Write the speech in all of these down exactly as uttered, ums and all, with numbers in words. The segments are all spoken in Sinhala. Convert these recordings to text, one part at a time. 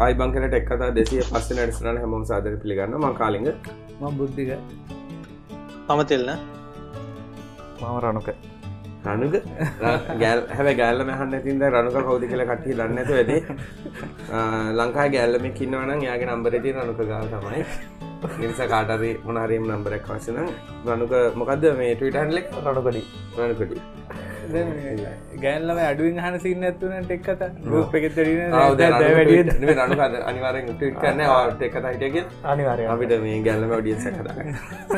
ආයිබං කරට එක් කතා දෙසිය පස්සේ වැඩසටහන හැමෝම සාදරයෙන් පිළිගන්නවා. මම කාලිංග. මම බුද්ධික. මම තෙල්න. මම රණුක. රණුක ගෑල් හැබැයි ගෑල්ලම අහන්න නැතිනම් දැන් රණුක කවුද කියලා කට්ටිය දන්නේ නැතුව ඇති. ලංකාවේ ගෑල්ලමෙක් ඉන්නවා නම් එයාගේ නම්බරේ තියෙන රණුක ගාව තමයි. ඒ නිසා කාට හරි මොන හරි නම්බර් එකක් අවශ්‍ය නම් රණුක මොකද්ද මේ Twitter handle එක රණුකඩි. රණුකඩි. දැන් ගෑන්ලම අඩුවෙන් අහන සීන් නැතුණට එක් කතා ගෲප් එකෙත් දෙරිනේ ආ දැන් වැඩි නෙමෙයි රණුක අනිවාර්යෙන් ට්වීට් කරන්නේ ආ ටෙක් කතා හිටිය කියලා අනිවාර්යෙන් අපිට මේ ගෑල්ලම ඔඩියන්ස් එක හදාගන්න.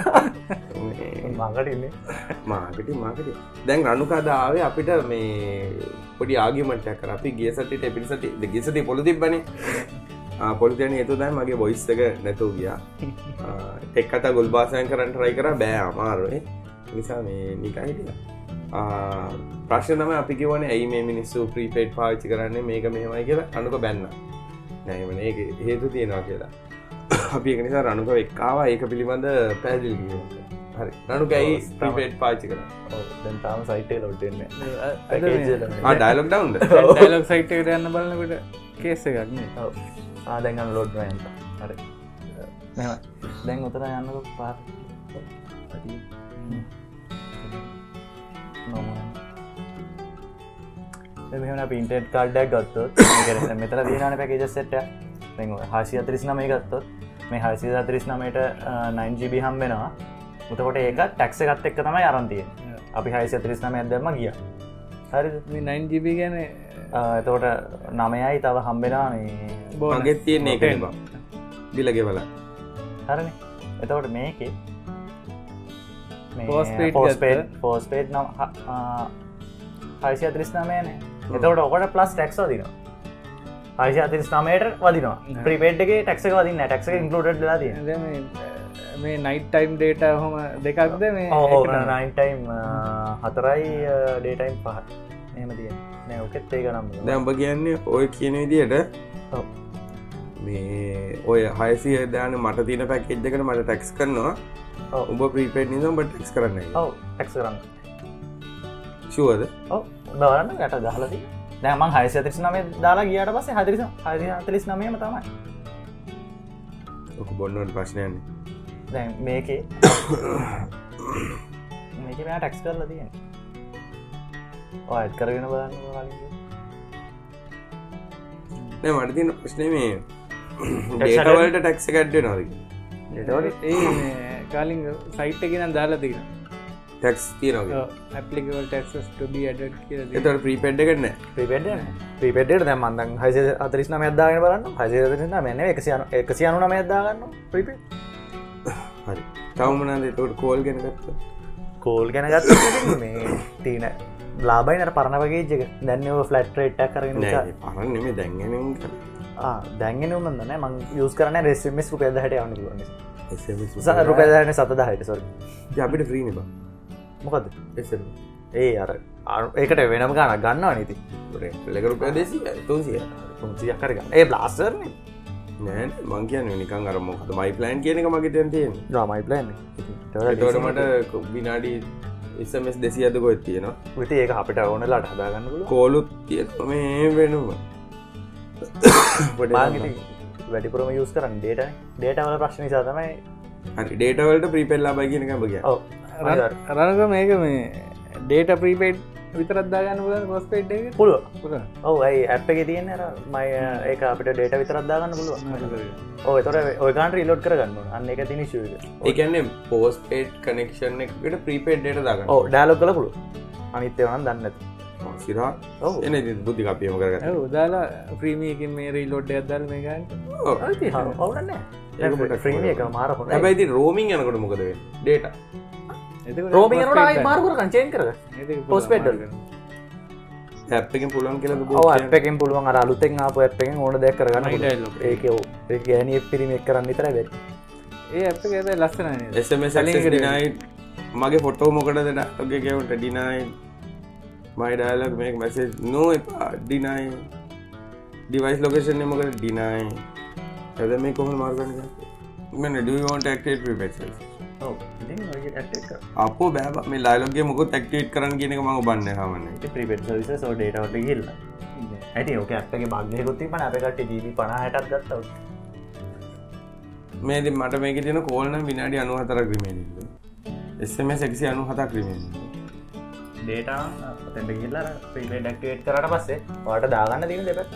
මාකට ඉන්නේ මාකට මාකට දැන් රණුක අද ආවේ අපිට මේ පොඩි ආගියුමන්ට් එකක් කරා. අපි ගිය සතියේ එපිසෝඩ් ගිය සතියේ පොළු තිබ්බනේ. පොල් තියන හේතු තමයි මගේ වොයිස් එක නැතුව ගියා. ටෙක් කතා ගොල් භාෂාවෙන් කරන්න try කරා බෑ අමාරුයි. ඒ නිසා මේ නිකන් හිටියා. ප්‍රශ්න තමයි අපි කියවනේ ඇයි මේ මිනිස්සු ප්‍රීපේඩ් පාවිච්චි කරන්නේ මේක මෙහෙමයි කියලා රණුක බැන්නා. නෑ එවනේ ඒක හේතු තියෙනවා කියලා. අපි ඒක නිසා රණුක එක්ක ආවා ඒක පිළිබඳ පැහැදිලි කිව්වා. හරි. රණුක ඇයි ප්‍රීපේඩ් පාවිච්චි කරන්නේ? ඔව් දැන් තාම සයිට් එක ලෝඩ් වෙන්නේ නැහැ. ආ ඩයලොග් ඩවුන්ද? ඩයලොග් සයිට් එකට යන්න බලනකොට කේස් එකක් නේ. ඔව්. ආ දැන් ගන්න ලෝඩ් වෙනවා යන්න. හරි. මෙහෙම. දැන් උතන යන්නකො පාර. හරි. මෙහන පින්ටෙට් කාඩ්ඩක් ගත්තොත් මෙතර දීනන පැකේජ සෙට්ට හාසිය අතරිස් නමේ ගත්තොත් මේ හසිය අතරිස් නමට නයින් ජී බී හම් වෙනවා උතකොට ඒක ටැක්ස ගත් එක්ක තමයි අරන්තිය අපි හයිසි අතරිස් නම ඇදම ගිය හරි නයින් ජී බී ගැන එතකොට නමයයි තව හම්බෙනා මේ බෝගෙත් තියෙන්නේ එක බා දිලගෙවල හරන එතකොට මේකේ පෝස්පේඩ් පෝස්පේඩ් නම් හයිසි අතරිස් නමයන එතකොට ඔකට ප්ලස් ටැක්ස් වදිනවා හයිසි අතරිස් නමයට වදිනවා ප්‍රිපේඩ්ගේ ටැක්ක වදින්න ටැක්ක ඉන්කලඩ් ලා තිය මේ නයිට් ටයිම් ඩේට හොම දෙකක්ද මේ නයින්ටයිම් හතරයි ඩේටයිම් පහ මෙම තිය නෑ ඔකෙත් ඒක නම් දැම්බ කියන්නේ ඔය කියන විදියට මේ ඔය හයසිය දාන මට තින පැකෙජ්ජකට මට ටැක්ස් කරනවා උඹ ප්‍රීපේඩ් නිසම් බට ටෙක්ස් කරන්න ඔව ටෙක්ස් කරන්න ශුවද ඔව බවරන්න යට ගහලති දැමන් හයිසි අතිරිස් නමේ දාලා ගියට පස්සේ හදිරිස හදි අතලිස් නමේම තමයි ඔක බොන්නට ප්‍රශ්නයන්නේ දැන් මේකේ මේක මෙයා ටැක්ස් කරලා තියෙන ඔයත් කරගෙන බලන්න නෑ මට තියෙන ප්‍රශ්නේ මේ ඩේටාවලට ටැක්ස් එක ඇඩ් වෙනවද ඒ කාලින් සයිට් එකෙන් දාලා තියෙන ටැක්ස් තියෙනවා ඇප්ලිකේබල් ටැක්සස් ටු බි ඇඩඩ් කියලා ඒතර ප්‍රීපේඩ් එක නැහැ ප්‍රීපේඩ් එක ප්‍රීපේඩ් එකට දැන් මම දැන් හයිසි අතරිස් නමයක් දාගෙන බලන්න හයිසි අතරිස් නමයක් නෙවෙයි එකසිය අනූ නවයක් දාගන්න ප්‍රීපේඩ් හරි තව මොනවාද ඒකට කෝල් ගැන ගත්තා කෝල් ගැන ගත්තා මේ තීන ලාබයි නර පරණ වගේජ් එක දැන් ඔය ෆ්ලැට් රේට් එකක් කරගෙන නෑ පරණ නෙමෙයි දැන් එන්නේ ආ දැන් එන්නේ උනන්ද නෑ මම යූස් කරන්නේ එස් එම් එස් රුපියල් දහයට යවන්න පුළුවන් එස් එම් එස් රුපියල් දහයට සත දහයට සෝරි ඉතින් අපිට ෆ්‍රී නේ බා මොකද එස් එම් එස් ඒ අර ඒකට වෙනම ගානක් ගන්නවා නේ ඉතින් ලෙක රුපියල් දෙසීය තුන්සිය තුන්සියක් හරි ගන්න ඒ බ්ලාස්ටර් නේ නෑ මං කියන්නේ නිකන් අර මොකද මයි ප්ලෑන් කියන එක මගේ දැන් තියෙන්නේ ආ මයි ප්ලෑන් ඒකට මට විනාඩි එස් එම් එස් දෙසියද කොහෙද තියෙනවා ඉතින් ඒක අපිට ඕනලාට හදා ගන්න පුළුවන් කෝලුත් තියෙනවා මේ වෙනම වැඩිපුරම යස් කරන්න ඩේට ඩේටවල ප්‍රශ්න නිසා තමයි හරි ඩේටවලට ප්‍රීපෙල් ලාබයි කියන එක බගිය රණක මේක මේ ඩේට ප්‍රීපේඩ් විතරත්දාගන්න පුල පොස්පේඩ් එක පුළුව ඔව ඇයි ඇප් එක තියෙන මයි ඒක අපිට ඩේට විතරත්දාගන්න පුළුව ඔය තොර ඔයකාන්ට රිලෝඩ් කරගන්න අන්න එක තින ශුවක ඒකන්නේ පෝස්පේඩ් කනෙක්ෂන් එකට ප්‍රීපේඩ් ඩේට දාගන්න ඕ ඩාලොක් කල පුළුව අනිත්‍යවනම් දන්නති සිරා එන බුද්ධි අපියම කරගන්න උදාලා ප්‍රීමියකින් මේ රීලෝඩ් ඇදල් මේ ගන්න ඔවුන්න ්‍රීමිය එක මාර හො හැබයිති රෝමින් යනකොට මොකද ඩේට රෝමිය මාර්කර චේන් කර පොස්පේඩ් ඇප්පකින් පුළුවන් කියල ඇපකින් පුළුවන් අර අලුතෙන් ආප ඇප්පකින් ඕන දෙයක් කරගන්න ඒක ගැන පිරිමක් කරන්න විතර වැ ඒ ඇප් ඇද ලස්සන එස් එම් එස් ඩිනයි මගේ ෆොටෝ මොකටද ගේ ගෙවට deny my dialog make message no deny device location name moka deny eda me kohol mar ganne mane do you want to activate prepaid service oh then I get activate kar apo baba me dialog ge moka activate karan kiyane එක මම ඔබන්නේ සාමාන්‍යයෙන් prepaid services or data වලට ගිහිල්ලා ඇති ඕක ඇත්තගේ බග්යකුත්ති පන අපකට ජීවි පණහටත් ගත්තව මේද මට මේක තියන කෝල්න විනාඩි අනු හතර ක්‍රමේනිද එසම සැකිසි අනු හතා ක්‍රමේනි ඩේට පතට ගිල්ලා ප්‍රීපේ ඩක්ටේට් කරට පස්සේ වාට දාගන්න දින දෙපැත්ත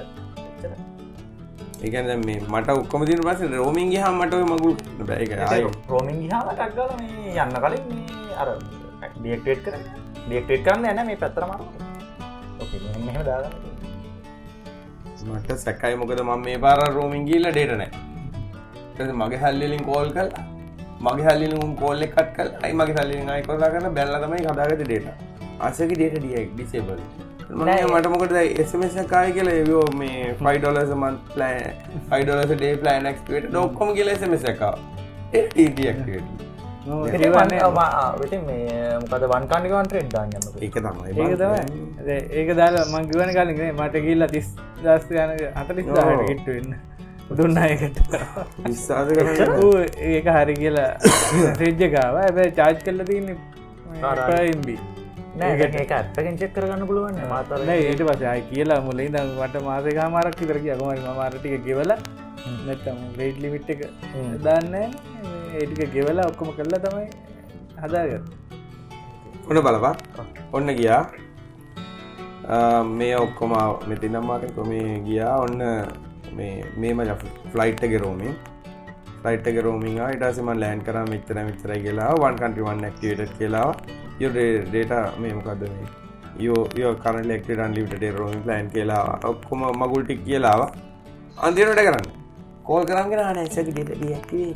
ඒකන මේ මට ඔක්කොම දින පස රෝමින්ග හා මට මගුල් බැයි රෝමින් හාම ටක්ගල මේ යන්න කලින් මේ අර ඩියක්ටේට් කර ඩියක්ටේට් කරන්න යන මේ පැත්තරම මෙහම දාගන්න මට සැකයි මොකද මම මේ පාර රෝමින් ගිල්ල ඩේට නෑ මගේ හැල්ලිලින් කෝල් කල් මගේ හැල්ලිලුම් කෝල්ල කට් කල් අයි මගේ සල්ලින් අයි කොලා කරන්න බැල්ල තමයි කදාගත ඩේට අසක ඩේට ඩියක් ඩිසේබල් මට මොකට එස්මස් කාය කියල ඒෝ මේ ෆයි ඩොලස මන් ප්ලෑ ෆයි ඩොලස ඩේ ප්ලෑනක්ට ඩොක්කොම කියල එසමස එකව ඒටක්ට වෙති මේ මොකද වන්කාන්ඩිකවන්ට්‍රෙඩ් දාන්න ඒක තමයි ඒක තමයි ඒක දාලා මං ගවන කාලින් මට ගිල්ල තිස් දස් යන අතලිස් දාට කිට්ටවෙන්න දුන්නයකට විශ්වාස ඒක හරි කියලා රෙජ්ජකාව ඇබැ චාජ් කල්ල තියන්න පයිම්බි ඒක ඇත්තකින් චෙක් කරගන්න පුළුවන් මාතර ඒට පසයි කියලා මුලින් ද වට මාසක මාරක් විතර කිය ගමට මාරටික ගෙවල නැත්තම වේට් ලිමිට් එක දන්න ඒටික ගෙවලා ඔක්කොම කරලා තමයි හදාග ඔන්න බලපා ඔන්න ගියා මේ ඔක්කොම මෙතිනම්මාට කොමේ ගියා ඔන්න මේ මේම ෆ්ලයිට් එක රෝමින් ෆ්ලයිට් එක රෝමින් ඉටසම ලෑන් කර මෙච්චර මිතර කියලා වන් කන්ට්‍රි වන් ඇක්ටිවේට් කියලා ඩේට මේ මොකක්ද මේ යෝ යෝ කරන ලෙක්ට ලිට රෝමි ප්ලෑන් කියලා ඔක්කොම මගුල් ටික් කියලාව අන්තිනට කරන්න කෝල් කරන්ගෙන න ඇසක ඩට ඩක්වේ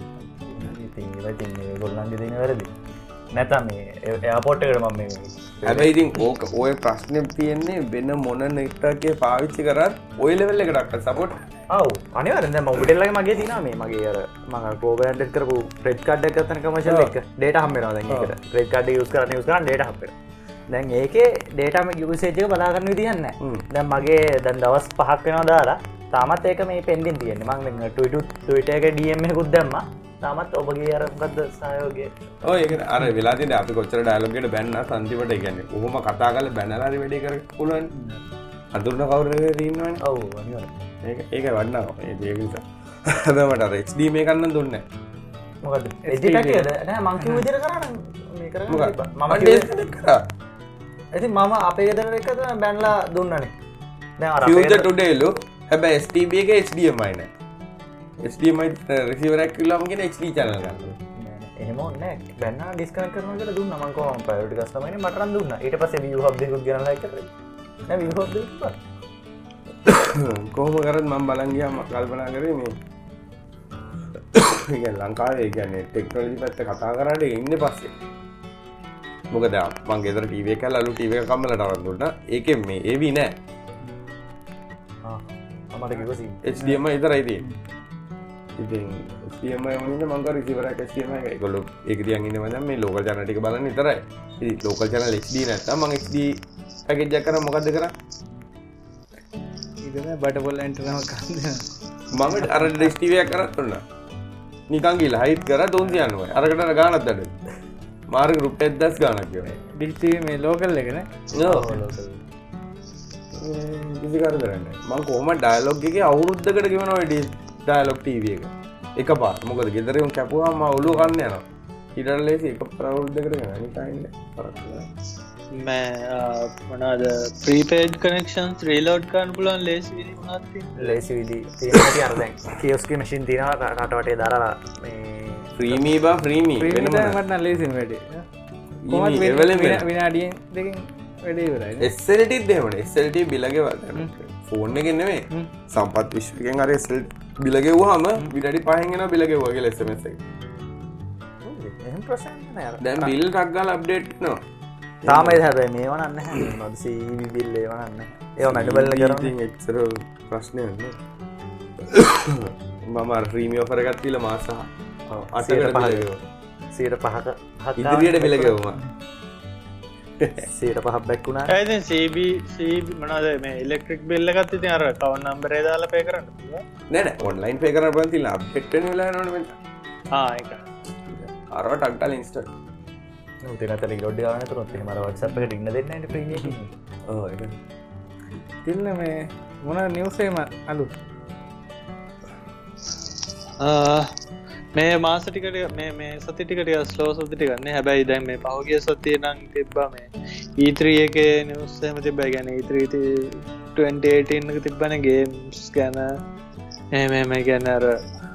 ගොල්ලන්ගේ දින වැරදි නැතම එයාපොට්ට කරම මේ හැබයිඉතින් ඕක ඔය ප්‍රශ්නය තියෙන්නේ වෙන්න මොන නෙක්ටගේ පාවිච්චි කරත් ඔය ලෙවල්ල එකටක් සපොට් ඔව අනිවරද මොබටල්ලගේ මගේ තින මේ මගේ අර මඟ පෝබන්ට කරපු ප්‍රෙඩ් කඩ් එකතන කමශල එක ඩේට හම්මෙනවා දැකට ප්‍රෙඩ් කඩ් යස් කරන යස් කරන ඩේට හප දැන් ඒකේ ඩේටම යුසේජක බලාගන්න තියන්න දැන් මගේ දැන් දවස් පහක් වෙනවා දාලා තාමත් ඒක මේ පෙන්ඩින් තියෙන්නේ මං ටට ටට එක ඩියම් එකකුත් දැම්ම තමත් ඔබගේ අරගත්ද සයෝගේ ඕ ඒ අර වෙලාතින අපි කොච්චර ඩයිලොගට බැන්න සන්තිපට ගැන්න හොම කතා කල බැනලාරි වැඩි කර පුලුවන් අදුරන කවුර දන්නවන ඔව් ඒක වන්නාව ඒකනිසා හදමට රෙක්්ඩ මේ කන්න දුන්න මොකද එජිටද මංකි විදිර කරන්න මම කර ඇති මම අපේ ගෙදර එකද බැන්ලා දුන්නනේ ටඩේලු හැබ ස්ටබ එක ඩමයින ස්ඩමයි රසිවරක් කිල්ලාමගෙන ඩ චනල් ගන්න එහම ඔන්න බැන්න ඩිස්කන කරනට දුන්න මංකෝ පයටි කස්ටමයින මටරන් දුන්න ඊට පස වියහබ්දෙකු ගනලයි කර විහබ්ද කොහොම කරත් මං බලංගියම කල්පනා කරේ මේ ලංකාවේ ගැන ටෙක්නෝජි පැත්ත කතා කරට ඉන්න පස්සේ මොකද මං ගෙදර ටීව එක ලු ටීව කම්මලට අරන්දුන්න ඒක මේ ඒවී නෑ ඩම ඉතරයිති ඉතින් ම මංග රිසිවර ම කොලු එක දියන්ගන්න වද මේ ලෝක ජනටික බලන්න ඉතරයි ලෝකල් ජන ලෙක්ඩ නැත මං ක්ඩ පැකෙජ්ජක් කර මොකක්ද කර බටපොල් ඇන්ටනව කන්ද මමට අර ඩෙස්ටිවයක් කරත්තුන්න නිකංගිල් හයිත් කර තුන්සියන්නුව අරකට ගානත් දඩ මාර්ග රුප් එදස් ගානක් ඩිස්ටව මේ ලෝකල් එකන කිසිකර කරන්න මං කොහම ඩයිලොග්ගේ අවුරුද්ධකට ගෙවන ඩ ඩයිලොක් ටව එක එක පා මොකද ගෙදරම කැපුවාම ඔලු කන්න යන හිටල් ලේසි එක ප්‍රවුද්ධකට නිකන්න මොනාද ප්‍රීපේඩ් කනෙක්ෂන් ්‍රීලෝඩ් කන් පුලන් ලේසි ලේසි විදි කියස්ක මශින් තින කටවටේ දරලා ප්‍රීමී බා ප්‍රීමී මටන ලේසින් වැඩේ විනාඩියෙන් දෙකින් වැඩේ එස්සලටත් දෙමට එස්සල්ට බිලගේ ෆෝර්න එකෙන්නෙවේ සම්පත් විශ්වකෙන් අර එසල් බිලගෙව්හම විඩි පහගෙන බිලගෙවගේ ලෙසමස දැන් බිල් රක්ගල් අප්ඩේට් නවා තාමයි හැබැ මේ වනන්න නොද සීවිබිල්ලේ වනන්න ඒ මැඩබල්ල කර එච්චර ප්‍රශ්නය මම ්‍රීමියෝ පරගත්තිල මාසහ අසට පහලව සීට පහක ඉදිරියට බිලගෙවම සීට පහක් බැක්ුණා ඇද සබ මනද මේ ඉලෙක්ට්‍රික් බෙල්ල ගත්ති ති අර කවන් නම්බරේ දාල පේ කරන්න නැන ඔන්ලයින් පේ කරන පතිල අපෙට්ටන වෙලා නොන ආක අරව ටක්ටල් ඉන්ස්ට උතනතර ගොඩ ගන තුරොත් මර වත්සප් එකට ඉන්න දෙන්න ප්‍ර තින්න මේ මොන නිවසේම අලු මේ මාසටිකට මේ මේ සතිටිකට ස්ලෝ සතිටිකන්න හැබැයි දැන් මේ පහුගිය සතිය නං තිබ්බා මේ ඊත්‍රී එක නිවස්සම තිබ්බයි ගැන ඊත්‍රී ටක තිබ්බන ගේම්ස් ගැන එම ගැන අර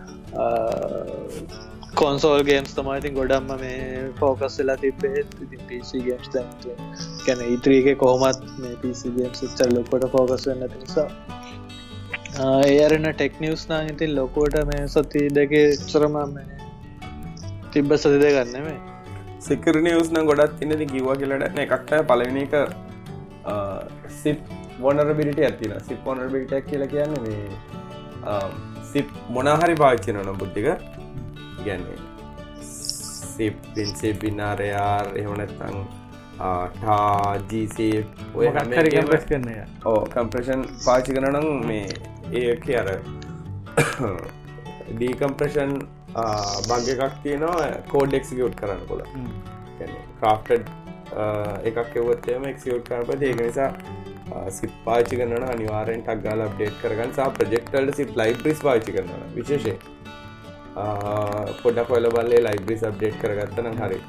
කොන්සෝල් ගේම්ස් තමයිඉතින් ගොඩම්ම මේ ෆෝකස් වෙලා තිබේ ඉතින් පිසි ගේම්ස් දැන්ට ගැන ඊත්‍රී එක කොහොමත් මේ පිසි ගේම්ස් චල් ලොකොට ෆෝකස් වෙන්න නිසා ඒරන ටෙක්නිවස් නා ඉතින් ලොකෝට මේ සති දෙක චරම තිබ්බ සති දෙ ගන්න මේ සිකර නිවස්න ගොඩත් ඉන්නති කිව්වා කියලටන එකක්ට පලවෙනි එක සිප් වොනරබිට ඇතින සිප් ොනරබිටක් කියල කියන්න මේ සිප් මොනාහරි පාච්චි නොන බුද්ධික ගැන්නේ සිප්පින්සේ පිනාරයාර් එහනත්තං ටාජීසේ ඔය හරි කරන්න ඕ කම්ප්‍රේෂන් පාචි කරනම් මේ ඒක අර ඩීකම්ප්‍රේෂන් බග එකක් තියනවා කෝඩ් එක්සිකියුට් කරන්න කොල කාෆ්ටඩ් එකක් එවත්තේම එක්සිියුට් කරනපද ඒක නිසා සිප් පාචි කරන අනිවාරෙන් ටක් ගාල අප්ඩේට් කරගන්න සා ප්‍රජෙක්ටල්ට සිප් ලයිබ්‍රිස් පාචි කරන විශේෂය පොඩක් කොල බල්ලේ ලයිබ්‍රිස් අප්ඩේට් කරගත්තන හරි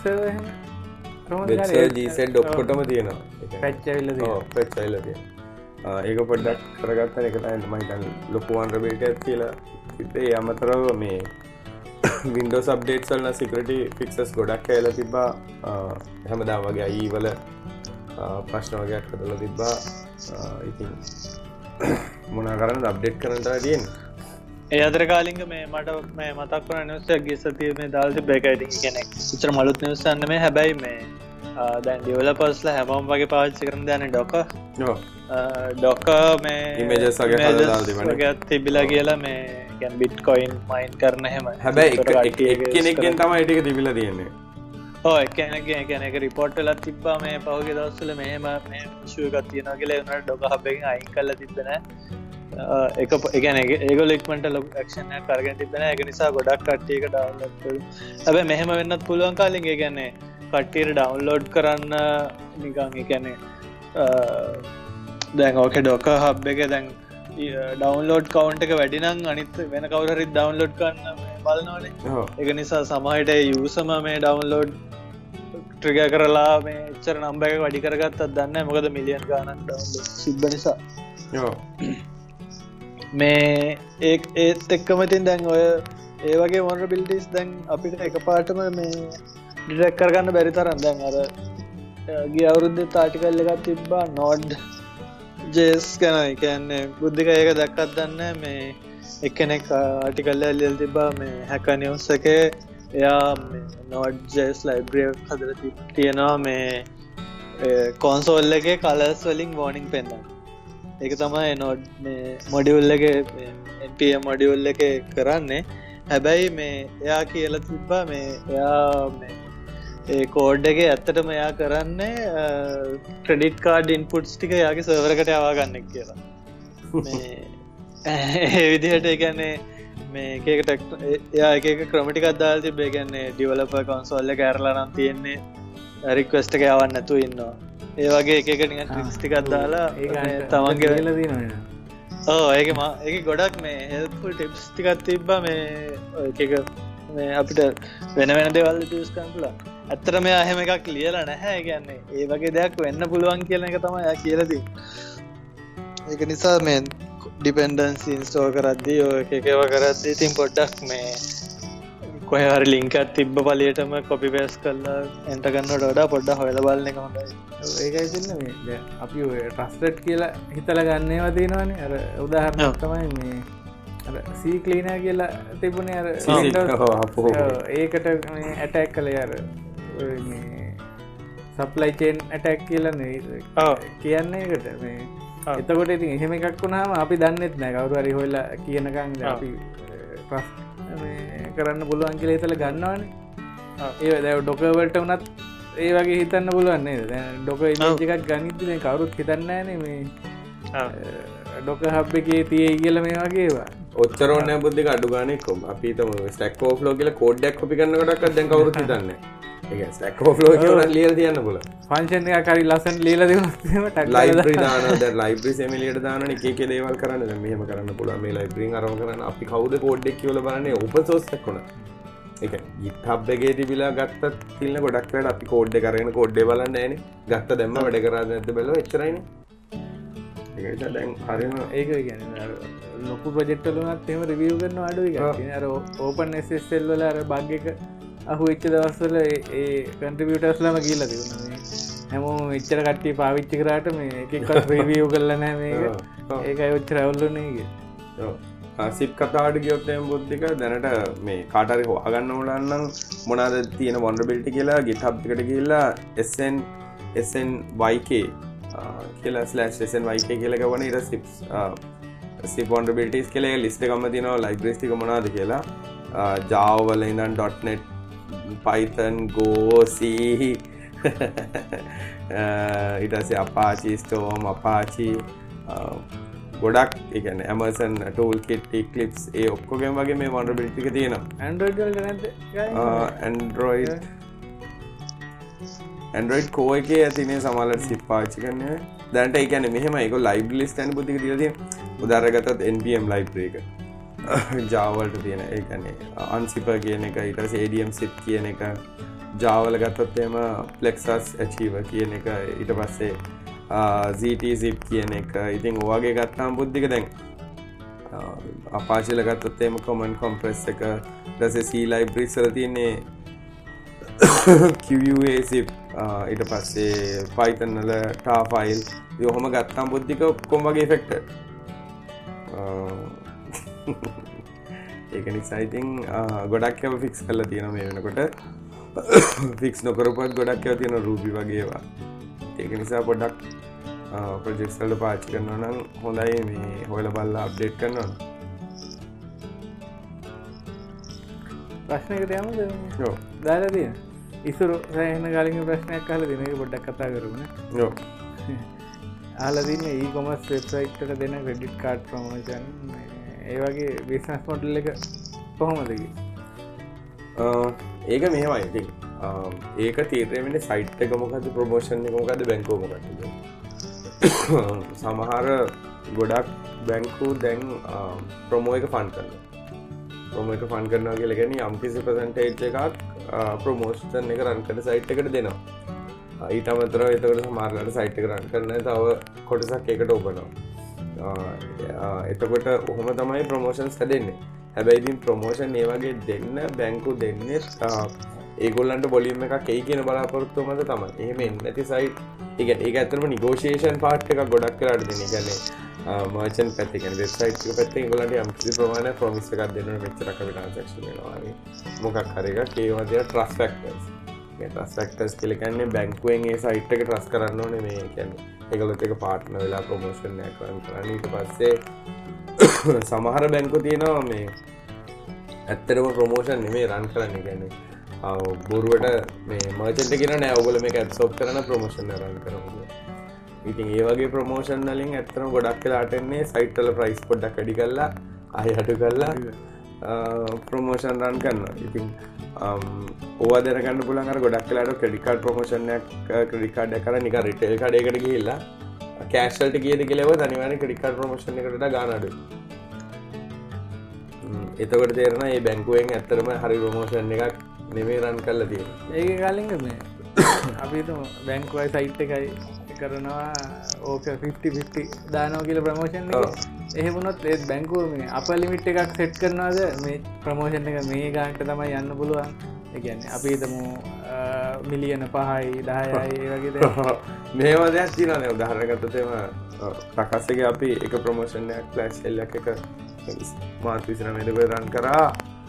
ජීසෙන් ඩොක්කොටම තියෙනවා පැච්චවිල්ල පැච්චයිල තිය ඒක පොඩ්ඩක් කරගත්තන එක තයින් මහිතන් ලොකුවන් රබේට කියලා සිතේ අමතරව මේ වින්ඩෝ සබ්ඩේට් සල්න සිකරට ෆික්සස් ගොඩක් කෑල තිබා හැමදා වගේ අයිවල ප්‍රශ්න වගේයක් කතල තිබ්බා ඉතින් මොනා කරන්න අප්ඩේට් කරනට තියෙන් ඒ අදර කාලින්ග මේ මට මේ මතක් වන නිවසයක් ගේ සතිය මේ දාල්ති බේකයිටි කෙනෙක් චර මලුත් නිවසන්න මේ හැබැයි මේ දැන් ඩියවල පස්ල හැමෝම් වගේ පාච්චි කරන දැන ඩොක ඩොක මේ තිබිලා කියලා මේ ගැන් බිට් කොයින් මයින් කරන හෙම හැබැයි කෙනෙක්ෙන් තම ටික තිබිල තියෙන්නේ ඕ එකනගේ ගැන එක රිපෝට් ලත් තිබ්බා මේ පහුගේ දවස්සල මෙහෙම මේ ශුවකත් තියෙන කියල වනට ඩොක හබෙන් අයින් කල්ල තිබෙන එක එකන ඒගොල ඉක්මට ලොක් ක්ෂණ කරගෙන තිබෙන එක නිසා ගොඩක් කට්ටියක ඩවන්ලෝඩ් හැබැ මෙහෙම වෙන්නත් පුළුවන් කාලින්ගේ ගැන්නේ කට්ටියට ඩවන්ලෝඩ් කරන්න නිකං එකැනේ දැන් ඕක ඩොක හබ් එක දැන් ඩවන්ලෝඩ් කවන්ට එක වැඩිනං අනිත් වෙන කවුරරිත් ඩවන්ලෝඩ් කරන්න බලනවනේ එක නිසා සමහට යසම මේ ඩවන්ලෝඩ් ට්‍රිග කරලා මේ එච්චර නම්බ එක වැඩි කරගත්තත් දන්න මොකද මිලියන් ගානක් ඩවන්ලෝඩ් සිබ්බ නිසා මේ ඒ ඒත් එක්කමතින් දැන් ඔය ඒ වගේ මොනර බිල්ඩිස් දැන් අපිට එක පාටම මේ ඩිරෙක් කරගන්න බැරි තරම් දැන් අර ගිය අවුරුද්දේ තාටිකල් එකක් තිබ්බා නෝඩ් ජේස් ගැන කියන්නේ බුද්ධික ඒක දැක්කත් දන්න මේ එක්කෙනෙක් ආටිකල්ල ලියල් තිබ්බා මේ හැක නිවස් එකේ එයා නෝඩ් ජේස් ලයිබ්‍රිය හදර තියෙනවා මේ කොන්සෝල් එකේ කලර්ස් වලින් වෝනිින් පෙන්න්න ඒක තමයි නෝඩ් මේ මොඩියුල් එක එන්පම් මොඩියුල් එක කරන්නේ හැබැයි මේ එයා කියල තිබ්බා මේ එයා ඒ කෝඩ් එක ඇත්තටම එයා කරන්නේ ක්‍රඩිට් කාඩ් ඉන්පුට්ස් ටික යාගේ සර්වරකට යවා ගන්න කියලා ඒ විදිහට එකන්නේ මේ එකක ටෙක් එයා එක ක්‍රමටික් අදාල් තිබේ ගැන්නේ ඩිවලප කොන්සෝල්ල කෑරලා නම් තියෙන්නේ රික්වස්ට එක යවන්න නැතු ඉන්නවා ඒ වගේ එක නික ට්‍රික්ස්ටික් අදාලා තමන්ගේ වෙල දීන ඕ ඒක මා ඒක ගොඩක් මේ හෙල්පුල් ටිප්ස් ටිකත් තිබ්බා මේ එක මේ අපිට වෙන වෙන දෙවල් දස්කම්පුලා ඇත්තට මේ අහෙම එකක් ලියලා නැහැ කියන්නේ ඒ වගේ දෙයක් වෙන්න පුළුවන් කියන එක තමයි යා කියලදී ඒක නිසා මේ ඩිපෙන්ඩන්සි ඉන්ස්ටෝල් කරද්දී ඔය එක ඒව කරද්දී ඉතින් පොඩ්ඩක් මේ කොහේ හරි ලින්ක් එකක් තිබ්බ පළියටම කොපි පේස්ට් කරලා එන්ටර් කරනවට වඩා පොඩ්ඩක් හොයලා බලන එක හොඳයි. ඒකයි දෙන්න මේ දැන් අපි ඔය ට්‍රස්ටඩ් කියලා හිතලා ගන්න ඒවා තියෙනවානේ. අර උදාහරණයක් තමයි මේ අර C cleaner කියලා තිබුණේ අර ඒකට මේ ඇටැක් කළේ අර මේ සප්ලයි චේන් ඇටැක් කියලා නේ. ඔව් කියන්නේ ඒකට මේ එතකොට ඉතින් එහෙම එකක් වුණාම අපි දන්නෙත් නෑ කවුරු හරි හොයලා කියනකම් අපි කරන්න පුළුවන් කියලා හිතලා ගන්නවානේ. ඒ දැන් ඩොකර් වලට උනත් ඒ වගේ හිතන්න පුළුවන් නේද? දැන් ඩොකර් ඉමේජ් එකක් ගනිද්දි දැන් කවුරුත් හිතන්නේ නෑනේ මේ ඩොකර් හබ් එකේ තියෙයි කියලා මේ වගේ ඒවා. ඔච්චර ඕනේ බුද්ධික අඩු ගානේ කොම්. අපි හිතමු ස්ටැක් ඕවර්ෆ්ලෝ කියලා කෝඩ් එකක් කොපි කරනකොටත් දැන් කවුරුත් හිතන්නේ නෑ. Stack Overflow කියවන ලියලා තියන්න පුළුවන්. ෆන්ක්ෂන් එකක් හරි ලස්සන ලියලා දෙන්නත් එහෙම ටක් ලයිබ්‍රරි දානවා. දැන් ලයිබ්‍රරිස් එමිලියට දානවනේ එක එක දේවල් කරන්න. දැන් මෙහෙම කරන්න පුළුවන්. මේ ලයිබ්‍රරියෙන් අරම කරන්න. අපි කවුද කෝඩ් එක කියවලා බලන්නේ ඕපන් සෝස් එකක් උනා. ඒක GitHub එකේ තිබිලා ගත්තත් තිල්න ගොඩක් වෙලාවට අපි කෝඩ් එක අරගෙන කෝඩ් එක බලන්නේ නැහනේ. ගත්ත දැම්ම වැඩ කරාද නැද්ද බලුවා එච්චරයිනේ. ඒක නිසා දැන් හරියම ඒක කියන්නේ අර ලොකු ප්‍රොජෙක්ට් වල උනත් එහෙම රිවිව් කරනවා අඩුයි ගන්න. අර ඕපන් එස් එස් එල් වල අර බග් එක අහුවෙච්ච දවස්වල ඒ කන්ට්‍රිබියුටර්ස්ලාම ගිහිල්ලා තිබුණා මේ හැමෝම එච්චර කට්ටිය පාවිච්චි කරාට මේ එක එකක් රිවිව් කරලා නැහැ මේක. ඒකයි ඔච්චර අවුල්ුනේ ඒක. ඔව්. සිප් කතාවට ගියොත් එහෙම බුද්ධික දැනට මේ කාට හරි හොයාගන්න ඕන නම් මොනවාද තියෙන vulnerability කියලා GitHub එකට ගිහිල්ලා sn snyk කියලා slash snyk කියලා ගවන ඊට සිප්ස් සිප් vulnerabilities කියලා ලිස්ට් එකක්ම තියෙනවා libraries ටික මොනවාද කියලා Java වල ඉඳන් .net Python Go C ඊට පස්සේ Apache Storm Apache ගොඩක් ඒ කියන්නේ Amazon Toolkit Eclipse ඒ ඔක්කොගෙම වගේ මේ vulnerability එක තියෙනවා. Android වලට නැද්ද? Android Android Core එකේ ඇතිනේ සමහරවිට සිප් පාවිච්චි කරන්නේ. දැනට ඒ කියන්නේ මෙහෙම ඒක library list එකක් බුද්ධික දීලා තියෙනවා. උදාහරණයක් ගත්තොත් npm library එක. Java වලට තියෙන ඒ කියන්නේ Unzipper කියන එක ඊට පස්සේ adm zip කියන එක Java වල ගත්තොත් එහෙම Plexus Achiever කියන එක ඊට පස්සේ ztzip කියන එක ඉතින් ඔයගේ ගත්තාම බුද්ධික දැන් Apache වල ගත්තොත් එහෙම command compress එක ඊට පස්සේ C libraries වල තියෙන්නේ Qa zip ඊට පස්සේ Python වල tar file ඒ ඔහොම ගත්තාම බුද්ධික කොම් වගේ affected ඒක නිසා ඉතින් ගොඩක් ඒවා fix කරලා තියෙනවා මේ වෙනකොට fix නොකරපුවත් ගොඩක් ඒවා තියෙනවා Ruby වගේ ඒවා ඒක නිසා පොඩ්ඩක් ප්‍රොජෙක්ට්ස් වලට පාවිච්චි කරනවා නම් හොඳයි මේ හොයලා බලලා අප්ඩේට් කරනවා. ප්‍රශ්නයකට යමුද? ඔව්. දාලා තියෙන. ඉස්සර සෑහෙන කාලෙකින් ප්‍රශ්නයක් අහලා තියෙන එක පොඩ්ඩක් කතා කරමු නේ. ඔව්. අහලා තියෙන්නේ e-commerce website එකට දෙන credit card promotion ඒ වගේ business model එක කොහොමද කියන්නේ? ඒක මෙහෙමයි ඉතින්. ඒක තීරණය වෙන්නේ සයිට් එක මොකද්ද ප්‍රොමෝෂන් එක මොකද්ද බැංකුව මොකද්ද සමහර ගොඩක් බැංකු දැන් ප්‍රොමෝ එක ෆන්ඩ් කරනවා ප්‍රොමෝ එක ෆන්ඩ් කරනවා කියලා කියන්නේ යම්කිසි පර්සන්ටේජ් එකක් ප්‍රොමෝෂන් එක රන් කරන සයිට් එකට දෙනවා ඊට අමතරව එතකොට සමහරවල්ලාට සයිට් එක රන් කරන්න තව කොටසක් ඒකට ඔබනවා එතකොට ඔහොම තමයි ප්‍රොමෝෂන්ස් හැදෙන්නේ හැබැයි ඉතින් ප්‍රොමෝෂන් ඒ වගේ දෙන්න බැංකු දෙන්නේ ඒගොල්ලන්ට බොලියම් එකක් එයි කියන බලාපොරොත්තුව මත තමයි. එහෙම එන්නේ නැති සයිට් ඒ කියන්නේ ඒක ඇත්තටම negotiation part එකක් ගොඩක් කරලා දෙන. ඒ කියන්නේ merchant පැත්තේ කියන්නේ website එක පැත්තේ ඒගොල්ලන්ට යම් කිසි ප්‍රමාණයක් promise එකක් දෙන්න ඕනේ මෙච්චරක් අපි transaction වෙනවා වගේ. මොකක් හරි එකක් ඒ වගේ trust factors. මේ trust factors කියලා කියන්නේ බැංකුවෙන් ඒ site එක trust කරන්න ඕනේ මේ කියන්නේ ඒගොල්ලොත් එක partner වෙලා promotion එකක් run කරන්න. ඊට පස්සේ සමහර බැංකු තියෙනවා මේ ඇත්තටම promotion නෙමෙයි run කරන්නේ කියන්නේ බොරුවට මේ මර්චන්ට් එක කියන නෑ ඔයගොල්ලෝ මේක ඇබ්සෝබ් කරන ප්‍රොමෝෂන් එක රන් කරනවා. ඉතින් ඒ වගේ ප්‍රොමෝෂන් වලින් ඇත්තටම ගොඩක් වෙලාට එන්නේ සයිට් වල ප්‍රයිස් පොඩ්ඩක් වැඩි කරලා ආයෙ අඩු කරලා ප්‍රොමෝෂන් රන් කරනවා. ඉතින් ඕවා දැනගන්න පුළුවන් අර ගොඩක් වෙලාට ක්‍රෙඩිට් කාඩ් ප්‍රොමෝෂන් එකක් ක්‍රෙඩිට් කාඩ් එක කරා නිකන් රිටේල් කාඩ් එකකට ගිහිල්ලා කෑෂ් වලට ගියද කියලා ඒවා අනිවාර්යෙන් ක්‍රෙඩිට් කාඩ් ප්‍රොමෝෂන් එකට වඩා ගාණ අඩුයි. එතකොට තේරෙනවා මේ බැංකුවෙන් ඇත්තටම හරි ප්‍රොමෝෂන් එකක් නෙමේ රන් කරලා තියෙනවා. ඒක කලින්ද මේ අපි හිතමු බැංකුවයි සයිට් එකයි කරනවා ඕක ෆිෆ්ටි ෆිෆ්ටි දානවා කියලා ප්‍රොමෝෂන් එක. එහෙම වුණොත් ඒ බැංකුව මේ අපර් ලිමිට් එකක් සෙට් කරනවාද මේ ප්‍රොමෝෂන් එක මේ ගානට තමයි යන්න පුළුවන්. ඒ කියන්නේ අපි හිතමු මිලියන පහයි දහයයි ඒ වගේ දේවල්. මේව දෙයක් තියෙනවා නේ උදාහරණයක් ගත්තොත් එහෙම ප්‍රකාශකේ අපි එක ප්‍රොමෝෂන් එකක් ෆ්ලෑෂ් සෙල් එකක මාත් විසිරම එදක රන් කරා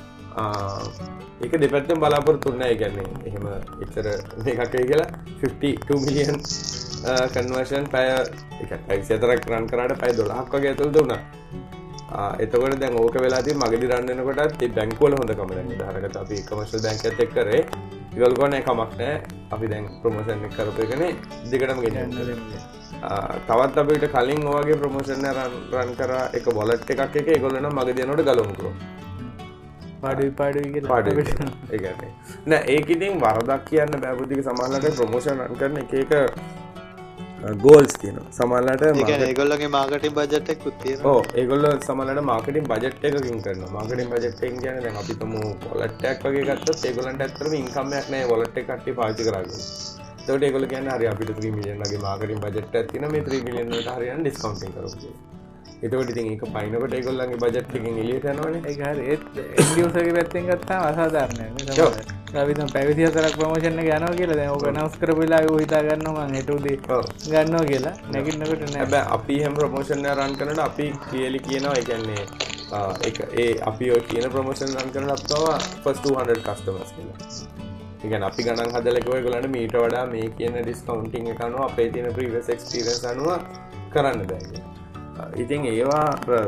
ඒක දෙපැත්තෙන් බලාපොරොත්තු නැහැ. ඒ කියන්නේ එහෙම එච්චර මේකක් වෙයි කියලා ෆිෆ්ටි ටූ මිලියන් කන්වර්ෂන් පැය එක පැයකට රන් කරාට පැය දොළහක් වගේ ඇතුළත වුණා. එතකොට දැන් ඕක වෙලා තියෙන්නේ මගදී රන් වෙනකොටත් මේ බැංකුව වල හොඳ කම දැන් උදාහරණයක් අපි කමර්ෂල් බැංකයත් එක්ක කරේ ඒගොල්ලෝ කියන්නේ කමක් නැහැ අපි දැන් ප්‍රොමෝෂන් එක කරපු එකනේ දිගටම ගෙනියන්න. තවත් අපිට කලින් ඔයගේ ප්‍රොමෝෂන් එක රන් රන් කරා එක වොලට් එකක් එක ඒගොල්ලෝ නම් මගදී යනකොට ගලවමු කරා. පාඩුයි පාඩුයි කියලා පාඩුයි ඒ කියන්නේ නෑ ඒක ඉතින් වරදක් කියන්න බෑ බුද්ධික සමහරවිට ප්‍රොමෝෂන් රන් කරන එක එක ගෝල්ස් තියෙනවා සමහරවිට ඒ කියන්නේ ඒගොල්ලෝගේ මාකටිං බජට් එකකුත් තියෙනවා ඔව් ඒගොල්ලෝ සමහරවිට මාකටිං බජට් එකකින් කරනවා මාකටිං බජට් එකකින් කියන්නේ දැන් අපි තමු වොලට් එකක් වගේ ගත්තොත් ඒගොල්ලන්ට ඇත්තටම ඉන්කම් එකක් නෑ වොලට් එක කට්ටිය පාවිච්චි කරන්නේ ඒකට ඒගොල්ලෝ කියන්නේ හරි අපිට three million වගේ මාකටිං බජට් එකක් තියෙනවා මේ three million වලට හරියන ඩිස්කවුන්ටින් කරමු කියලා එතකොට ඉතින් ඒක පයින්නකොට ඒගොල්ලන්ගේ බජට් එකෙන් එළියට යනවනේ ඒක හරි ඒත් එන්ඩ් යූසර්ගේ පැත්තෙන් ගත්තාම අසාධාරණයි නේ තමයි අපි දැන් පැවිදි හතරක් ප්‍රොමෝෂන් එක යනවා කියලා දැන් ඕක අනවුන්ස් කරපු වෙලාවේ ඌ හිතා ගන්නවා මං හෙට උදේ ගන්නවා කියලා නැගිටිනකොට නෑ හැබැයි අපි හැම ප්‍රොමෝෂන් එක රන් කරනකොට අපි ක්ලියර්ලි කියනවා ඒ කියන්නේ ඒක ඒ අපි ඔය කියන ප්‍රොමෝෂන් රන් කරනකොට අපතව first two hundred customers කියලා ඒ කියන්නේ අපි ගණන් හදලා කිව්වා ඒගොල්ලන්ට මීට වඩා මේ කියන ඩිස්කවුන්ටින් එක අනුව අපේ තියෙන ප්‍රීවියස් එක්ස්පීරියන්ස් අනුව කරන්න බෑ කියලා ඉතින් ඒවා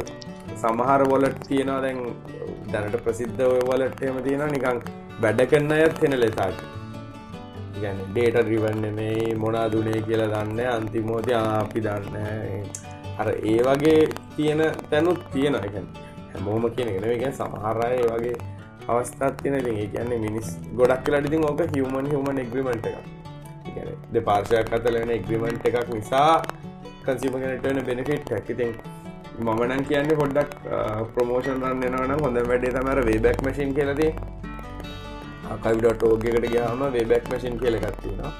සමහර වොලට් තියෙනවා දැන් දැනට ප්‍රසිද්ධ ඔය වොලට් එහෙම තියෙනවා නිකන් වැඩ කරන අයත් වෙන ලෙසක්. කියන්නේ data driven නෙමෙයි මොනවද උනේ කියලා දන්නේ අන්තිමෝදී අපි දන්නේ අර ඒ වගේ තියෙන තැනුත් තියෙනවා. ඒ කියන්නේ හැමෝම කියන එක නෙමෙයි කියන්නේ සමහර අය ඒ වගේ අවස්ථාවක් තියෙනවා. ඉතින් ඒ කියන්නේ මිනිස් ගොඩක් වෙලාට ඉතින් ඕක human human agreement එකක්. ඒ කියන්නේ දෙපාර්ශ්වයක් අතර වෙන agreement එකක් නිසා කන්සියුමර් කෙනෙක්ට වෙන බෙනිෆිට් එකක්. ඉතින් මම නම් කියන්නේ පොඩ්ඩක් ප්‍රොමෝෂන් රන් වෙනවා නම් හොඳම වැඩේ තමයි අර වේබැක් මැෂින් කියලා තියෙන්නේ. archive dot org එකට ගියාම වේබැක් මැෂින් කියලා එකක් තියෙනවා.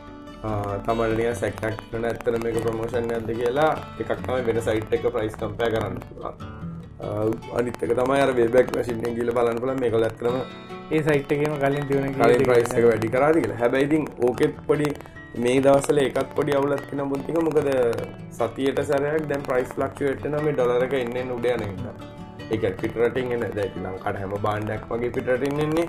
තමයි නිකන් සෙක්ටක් කරන ඇත්තට මේක ප්‍රොමෝෂන් එකක්ද කියලා එකක් තමයි වෙන සයිට් එක ප්‍රයිස් කම්පෙයාර් කරන්න පුළුවන්. අනිත් එක තමයි අර වේබැක් මැෂින් එකෙන් ගිහලා බලන්න පුළුවන් මේකවල ඇත්තටම ඒ සයිට් එකේම කලින් තියුණ කලින් ප්‍රයිස් එක වැඩි කරාද කියලා. හැබැයි ඉතින් ඕකෙත් පොඩි මේ දවස්වල එකක් පොඩි අවුලක් තියෙනවා බුද්ධික මොකද සතියට සැරයක් දැන් ප්‍රයිස් ෆ්ලක්චුවේට් වෙනවා මේ ඩොලර් එක එන්න එන්න උඩ යන නිසා. ඒක පිටරටින් එන දැන් ඉතින් ලංකාවට හැම භාණ්ඩයක් වගේ පිටරටින් එන්නේ.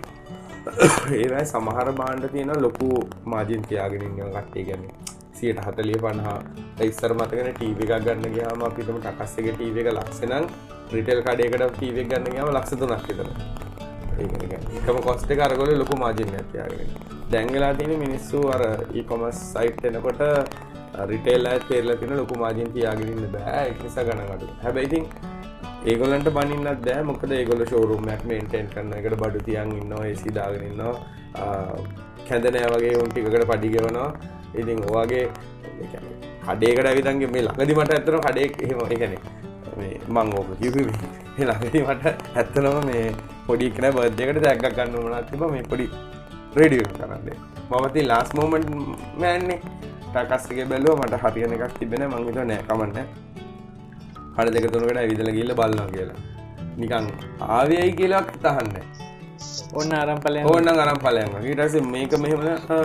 ඒ වගේ සමහර භාණ්ඩ තියෙනවා ලොකු මාජින් තියාගෙන ඉන්නවා කට්ටිය කියන්නේ සියයට හතලිය පනහ. ඒ ඉස්සර මතකනේ ටීවී එකක් ගන්න ගියාම අපි හිතමු ටකස් එකේ ටීවී එක ලක්ෂ නම් රිටේල් කඩේකට ටීවී එක ගන්න ගියාම ලක්ෂ තුනක් විතර. ඒක කියන්නේ එකම කොස්ට් එක අරගොල්ලෝ ලොකු මාජින් එකක් තියාගෙන. දැන් වෙලා තියෙන මිනිස්සු අර e-commerce site එනකොට රිටේල් අය තේරලා තියෙන ලොකු මාජින් තියාගෙන ඉන්න බෑ ඒක නිසා ගණන් අඩුයි. හැබැයි ඉතින් ඒගොල්ලන්ට බනින්නත් බෑ මොකද ඒගොල්ලෝ ෂෝරූම් එකක් මේන්ටේන් කරන එකට බඩු තියන් ඉන්නවා A C දාගෙන ඉන්නවා කැඳනෑ වගේ උන් ටිකකට පඩි ගෙවනවා. ඉතින් ඔයගේ ඒ කියන්නේ කඩේකට ඇවිදන් මේ ළඟදි මට ඇත්තටම කඩේ එහෙම ඒ කියන්නේ මේ මං ඕක කිව්වේ මේ ළඟදි මට ඇත්තටම මේ පොඩි කෙනා බර්ත්ඩේ එකට ටැග් එකක් ගන්න උනනත් තිබ්බා මේ පොඩි රේඩියෝ කරන්නේ. මම ඉතින් ලාස්ට් මොමන්ට් මෑන්නේ ටකස් එකේ බැලුවා මට හරියන එකක් තිබෙන්නේ මං හිතුවා නෑ කමන්නේ. කඩ දෙක තුනකට ඇවිදලා ගිහලා බලනවා කියලා. නිකන් ආවේයි කියලා හිතහන්නේ. ඕන්න අරන් ඵලයන්. ඕන්න අරන් ඵලයන්. ඊට පස්සේ මේක මෙහෙම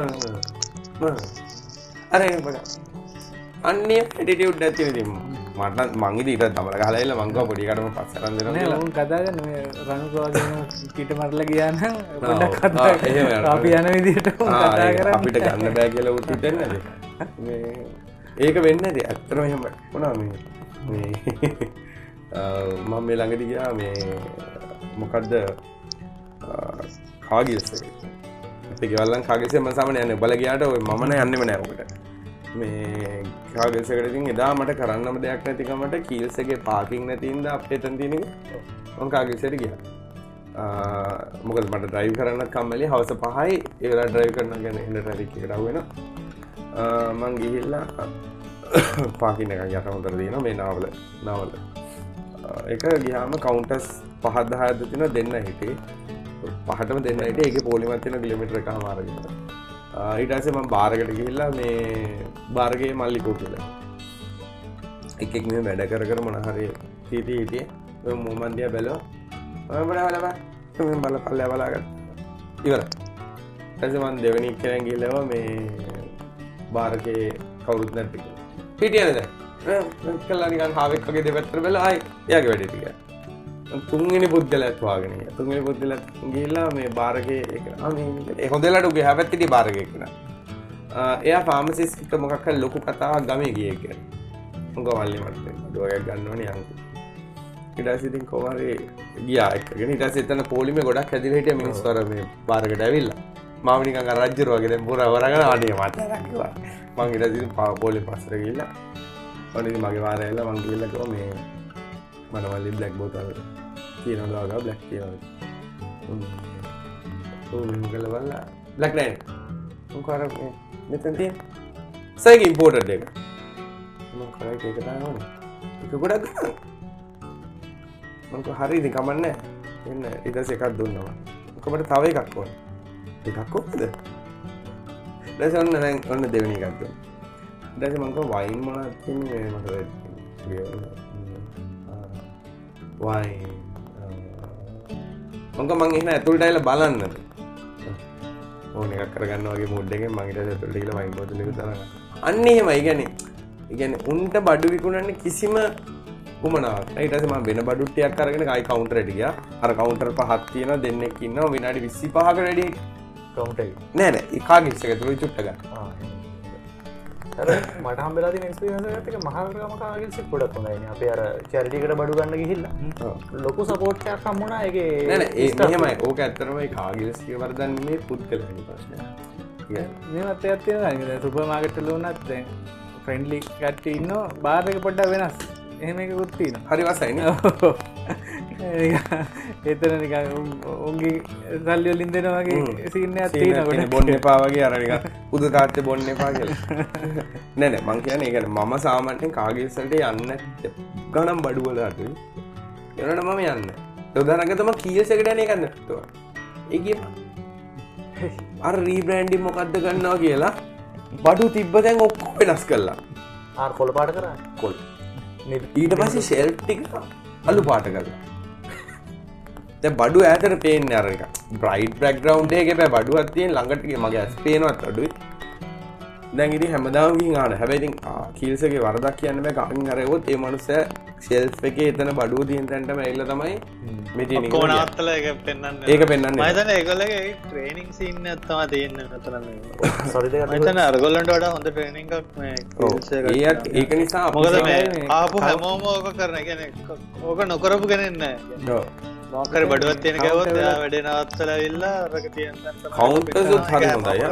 අර බලන්න. අන්නේ ඇටිටියුඩ් එකක් තියෙන ඉතින් මට මං ඉතින් ඊට දමල ගහලා එල්ල මං ගාව පොඩි එකටම පස්ස අරන් දෙනවා කියලා. නෑ උන් කතා කරන මේ රණුකෝ වගේ කීට මරලා ගියා නම් පොඩ්ඩක් කතා කරලා අපි යන විදිහට උන් කතා කරන්නේ අපිට ගන්න බෑ කියලා උත් හිතන්නේ නැද මේ ඒක වෙන්නේ නැති ඇත්තටම එහෙම වුණා මේ මේ මම මේ ළඟදී ගියා මේ මොකද්ද කාගිල්ස් එක අපි ගෙවල්ලන් කාගිල්ස් එක මම සාමාන්‍ය යන්නේ බල ගියාට ඔය මම නෑ යන්නෙම නෑ ඔකට මේ කාගිල්ස් එකට ඉතින් එදා මට කරන්නම දෙයක් නැතිකමට කීල්ස් එකේ පාකින් නැති ඉඳලා අපේ එතන තියෙන එක මම කාගිල්ස් එකට ගියා මොකද මට ඩ්‍රයිව් කරන්නත් කම්මැලි හවස පහයි ඒ වෙලාව ඩ්‍රයිව් කරනවා කියන්නේ එන්න ට්‍රැෆික් එකට අහු වෙනවා මං ගිහිල්ලා පාකින් එකක් යට හොඳට දිනවා මේ නාවල නාවල ඒක ගියාම කවුන්ටර්ස් පහ දහයක්ද තියෙනවා දෙන්න හිටියේ පහටම දෙන්න හිටියේ ඒකේ පොලිමත් තියෙන කිලෝමීටර් එකමාර අරගෙන ඊට පස්සේ මම බාර් එකට ගිහිල්ලා මේ බාර් එකේ මල්ලිකෝ කියලා එකෙක් මෙහෙම වැඩ කර කර මොන හරි හිටියේ හිටියේ මම මොමන් දිහා බැලුවා මම බලලා මම බල පල්ලෙ බලාගත්තා ඉවරයි ඊට පස්සේ මම දෙවෙනි කෙනෙක් ගිහලා මේ බාර් එකේ කවුරුත් නැති හිටියද දැන් කළා නිකන් හාවෙක් වගේ දෙපැත්තට බැලලා ආයි එයාගේ වැඩේට ගියා තුන්වෙනි පුද්ගලයාත් වාගෙන ගියා තුන්වෙනි පුද්ගලයාත් ගිහිල්ලා මේ බාර් එකේ ඒක ආ මේ ඒ හොඳ වෙලාවට උගේ හැපැත්තේ බාර් එකේ කෙනා එයා ෆාමසිස්ට් එක්ක මොකක් හරි ලොකු කතාවක් ගමේ ගියේ කියලා උංග වල්ලි මට ඩෝයක් ගන්න ඕනේ යන්කෝ ඊට පස්සේ ඉතින් කොහොමරි ගියා එක්කගෙන ඊට පස්සේ එතන පොලිමේ ගොඩක් හැදිලා හිටියා මිනිස්සු අර මේ බාර් එකට ඇවිල්ලා මම නිකන් අර රජ්ජුරුව වගේ දැන් පුරා වරගෙන ආන්නේ මට කිව්වා මං ඊට පස්සේ පොලිම පස්සට ගිහිල්ලා ඔන්න මගේ වාරය ඇවිල්ලා මං ගිහිල්ලා කිව්වා මේ මට වල්ලි බ්ලැක් බෝතල් තියෙනවා ගාව බ්ලැක් තියෙනවා මෙහෙම කළා බලලා බ්ලැක් ලයින් මොකක් අර මෙතන තියෙන සයික ඉම්පෝර්ටඩ් එක මම කරා ඒක තමයි ඕනේ ඒක ගොඩක් ගන්න මම කෝ හරි ඉතින් කමන්නේ එන්න ඊට පස්සේ එකක් දුන්නා කොහොමද තව එකක් ඕනේ එකක් කොහොමද දැන් ඔන්න දැන් ඔන්න දෙවෙනි එකක් දුන්නා ඊට පස්සේ මම කෝ වයින් මොනවද තියෙන්නේ මට වයින් මම කෝ මං එන්න ඇතුළට ඇවිල්ලා බලන්නද ඕන එකක් කරගන්න වගේ මූඩ් එකෙන් මං ඊට පස්සේ ඇතුළට ගිහලා වයින් බෝතල් එක දානවා අන්න එහෙමයි කියන්නේ ඒ කියන්නේ උන්ට බඩු විකුණන්නේ කිසිම උමනාවක් නැහැ ඊට පස්සේ මම වෙන බඩු ටිකක් අරගෙන කයි කවුන්ටර් එකට ගියා අර කවුන්ටර් පහක් තියෙනවා දෙන්නෙක් ඉන්නවා විනාඩි විසිපහකට වැඩි කවුන්ටර් එක නෑ නෑ ඒ කාගේ ඉස්සක තුරු චුට්ට ගන්න ආ අර මට හම්බෙලා තියෙන එක්ස්පීරියන්ස් එකත් එක මහාග්‍රාම කාගේල්ස් එක ගොඩක් හොඳයි නේ අපේ අර චැරිටි එකට බඩු ගන්න ගිහිල්ලා ලොකු සපෝට් එකක් හම්බුණා ඒකේ නෑ නෑ ඒ මෙහෙමයි ඕක ඇත්තටම ඒ කාගේල්ස් කිය වරදන් නෙමෙයි පුද්ගල වෙන ප්‍රශ්නයක් මේවත් එකක් තියෙනවා නේද සුපර් මාකට් වල උනත් දැන් ෆ්‍රෙන්ඩ්ලි කට්ටිය ඉන්නවා බාර් එක පොඩ්ඩක් වෙනස් එහෙම එකකුත් තියෙනවා හරි වසයිනේ එතන නිකන් උන්ගේ සල්ලි වලින් දෙනවා වගේ සීන් එකක් තියෙනවා කොට බොන්න එපා වගේ අර නිකන් උදු කාත්තේ බොන්න එපා කියලා නෑ නෑ මං කියන්නේ ඒ කියන්නේ මම සාමාන්‍යයෙන් කාගේල්ස් වලට යන්නේ ගණන් බඩු වල අතේ ඒනට මම යන්නේ උදාහරණයක් තමයි කීල්ස් එකට යන්නේ කන්න ඒ කියපන් අර රීබ්‍රෑන්ඩින් මොකද්ද ගන්නවා කියලා බඩු තිබ්බ දැන් ඔක්කොම වෙනස් කළා ආර කොළ පාට කරා කොළ ඊට පස්සේ ෂෙල්ෆ් ටික අලු පාට කරලා දැන් බඩු ඈතට පේන්නේ අර එක බ්‍රයිට් බෑග්ග්‍රවුන්ඩ් එකේ බෑ බඩුවක් තියෙන ළඟට ගිය මගේ ඇස් පේනවත් අඩුයි දැන් ඉතින් හැමදාම ගිහින් ආන හැබැයි ඉතින් කීල්ස් එකේ වරදක් කියන්න බෑ කලින් හරෙවොත් ඒ මනුස්සයා ෂෙල්ෆ් එකේ එතන බඩුව තියෙන තැනටම ඇවිල්ලා තමයි මේ තියෙන එක කොනාත්තල ඒක පෙන්වන්නේ ඒක පෙන්වන්නේ මම හිතන්නේ ඒගොල්ලෝගේ ට්‍රේනින් සීන් එකක් තමයි තියෙන්නේ මෙතන මේ සෝරි දෙක මම හිතන්නේ අරගොල්ලන්ට වඩා හොඳ ට්‍රේනින් එකක් මේ කීල්ස් එකට ඒක නිසා මොකද මේ ආපු හැමෝම ඕක කරන කියන්නේ ඕක නොකරපු කෙනෙක් නෑ ඔව් මොකද බඩුවක් තියෙන ගාවත් එයා වැඩේ නවත්තලා ඇවිල්ලා අරක තියෙන තැන තමයි කවුන්ටර්ස් උත් හරි හොඳයි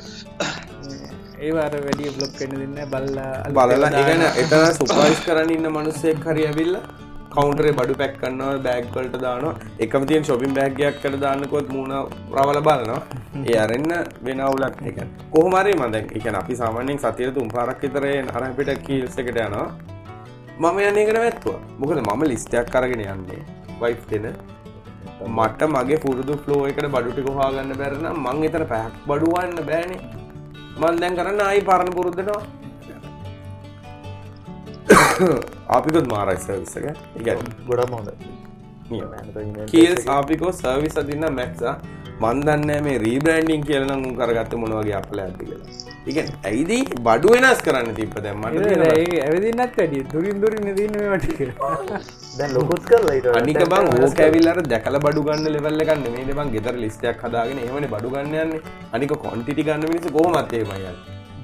ඒ වාර වැඩි බ්ලොග් කරන්න දෙන්නේ බලලා බලලා ඒ කියන්නේ එතන සුපර්වයිස් කරන්න ඉන්න මිනිස්සෙක් හරි ඇවිල්ලා කවුන්ටරේ බඩු පැක් කරනවා බෑග් වලට දානවා එකම තියෙන shopping bag එකක් අර දාන්නකොත් මූණ රවල බලනවා ඒ අරින්න වෙන අවුලක් ඒ කියන්නේ කොහොම හරි මම දැන් ඒ කියන්නේ අපි සාමාන්‍යයෙන් සතියේ තුන් පාරක් විතර අර අපිට කීල්ස් එකට යනවා මම යන්නේ එකට වැට්ටුවා මොකද මම ලිස්ට් එකක් අරගෙන යන්නේ වයිෆ් දෙන මට මගේ පුරුදු ෆ්ලෝ එකට බඩු ටික හොයාගන්න බැරි නම් මං එතන පැක් බඩු වන්න බෑනේ මම දැන් කරන්නේ ආයි පරණ පුරුද්දනවා ආපිකොත් මාරයි සර්විස් එක. ඒ කියන්නේ ගොඩක් හොඳයි. කීල්ස් ආපිකෝ සර්විස් අදින්න මැක්සා මන් දන්නේ මේ රීබ්‍රෑන්ඩින් කියලා නම් උන් කරගත්ත මොන වගේ අප්ලයිද කියලා. ඒ කියන්නේ ඇයිද බඩු වෙනස් කරන්න තිබ්බ දැන් මට තේරෙනවා. ඒක ඇවිදින්නත් වැඩි. දුරින් දුරින් නෙදින්න මේවා ටික. දැන් ලොකුත් කරලා ඊට අනික බං ඕක ඇවිල්ලා අර දැකලා බඩු ගන්න ලෙවල් එකක් නෙමෙයි නේ බං ගෙදර ලිස්ට් එකක් හදාගෙන එහෙමනේ බඩු ගන්න යන්නේ. අනික ක්වොන්ටිටි ගන්න මිනිස්සු කොහොමද එහෙමයි යන්නේ.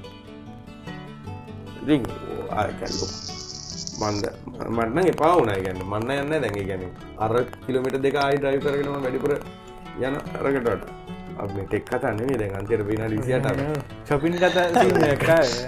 රින් ආය කල්ලෝ මන්ද මට නම් එපා වුණා කියන්නේ මන්න යන්නේ නැහැ දැන් ඒ කියන්නේ අර කිලෝමීටර් දෙක ආයි ඩ්‍රයිව් කරගෙන මම වැඩිපුර යන අරකට වටා අපි මේ ටෙක් කතා නෙමෙයි දැන් අන්තිමට විනාඩි විසිඅටක් shopping කතා සීන් එකක් ආයේ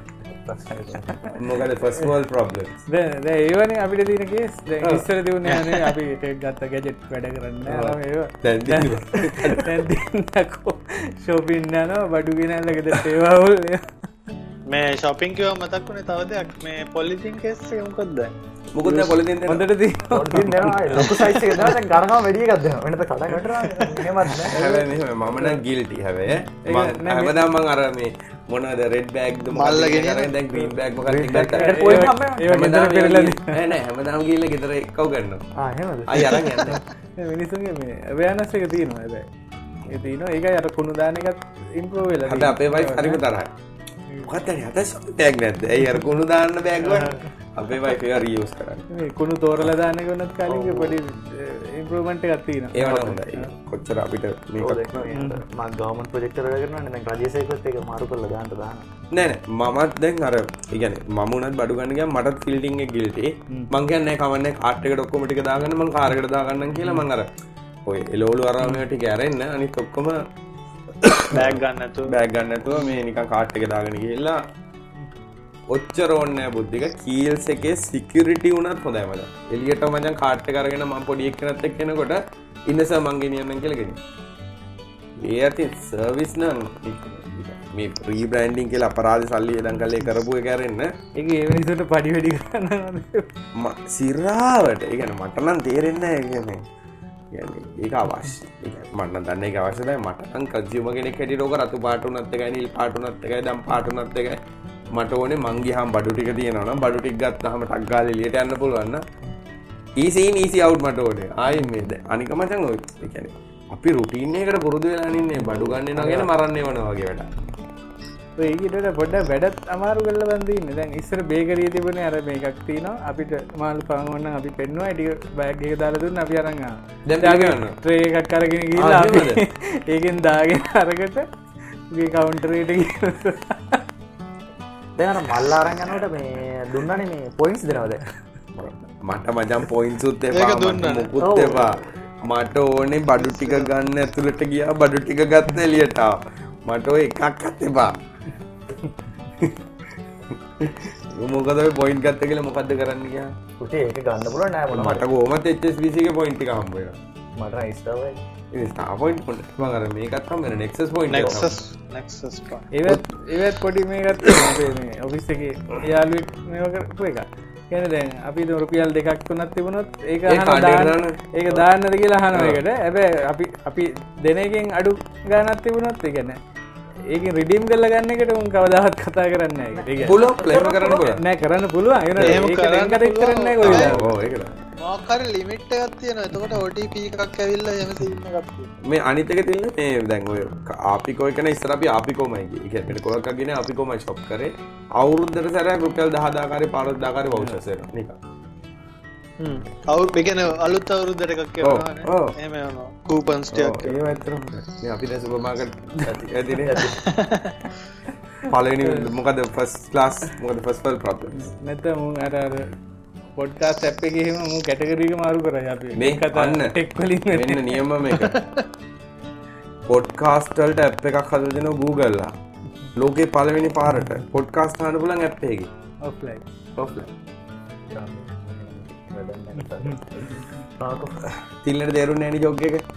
මොකද first world problems දැන් දැන් ඒවනේ අපිට තියෙන කේස් දැන් ඉස්සර තිබුණේ නේ අපි ටෙක් ගත්ත ගැජට් වැඩ කරන්නේ නැහැ ඒව දැන් දිනවා දැන් දිනනකෝ shopping යනවා බඩු ගෙනල්ලා ගෙදරට ඒවා වල මේ shopping කිව්ව මතක් වුණේ තව දෙයක් මේ පොලිතින් කේස් එක මොකද්ද මොකද දැන් පොලිතින් දෙන්න හොඳට තියෙනවා පොලිතින් දෙනවා ලොකු සයිස් එක දෙනවා දැන් ගණනවා වැඩි එකක් දෙනවා වෙනත කඩ කටනවා එහෙමත් නෑ හැබැයි මෙහෙම මම නම් ගිල්ටි හැබැයි මම හැමදාම මම අර මේ මොනවාද රෙඩ් බෑග් ද මොකක්ද කරගෙන දැන් ග්‍රීන් බෑග් මොකක්ද ගත්තා ඒක ගෙදර පෙරලා නෑ නෑ හැමදාම ගිහලා ගෙදර එක්කව ගන්නවා ආ එහෙමද අය අරන් යන්නේ මිනිස්සුන්ගේ මේ අවයර්නස් එක තියෙනවා හැබැයි ඒ තියෙනවා ඒකයි අර කුණු දාන එකත් ඉම්ප්‍රූව් වෙලා තියෙනවා අපේ වයිෆ් හරිම තරහයි මොකක්ද නේ අතස් බෑග් නැද්ද ඇයි අර කුණු දාන්න බෑග් වල අපේ වයිෆ් එක රීයුස් කරන්නේ මේ කුණු තෝරලා දාන්න එක උනත් කාලින්ගේ පොඩි ඉම්ප්‍රූව්මන්ට් එකක් තියෙනවා ඒව නම් හොඳයි කොච්චර අපිට මේක මම ගවර්න්මන්ට් ප්‍රොජෙක්ට් එකක් කරනවානේ දැන් රජයසේකත් ඒක මාරු කරලා දාන්න දාන්න නෑ නෑ මමත් දැන් අර ඒ කියන්නේ මම උනත් බඩු ගන්න ගියාම මටත් ෆීල්ඩින් එක ගිල්ටි මං කියන්නේ කවන්නේ කාට් එකට ඔක්කොම ටික දාගන්න මං කාර් එකට දාගන්නම් කියලා මං අර ඔය එලෝලු අරාමේ ටික ඇරෙන්න අනිත් ඔක්කොම බෑග් ගන්න නැතුව බෑග් ගන්න නැතුව මේ නිකන් කාට් එක දාගෙන ගිහිල්ලා ඔච්චර ඕනේ බුද්ධික කීල්ස් එකේ සිකියුරිටි උනත් හොඳයි මචං. එළියට මචං කාට් එක අරගෙන මම පොඩි එක්කෙනෙක් එක්ක එනකොට ඉන්නස මං ගෙනියන්නම් කියලා ගෙනියන. ඒ ඇති සර්විස් නම් මේ ප්‍රී බ්‍රෑන්ඩින් කියලා අපරාධ සල්ලි එදන් කල්ලේ කරපු එක ඇරෙන්න. ඒක ඒ මිනිස්සුන්ට පඩි වැඩි කරනවා. සිරාවට ඒ කියන්නේ මට නම් තේරෙන්නේ නැහැ ඒ කියන්නේ. ඒක අවශ්‍ය. මට නම් දන්නේ ඒක අවශ්‍ය නැහැ. මට නම් කන්සියුමර් කෙනෙක් හැටියට ඕක රතු පාට උනත් එකයි නිල් පාට උනත් එකයි දම් පාට උනත් එකයි. මට ඕනේ මං ගියාම බඩු ටික තියෙනවා නම් බඩු ටික ගත්තාම ටක් ගාලා එළියට යන්න පුළුවන් නම් easy in easy out මට ඕනේ. ආයි මේ අනික මචං ඔය ඒ කියන්නේ අපි රුටීන් එකකට පුරුදු වෙලා ඉන්නේ බඩු ගන්න යනවා කියන මරන්නේ වනවා වගේ වැඩක්. ඔය ඒකට පොඩ්ඩක් වැඩත් අමාරු කරලා බන්දි ඉන්නේ. දැන් ඉස්සර බේකරියේ තිබුණේ අර මේකක් තියෙනවා. අපිට මාළු පාන් වන්න අපි පෙන්නුවා. ටික බෑග් එක දාලා දුන්නා අපි අරන් ආවා. දැන් දාගෙන ට්‍රේ එකක් අරගෙන ගිහලා අපි ඒකෙන් දාගෙන අරකට උගේ කවුන්ටර් එකට ගිහලා දැන් අර මල්ල අරන් යනකොට මේ දුන්නනේ මේ පොයින්ට්ස් දෙනවද? මට මචං පොයින්ට්ස් උත් එපා මොකුත් එපා. මට ඕනේ බඩු ටික ගන්න ඇතුළට ගියා බඩු ටික ගත්ත එළියට ආවා. මට ඔය එකක්වත් එපා. මොකද ඔය පොයින්ට් ගත්ත කියලා මොකද්ද කරන්න ගියා? පුතේ ඒක ගන්න පුළුවන් නෑ මොනවා. මට කොහොමද H S B C එකේ පොයින්ට් ටික හම්බ වෙනවා. මට රයිස්ටර් වෙයි. ඒ ස්ටාර් පොයින්ට් පොඩ මම අර මේකත් හම්බ වෙන නෙක්සස් පොයින්ට් එක. Nexus Nexus point. ඒවත් ඒවත් පොඩි මේකත් තියෙනවා මේ ඔෆිස් එකේ යාළුවෙක් මේව කරපු එක. කියන්නේ දැන් අපි රුපියල් දෙකක් තුනක් තිබුණොත් ඒක අහනවා දාන්න ඒක දාන්නද කියලා අහනවා ඒකට. හැබැයි අපි අපි දෙන එකෙන් අඩු ගාණක් තිබුණොත් ඒ කියන්නේ ඒකෙන් රිඩීම් කරලා ගන්න එකට උන් කවදාවත් කතා කරන්නේ නැහැ ඒකට. ඒක පුළුවන් ක්ලේම් කරන්න පුළුවන්. නෑ කරන්න පුළුවන්. ඒ එහෙම වුණාට ඒක ලින්ක් කරන්නේ නැහැ කොහෙද? ඔව් ඒකද. මොකක් හරි ලිමිට් එකක් තියෙනවා. එතකොට O T P එකක් ඇවිල්ලා එහෙම සීන් එකක් තියෙනවා. මේ අනිත් එක තියෙන්නේ මේ දැන් ඔය ආපිකෝ එක නේ ඉස්සර අපි ආපිකෝමයි ගියේ. ඒ කියන්නේ කොලක් අගිනේ ආපිකෝමයි ෂොප් කරේ. අවුරුද්දට සැරයක් රුපියල් දහ දාකාරේ පන්දහස් දාකාරේ වවුචර්ස් එනවා නිකන්. හ්ම්. අවුරුදු ඒ කියන්නේ අලුත් අවුරුද්දට එකක් එනවා නේ. ඔව්. එහෙම යනවා. කූපන්ස් ටිකක්. ඒව ඇත්තටම මේ අපි දැන් සුපර් මාකට් ඇදිනේ ඇදි. පළවෙනි මොකද ෆස්ට් ක්ලාස් මොකද ෆස්ට් වර්ල්ඩ් ප්‍රොබ්ලම්ස්. නැත්නම් උන් අර අර පොඩ්කාස්ට් ඇප් එකේ එහෙම මු කැටගරි එක මාරු කරා අපි. මේ කතා අන්න ටෙක් වලින් මෙන්න නියම මේක. පොඩ්කාස්ට් වලට ඇප් එකක් හදලා දෙනවා Google ලා. ලෝකේ පළවෙනි පාරට පොඩ්කාස්ට් අහන්න පුළුවන් ඇප් එකකින්. ඔෆ්ලයින්. ඔෆ්ලයින්. තිල්ලට තේරුන්නේ නැහැ නේ ජොග් එක.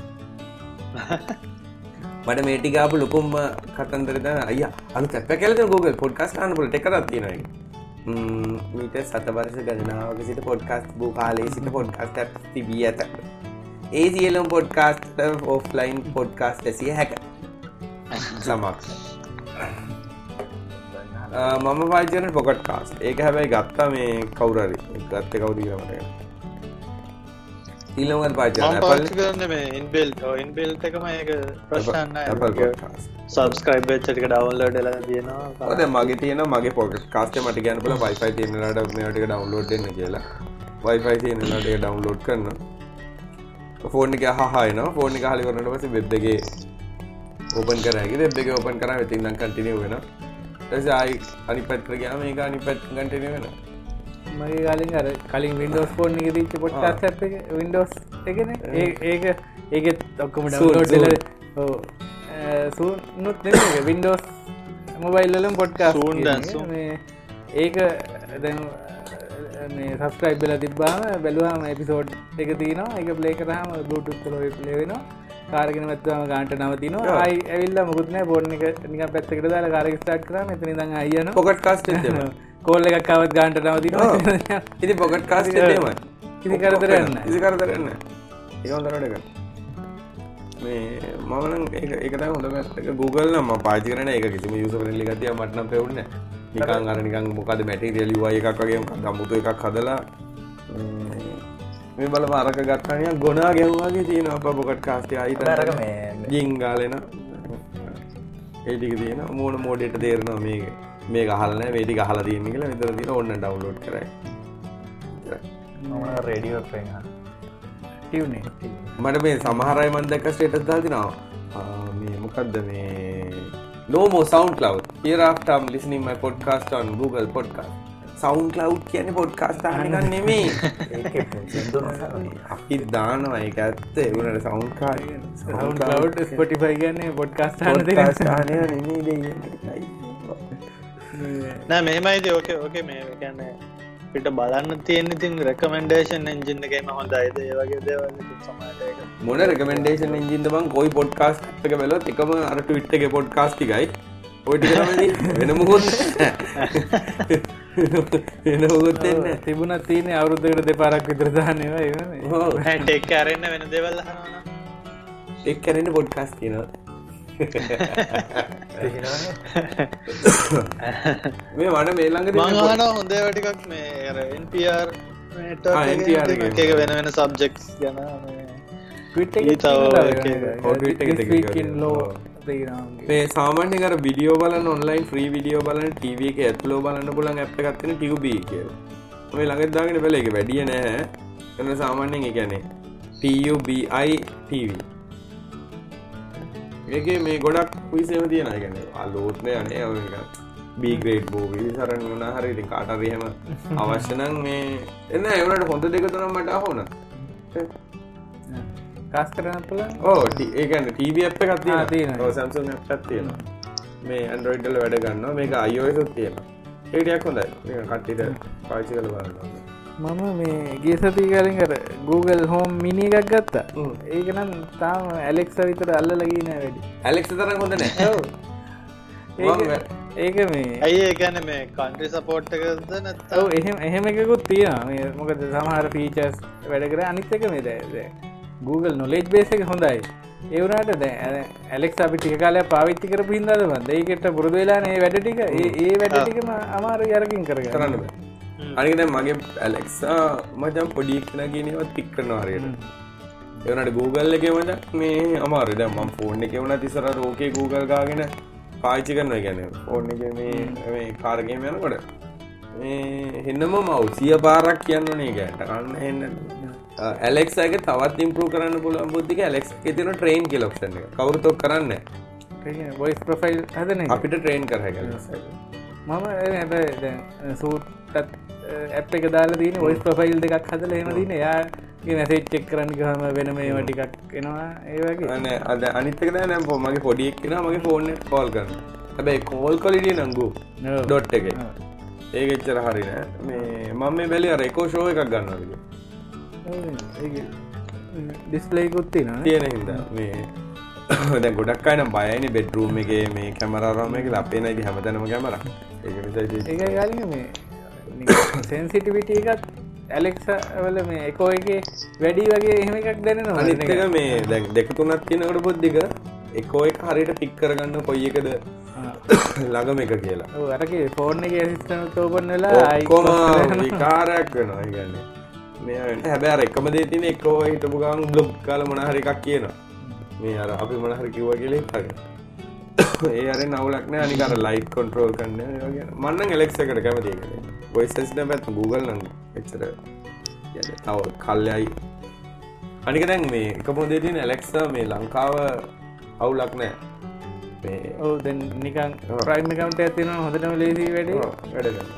මට මේ ටික ආපු ලොකුම කතන්දර දැන් අයියා අලුත් ඇප් එකක් කියලා දෙන Google පොඩ්කාස්ට් අහන්න පුළුවන් ටෙක් එකක් තියෙනවා ඒක. ම්ම් මීට සත වර්ෂ ගණනාවක සිට පොඩ්කාස්ට් බෝ කාලේ සිට පොඩ්කාස්ට් ඇප් තිබී ඇත. ඒ සියලුම පොඩ්කාස්ට් ඔෆ්ලයින් පොඩ්කාස්ට් ඇසිය හැක. සමක්. මම පාවිච්චි කරන පොකට් කාස්ට්. ඒක හැබැයි ගත්තා මේ කවුරු හරි. ගත්තේ කවුද කියලා මට ඒක. ඊළඟට පාවිච්චි කරන Apple පාවිච්චි කරන්නේ මේ inbuilt. ඔය inbuilt එකම ඒක ප්‍රශ්න නැහැ. Apple podcast. subscribe වෙච්ච ටික download වෙලා තියෙනවා. ඔය දැන් මගේ තියෙනවා මගේ podcast එක මට කියන්න පුළුවන් Wi-Fi තියෙන වෙලාවට මේවා ටික download දෙන්න කියලා. Wi-Fi තියෙන වෙලාවට ඒක download කරනවා. ෆෝන් එකේ අහහා එනවා. ෆෝන් එක අහලා ඉවරනට පස්සේ web එකේ open කරාගෙන web එකේ open කරා ඉතින් නම් continue වෙනවා. ඊට පස්සේ ආයි අනිත් පැත්තට ගියාම මේක අනිත් පැත්තට continue වෙනවා. මගේ කලින් අර කලින් Windows phone එකේ දීච්ච පොඩ්කාස්ට් ඇප් එක Windows එකනේ ඒ ඒක ඒකෙත් ඔක්කොම ඩවුන්ලෝඩ් වෙලා ඔව් සූනුත් නෙමෙයි Windows mobile වලින් පොඩ්කාස්ට් මේ ඒක දැන් මේ subscribe වෙලා තිබ්බාම බැලුවාම එපිසෝඩ් එක තියෙනවා ඒක ප්ලේ කරාම Bluetooth වල ප්ලේ වෙනවා කාර් එකෙන් වැත්තුවාම ගානට නවතිනවා ආයි ඇවිල්ලා මොකුත් නැහැ ෆෝන් එක නිකන් පැත්තකට දාලා කාර් එක ස්ටාර්ට් කරාම එතන ඉඳන් ආයි යනවා පොකට් කාස්ට් එකක් දෙනවා කෝල් එකක් ආවත් ගානට නවතිනවා ඉතින් පොකට් කාස්ට් එකක් දෙනවා කිසි කරදරයක් නැහැ කිසි කරදරයක් නැහැ ඒක හොඳ වැඩ කරා මේ මම නම් ඒක ඒක තමයි හොඳ පැත්ත එක Google නම් මම පාවිච්චි කරන්නේ නැහැ ඒක කිසිම user friendly එකක් තියා මට නම් පෙවුන්නේ නැහැ නිකන් අර නිකන් මොකද මැටීරියල් U I එකක් වගේ මොකද අමුතු එකක් හදලා මේ බලම අරක ගත්තා නිකන් ගොනා ගැහුවාගේ තියෙනවා අප පොකට් කාස්ට් එක ආයිත් අරක මේ ජින් ගාලේන ඒ ටික තියෙනවා මොන මොඩේට තේරෙනවා මේක මේක අහලා නැහැ මේ ටික අහලා තියෙන්නේ කියලා මෙතන තියෙන ඕන්න ඩවුන්ලෝඩ් කරයි මම රේඩියෝ එකෙන් අහන ටියුන් එක මට මේ සමහර අය මම දැක්ක ස්ටේටස් දාලා තිනවා මේ මොකද්ද මේ no more SoundCloud hereafter I'm listening my podcast on Google podcast SoundCloud කියන්නේ podcast අහන්න එක නෙමෙයි ඒකේ සින්දුන අපි දානවා ඒක ඇත්ත ඒ වුණාට SoundCloud SoundCloud Spotify කියන්නේ පොඩ්කාස්ට් අහන්න දෙන podcast අහන්නේ නෙමෙයි දෙන්නේ නෑ මෙහෙමයිද ඕකේ ඕකේ මේ කියන්නේ පිට බලන්න තියෙන ඉතින් රෙකමෙන්ඩේෂන් එන්ජින් එකේම හොඳයිද ඒ වගේ දේවල් සමහරට ඒක මොන රෙකමෙන්ඩේෂන් එන්ජින්ද බං කොයි පොඩ්කාස්ට් එක බැලුවත් එකම අර ට්විට් එකේ පොඩ්කාස්ට් ටිකයි ඔය ටික තමයි වෙන මොකොත් වෙන මොකොත් නැහැ තිබුණා තියෙන්නේ අවුරුද්දකට දෙපාරක් විතර දාන්න ඒවා ඒවනේ ඔව් ටෙක් කරන්න වෙන දේවල් අහනවා නම් ටෙක් කරන්න පොඩ්කාස්ට් තියෙනවා මේ වඩ මේ ළඟදී මම අහනවා හොඳ ඒවා ටිකක් මේ අර එන් පී ආර් නෙට්වර්ක් එක වෙන වෙන සබ්ජෙක්ට්ස් ගැන මේ ට්විට් එකේ තියෙනවා මේ සාමාන්‍යයෙන් අර වීඩියෝ බලන්න ඔන්ලයින් ෆ්‍රී වීඩියෝ බලන්න ටීවී එකේ ඇතුළේ බලන්න පුළුවන් ඇප් එකක් තියෙන ටියුබී කියලා. මම ළඟට දාගෙන බැලුවා ඒක වැඩිය නෑ. එතන සාමාන්‍යයෙන් ඒ කියන්නේ ටීයුබී ආයි ටීවී. ඒකේ මේ ගොඩක් කුයිසෙම තියෙනවා. ඒ කියන්නේ අලෝත් නෑ අනේ ඔය නිකන් B grade movies අරන් මොනවා හරි ඉතින් කාට හරි එහෙම අවශ්‍ය නම් මේ එන්න ඒ වුණාට හොඳ දෙක තුනක් මට අහුණා. කාස් කරන්න පුළුවන්. ඔව් ඒ කියන්නේ ටීවී ඇප් එකක් තියෙනවා. ඔව් Samsung ඇප් එකක් තියෙනවා. මේ Android වල වැඩ ගන්නවා. මේක iOS උත් තියෙනවා. ඒක ටිකක් හොඳයි. මේක කට්ටියට පාවිච්චි කරලා බලන්න. මම මේ ගිය සතිය කලින් අර Google Home Mini එකක් ගත්තා. ඒක නම් තාම Alexa විතර අල්ලලා ගියේ නෑ වැඩි. Alexa තරම් හොඳ නෑ. ඔව්. ඒක මේ ඇයි ඒ කියන්නේ මේ country support එකද නැත්නම් ඔව් එහෙම එහෙම එකකුත් තියෙනවා. මේ මොකද සමහර features වැඩ කරේ අනිත් එක මේ දැන් Google knowledge base එක හොඳයි. ඒ වුණාට දැන් Alexa අපි ටික කාලයක් පාවිච්චි කරපු හින්දාද මන්ද ඒකට පුරුදු වෙලා නේ වැඩ ටික ඒ ඒ වැඩ ටිකම අමාරුයි අරකින් කරගන්න. කරන්න බෑ. අනික දැන් මගේ Alexa මචං පොඩි කෙනා කියන ඒවා ටික් කරනවා හරියට. ඒ වුණාට Google එකේ මචං මේ අමාරුයි. දැන් මම ෆෝන් එකේ වුණත් ඉස්සර ඕකේ Google ගාගෙන පාවිච්චි කරනවා කියන්නේ. ෆෝන් එකේ මේ මේ කාර් එකේම යනකොට මේ හෙන්නම මව් සිය පාරක් කියන්නනේ ගෑන්ට කන්න හෙන්න. Alexa එක තවත් ඉම්ප්‍රූව් කරන්න පුළුවන් බුද්ධික Alexa එකේ තියෙන train කියලා ඔප්ෂන් එක. කවුරුත් ඔක් කරන්නේ නැහැ. ඒ කියන්නේ voice profile හදන එක. අපිට train කර හැකියි Alexa එක. මම හැබැයි දැන් සූට්ටත් ඇප් එක දාලා තියෙන voice profile දෙකක් හදලා එහෙම තියෙන. එයාගේ message check කරන්න ගියාම වෙන මේවා ටිකක් එනවා ඒ වගේ. අනේ අද අනිත් එක දැන් මම මගේ පොඩි එක්ක කෙනා මගේ ෆෝන් එකට කෝල් කරනවා. හැබැයි කෝල් quality නම් ගෝ dot එකේ. ඒක එච්චර හරි නෑ. මේ මම මේ බැලුවා රෙකෝ ෂෝ එකක් ගන්නවා කියලා. ඩිස්ප්ලේ එකකුත් තියෙනවා තියෙන හින්දා මේ දැන් ගොඩක් අය නම් බයයිනේ බෙඩ්රූම් එකේ මේ කැමරා රෝම එකේ අපේ නයි ඉතින් හැමතැනම කැමරා. ඒක නිසා ඉතින් ඒකයි ගාලිය මේ සෙන්සිටිවිටි එකත් Alexa වල මේ එකෝ එකේ වැඩි වගේ එහෙම එකක් දැනෙනවා. අනිත් එක මේ දැන් දෙක තුනක් තියෙනකොට පොඩ්ඩික එකෝ එක හරියට ටික් කරගන්න කොයි එකද ළඟම එක කියලා. ඔව් අරකේ ෆෝන් එකේ ඇසිස්ටන්ට් ඕපන් වෙලා කොම විකාරයක් වෙනවා. ඒ කියන්නේ මේ හැබැයි අර එකම දේ තියෙන එකෝ හිටපු ගමන් බ්ලොග් කාලා මොන හරි එකක් කියනවා. මේ අර අපි මොන හරි කිව්වා කියලා හිතගෙන. ඒ අර නවුලක් නෑ. අනික අර ලයිට් කන්ට්‍රෝල් කරන්න ඒ වගේ. මම නම් Alexa එකට කැමති ඒකට. voice assistant පැත්ත Google නම් එච්චර යද තව කල්යයි. අනික දැන් මේ එකම දේ තියෙන Alexa මේ ලංකාව අවුලක් නෑ. මේ ඔව් දැන් නිකන් ප්‍රයිම් account එකක් තියෙනවා හොඳටම ලේසි වැඩේ. ඔව් වැඩ කරනවා.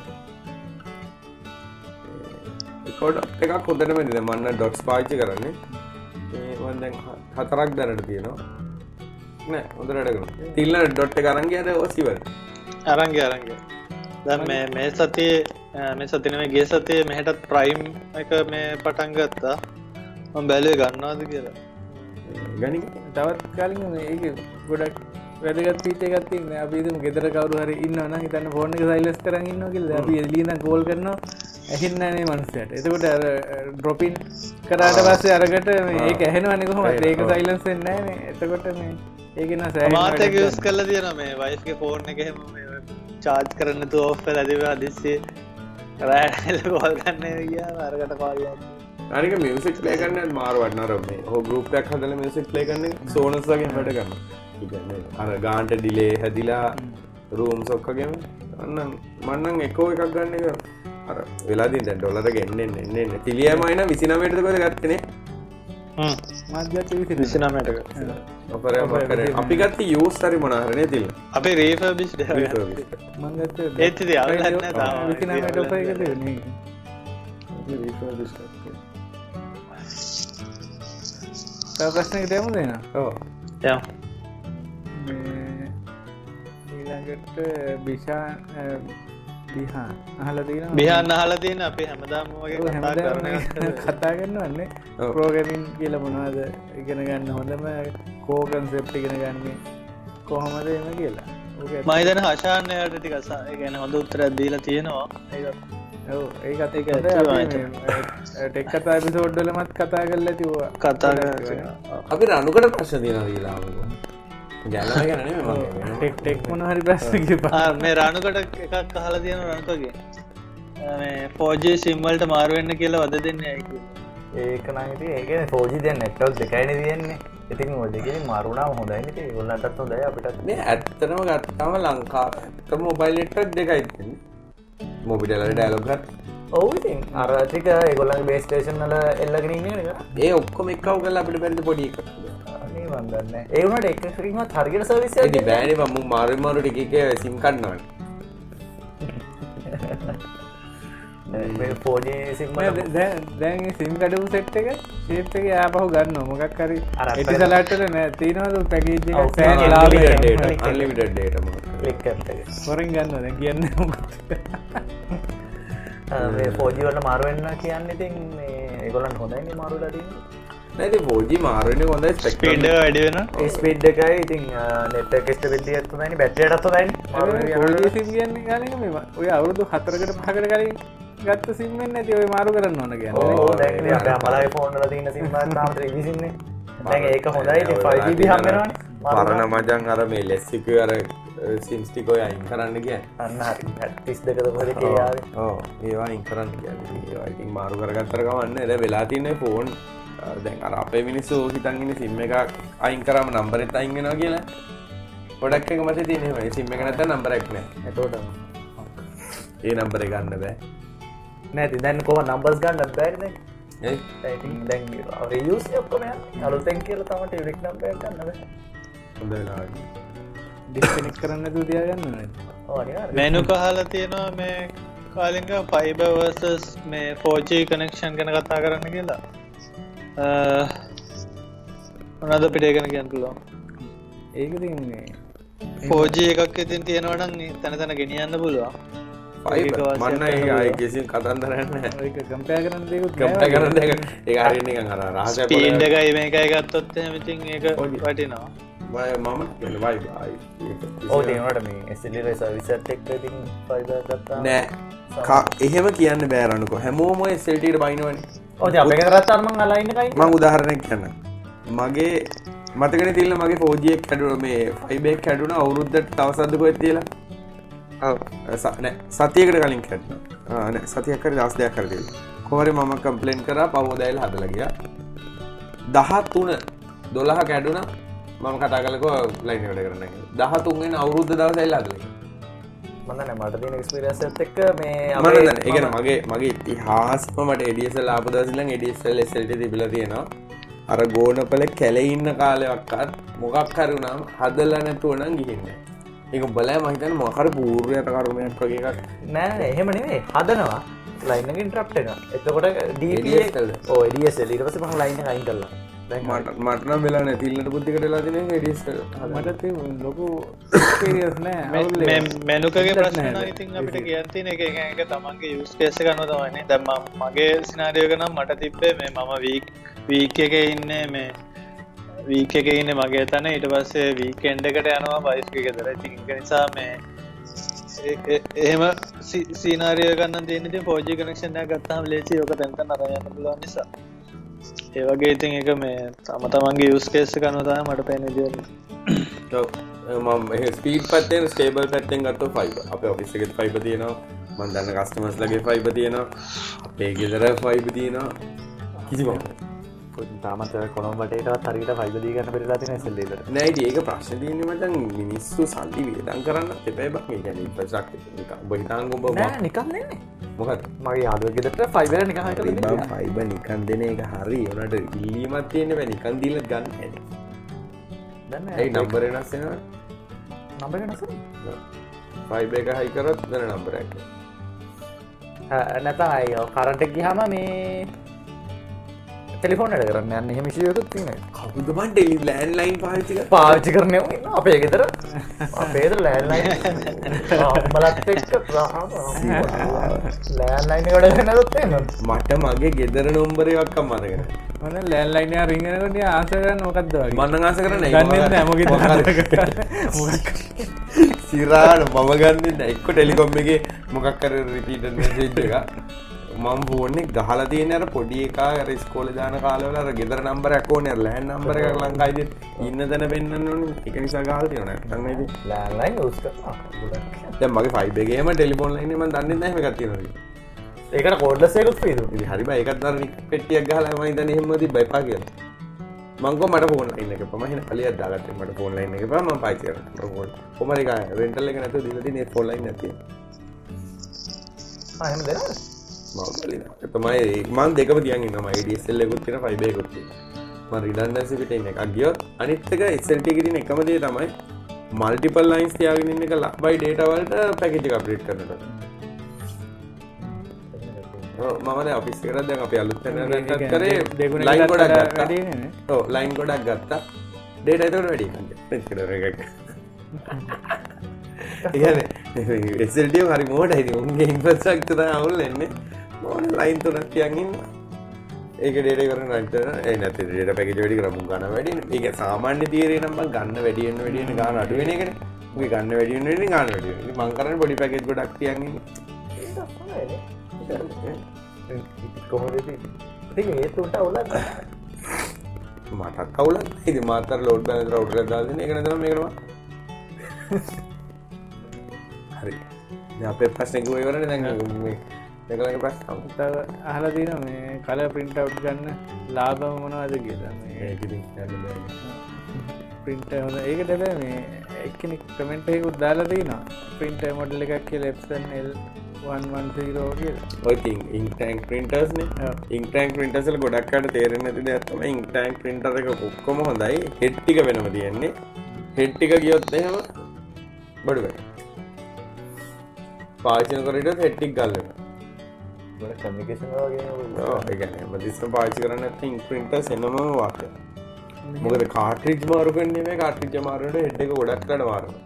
කොඩ් එකක් හොඳටම නේද මම නම් ඩොට්ස් පාවිච්චි කරන්නේ. මේ මම දැන් හතරක් දැනට තියෙනවා. නෑ හොඳට වැඩ කරනවා. තිල්න ඩොට් එක අරන් ගියාද ඔසිවල? අරන් ගියා අරන් ගියා. දැන් මේ මේ සතියේ මේ සතියේ නෙමෙයි ගිය සතියේ මෙහෙටත් ප්‍රයිම් එක මේ පටන් ගත්තා. මම බැලුවේ ගන්නවද කියලා. ගණි තවත් කාලින් මේක ගොඩක් වැදගත් ෆීචර් එකක් තියෙනවා. අපි හිතමු ගෙදර කවුරු හරි ඉන්නවා නම් හිතන්න ෆෝන් එක සයිලන්ස් කරන් ඉන්නවා කියලා. අපි එළිය ඉඳන් කෝල් කරනවා ඇහෙන්නේ නැහැ නේ මනුස්සයාට. එතකොට අර ඩ්‍රොප් ඉන් කරාට පස්සේ අරකට මේ ඒක ඇහෙනවනේ කොහොමද? ඒක සයිලන්ස් වෙන්නේ නැහැ නේ. එතකොට මේ ඒක නා සෑහෙන මාත් එක යූස් කරලා තියෙනවා මේ වයිෆ් ගේ ෆෝන් එක එහෙම මේ charge කරන්න තු ඔෆ් වෙලා ඉතින් හදිස්සියේ රෑට කෝල් ගන්න ගියා අරකට කෝල් ගත්තා. අනික මියුසික් ප්ලේ කරන්න මාර වටනවා මේ හෝ ගෲප් එකක් හදලා මියුසික් ප්ලේ කරන එක සෝනස් වගේ වැඩ කරනවා. ඒ කියන්නේ අර ගානට ඩිලේ හැදිලා රූම්ස් ඔක්කොගෙම අන්න මම නම් එකෝ එකක් ගන්න එක අර වෙලා දින් දැන් ඩොලර් එක එන්න එන්න එන්න එන්න තිලියමයි නම් විසිනමයටද කොහෙද ගත්තේ නේ? හ්ම් මාත් ගත්තේ විසිනමයට ඔපරේ ඔපරේ අපි ගත්තේ යූස් හරි මොනවා හරි නේ තිල්ල. අපි රීෆර්බිෂ්ඩ් එක මම ගත්තේ ඒත් ඉතින් අවුලක් නැහැ තාම විසිනමයට ඔෆර් එක දෙන්නේ. රීෆර්බිෂ්ඩ් තව ප්‍රශ්නයකට යමු දෙනා. ඔව්. යමු. මේ ඊළඟට බිෂා බිහා අහලා තියෙනවා බිහාන් අහලා තියෙන අපි හැමදාම වගේ කතා කරන කතා කරනවන්නේ ප්‍රෝග්‍රෑමින් කියලා මොනවද ඉගෙන ගන්න හොඳම කෝ කන්සෙප්ට් ඉගෙන ගන්න කොහොමද එම කියලා මම හිතන්නේ හෂාන්යට ටික ඒ කියන්නේ හොඳ උත්තරයක් දීලා තියෙනවා ඒක ඔව් ඒකත් ඒක ටෙක් කතා එපිසෝඩ් වලමත් කතා කරලා තියුවා කතා කරලා අපි රණුකට ප්‍රශ්න තියෙනවා කියලා ආවෝ ගැලම ගැන නෙමෙයි මම ටෙක් ටෙක් මොන හරි ප්‍රශ්න කියපන් ආ මේ රණුකට එකක් අහලා තියෙනවා රණුකගේ මේ ෆෝර් ජී සිම් වලට මාරු වෙන්න කියලා වද දෙන්නේ ඇයි කියලා ඒක නම් ඉතින් ඒ කියන්නේ ෆෝර් ජී දැන් නෙට්වර්ක් දෙකයිනේ තියෙන්නේ ඉතින් ඔය දෙකේ මාරුණාම හොඳයි නේ ඉතින් ඒගොල්ලන්ටත් හොඳයි අපිටත් මේ ඇත්තටම ගත්තාම ලංකාවේ ඇත්තම මොබයිල් නෙට්වර්ක් දෙකයි තියෙන්නේ මොබිටෙල් වල ඩයලොග් ගන්න ඔව් ඉතින් අර ටික ඒගොල්ලන්ගේ බේස් ස්ටේෂන් වල එල්ලගෙන ඉන්නේ නේද ඒ ඔක්කොම එක්කව කරලා අපිට බැරිද පොඩි එකක් අනේ මන් දන්නේ ඒ වුණාට එක එකකින්වත් හරියට සර්විස් එකක් දෙන්නේ බෑනේ මම මාරු මාරු ටික එක සිම් ගන්නවනේ මේ ෆෝර් ජී සිම් වල දැන් දැන් මේ සිම් කඩපු සෙට් එක ෂේප් එකේ ආපහු ගන්නවා මොකක් හරි එටිසලට් වල නෑ තියෙනවද පැකේජ් එකක් ෆෑන් අන්ලිමිටඩ් data අන්ලිමිටඩ් data මොකක්ද ක්ලික් කරන්න එක වරින් ගන්නවා දැන් කියන්නේ මොකක්ද මේ ෆෝර් ජී වලට මාරු වෙන්න කියන්නේ ඉතින් මේ ඒගොල්ලන්ට හොඳයිනේ මාරු වෙලා තියෙන්නේ නෑ ඉතින් ෆෝර් ජී මාරු වෙන්නේ හොඳයි ස්පීඩ් එක වැඩි වෙනවා ඒ ස්පීඩ් එකයි ඉතින් නෙට්වර්ක් ස්ටෙබිලිටි එකත් හොඳයිනේ බැටරියටත් හොඳයිනේ මාරු වෙන ෆෝර් ජී සිම් කියන්නේ ගානේ මේ ඔය අවුරුදු හතරකට පහකට කලින් ගත්ත සිම් වෙන්නේ නැති ඔය මාරු කරන්න ඕන කියන්නේ ඕ දැන් ඉතින් අපේ අම්මලාගේ ෆෝන් වල තියෙන සිම් එක තාම ත්‍රී ජී සිම් නේ දැන් ඒක හොඳයි ඉතින් ෆයිව් ජී බී හම් වෙනවනේ පරණ මචං අර මේ ලෙස් එකේ අර සිම්ස් ටික ඔය අයින් කරන්න කියන්නේ අන්න හරි තිස් දෙකද මොකද කියලා ආවේ ඔව් ඒවා අයින් කරන්න කියන්නේ ඒවා ඉතින් මාරු කරගත්තර කවන්නේ දැන් වෙලා තියෙන්නේ ෆෝන් දැන් අර අපේ මිනිස්සු හිතන් ඉන්නේ සිම් එකක් අයින් කරාම නම්බර් එකත් අයින් වෙනවා කියලා පොඩක් එක මතේ තියෙන එහෙමයි සිම් එක නැත්නම් නම්බර් එකක් නැහැ එතකොට ඒ නම්බර් එක ගන්න බෑ නෑ ඉතින් දැන් කොහොම නම්බර්ස් ගන්නත් බෑනේ දැන් ඒ ඉතින් දැන් රියුස් එක ඔක්කොම යනවා අලුතෙන් කියලා තමයි ටිරික් නම්බර් එක ගන්න බෑ හොඳ වෙලාවට ඩිස්කනෙක්ට් කරන්න නැතුව තියාගන්න ඕනේ ඔව් අනිවාර්යයෙන් මෙනු කහලා තියෙනවා මේ කාලින්ග ෆයිබර් වර්සස් මේ ෆෝර් ජී කනෙක්ෂන් ගැන කතා කරන්න කියලා මොනවද අපිට ඒ ගැන කියන්න පුළුවන් ඒක ඉතින් මේ ෆෝර් ජී එකක් ඉතින් තියෙනවා නම් තන තන ගෙනියන්න පුළුවන් මන්න ඒ කිසි කතන්දරන්න ඒක කම්පෙයාර් කරන්න දෙයක් කම්පෙයාර් කරන්න දෙයක් ඒක හරියට නිකන් අර රහසක් ස්පීඩ් එකයි මේකයි ගත්තොත් එහෙම ඉතින් ඒක වටිනවා මම කියන්නේ වයි වයි ඔව් ඒනට මේ එස් එල් ඩී සර්විස් එකත් එක්ක ඉතින් ෆයිබර් ගත්තා නෑ එහෙම කියන්න බෑ රණුකෝ හැමෝම එස් එල් ඩී ට බයිනවනේ ඔව් දැන් අපේ ගෙදරත් අර මං අලයින් එකයි මම උදාහරණයක් කියන්නම් මගේ මතකනේ තියෙන මගේ ෆෝර් ජී එක කැඩුණා මේ ෆයිබර් එක කැඩුණා අවුරුද්දට දවසක්ද කොහෙද තියලා ඔව් නෑ සතියකට කලින් කැඩුණා ආ නෑ සතියක් හරි දවස් දෙකක් හරි තියලා කොහරි මම කම්ප්ලේන්ට් කරා පවෝ දායලා හදලා ගියා දහතුන දොළහ කැඩුණා මම කතා කළකෝ ලයින් එකට කරන්න කියලා දහතුන් වෙනි අවුරුද්ද දවස් ඇවිල්ලා හදලා මම දන්නේ මට තියෙන එක්ස්පීරියන්ස් එකත් එක්ක මේ මම දන්නේ ඒ කියන්නේ මගේ මගේ ඉතිහාසෙම මට A D S L ආපු දවස් ඉඳන් A D S L S L T තිබිලා තියෙනවා අර ගෝනපල කැලේ ඉන්න කාලෙවක්වත් මොකක් හරි වුණාම හදලා නැතුව නම් ගිහින්නේ ඒක බලෑ මම හිතන්නේ මොකක් හරි පූර්වයට කර්මයක් වගේ එකක් නෑ නෑ එහෙම නෙමෙයි හදනවා ලයින් එක ඉන්ටරප්ට් වෙනවා එතකොට D P ඔව් A D S L ඊට පස්සේ මම ලයින් එක අයින් කළා මට මට නම් වෙලා නැහැ තිල්ලට බුද්ධිකට වෙලා තියෙන A D S L මට තියෙන ලොකු එක්ස්පීරියන්ස් නෑ මේ මෙනුකගේ ප්‍රශ්න නම් ඉතින් අපිට කියන්න තියෙන එක එක එක තමන්ගේ යූස් කේස් එක ගන්නවා තමයි නේ දැන් මම මගේ සිනාරියෝ එක නම් මට තිබ්බේ මේ මම වීක් වීක් එකේ ඉන්නේ මේ වීක් එකේ ඉන්නේ මගේ තැන ඊට පස්සේ වීකෙන්ඩ් එකට යනවා වයිෆ් එක ගෙදර ඉතින් ඒක නිසා මේ එහෙම සිනාරියෝ ගන්න තියෙන ඉතින් ෆෝර් ජී කනෙක්ෂන් එකක් ගත්තාම ලේසි ඔක තැන් තැන් අරන් යන්න පුළුවන් නිසා ඒ වගේ ඉතින් එක මේ තම තමන්ගේ යූස් කේස් එක අනුව තමයි මට පේන විදියට ඔව් මම ස්පීඩ් පැත්තෙන් ස්ටේබල් පැත්තෙන් ගත්තොත් ෆයිබර් අපේ ඔෆිස් එකේ ෆයිබර් තියෙනවා මම දන්න කස්ටමර්ස් ලගේ ෆයිබර් තියෙනවා අපේ ගෙදර ෆයිබර් තියෙනවා කිසිම තාමත් කොළඹ වටේටවත් හරියට ෆයිබර් දී ගන්න බැරිලා තියෙන එස් එල් ඩී වලට නෑ ඉතින් ඒක ප්‍රශ්නේ තියෙන්නේ මචං මිනිස්සු සල්ලි වේදම් කරන්න එපා බං ඒ කියන්නේ ඉන්ෆ්‍රාස්ට්‍රක්චර් එක ඔබ හිතාන් ඔබ නෑ නිකන් නෙන්නේ මොකද මගේ යාළුවෙක් ගෙදරට ෆයිබර් නිකන් හයි කරලා බං ෆයිබර් නිකන් දෙන එක හරි උනට ඉල්ලීමක් තියෙන්නේ බෑ නිකන් දීලා ගන්න හැටි දැන් ඒ නම්බර් වෙනස් වෙනවා නම්බර් වෙනස් වෙනවා ෆයිබර් එක හයි කරොත් වෙන නම්බර් එකක් නැත්නම් අය කරන්ට් එක ගියාම මේ ටෙලිෆෝන් වැඩ කරන්න යන්න එහෙම ඉෂුවකුත් තියෙනවා උදමන් ටෙලි ලෑන්ඩ්ලයින් පාවිච්චි කරනවා. පාවිච්චි කරන්නේ අපේ ගෙදර අපේ ගෙදර ලෑන්ඩ්ලයින් අම්මලත් එක්ක ලෑන්ඩ්ලයින් එක වැඩ නැතොත් එහෙම මට මගේ ගෙදර නම්බරේ එකක් අම්ම අරගෙන. මම ලෑන්ඩ්ලයින් එක රින් කරනකොට ආස කරන්නේ මොකද්ද වගේ. මම නම් ආස කරන්නේ ගන්නෙත් නැහැ මොකද. මොකක් සිරාට මම ගන්නෙ නැහැ. එක්ක ටෙලිකොම් එකේ මොකක් කර රිපීටර් මෙසේජ් එක මම ෆෝන් එක ගහලා තියෙන අර පොඩි එකා අර ඉස්කෝලේ දාන කාලවල අර ගෙදර නම්බරයක් ඕනේ අර ලෑන්ඩ් නම්බර එකක් ලංකාවේදී ඉන්න තැන පෙන්නන්න ඕනේ. ඒක නිසා ගහලා තියෙනවා නැත්නම් නේද? ලෑන්ඩ්ලයින් යූස් කරනවා. දැන් මගේ ෆයිබර් එකේම ටෙලිෆෝන් ලයින් එක මම දන්නේ නැහැ මේකක් තියෙනවා කියලා. ඒකට කෝඩ්ලස් එකකුත් ෆ්‍රීද? ඉතින් හරි බෑ ඒකත් අර පෙට්ටියක් ගහලා මම ඉතින් එහෙම දීපා එපා කියලා. මං කො මට ෆෝන් ලයින් එක එපා. මම එහෙනම් කලියක් දාගත්තා මට ෆෝන් ලයින් එක එපා මම පාවිච්චි කරනවා. ෆෝන් කොහමද ඒක රෙන්ටල් එක නැතුව දීලා තියෙන්නේ ෆෝන් ලයින් නැති. ආ එහෙම දෙනවද? තමයි මන් දෙකම තියන් ඉන්නවා. A D S L එකකුත් තියෙනවා ෆයිබර් එකකුත් තියෙනවා. මම රිඩන්ඩන්සි පිටින් එකක් ගියොත් අනිත් එක S L T එකේ තියෙන එකම දේ තමයි මල්ටිපල් ලයින්ස් තියාගෙන ඉන්න එක බයි ඩේටා වලට පැකේජ් එක අප්ඩේට් කරනවා. ඔව් මම දැන් ඔෆිස් එකට දැන් අපි අලුත් තැන රෙන්ට් කරේ ලයින් ගොඩක් ගත්තා. ඔව් ලයින් ගොඩක් ගත්තා. ඩේටා ඒකට වැඩි කරනවා. පෙන්කඩර් එකක්. ඒ කියන්නේ S L T එක හරි මොඩයි. ඉතින් උන්ගේ ඉන්ෆ්‍රාස්ට්‍රක්චර් තමයි අවුල් වෙන්නේ. මොන ලයින් තුනක් තියන් ඉන්නවා. ඒක ඩේටා කරන රයිට් කරන ඒ නැත්නම් ඩේටා පැකේජ් වැඩි කරමු ගන්න වැඩි නේ. ඒක සාමාන්‍ය තියරේ නම් මම ගන්න වැඩි වෙන වැඩි වෙන ගන්න අඩු වෙන එකනේ. උගේ ගන්න වැඩි වෙන වැඩි ගන්න වැඩි වෙන. ඉතින් මම කරන්නේ පොඩි පැකේජ් ගොඩක් තියන් ඉන්නේ. කොහොමද ඉතින් ඒත් උන්ට අවුලක් මටත් අවුලක්. ඉතින් මාතර ලෝඩ් බැලන්ස් රවුටර් එකක් දාලා දෙන එක නේද මේකට මම. හරි. දැන් අපේ ප්‍රශ්නේ කිව්ව ඉවරනේ දැන් මේ ඒකලගේ ප්‍රශ්න තව අහලා තියෙනවා මේ කලර් print out ගන්න ලාභම මොනවද කියලා. මේ ඒක ඉතින් කියන්න බෑ. printer හොඳ ඒකට බෑ මේ එක්කෙනෙක් කමෙන්ට් එකකුත් දාලා තියෙනවා. printer model එකක් කියලා Epson L one ten කියලා. ඔය ඉතින් ink tank printers නේ. ink tank printers වල ගොඩක් අයට තේරෙන්නේ නැති දෙයක් තමයි ink tank printer එක ඔක්කොම හොඳයි. head ටික වෙනම තියෙන්නේ. head ටික ගියොත් එහෙම බඩු වෙයි. පාවිච්චි කරේට head ටික ගල් වෙනවා. ගොඩක් කමියුනිකේෂන් වගේ ඔව් ඒ කියන්නේ මදිස්සම පාවිච්චි කරන්නේ නැත්නම් ink printers එනම වාක්‍ය. මොකද කාට්‍රිජ් මාරු කරන්නේ මේ කාට්‍රිජ් මාරුනට head එක ගොඩක් අඩ මාරුනවා.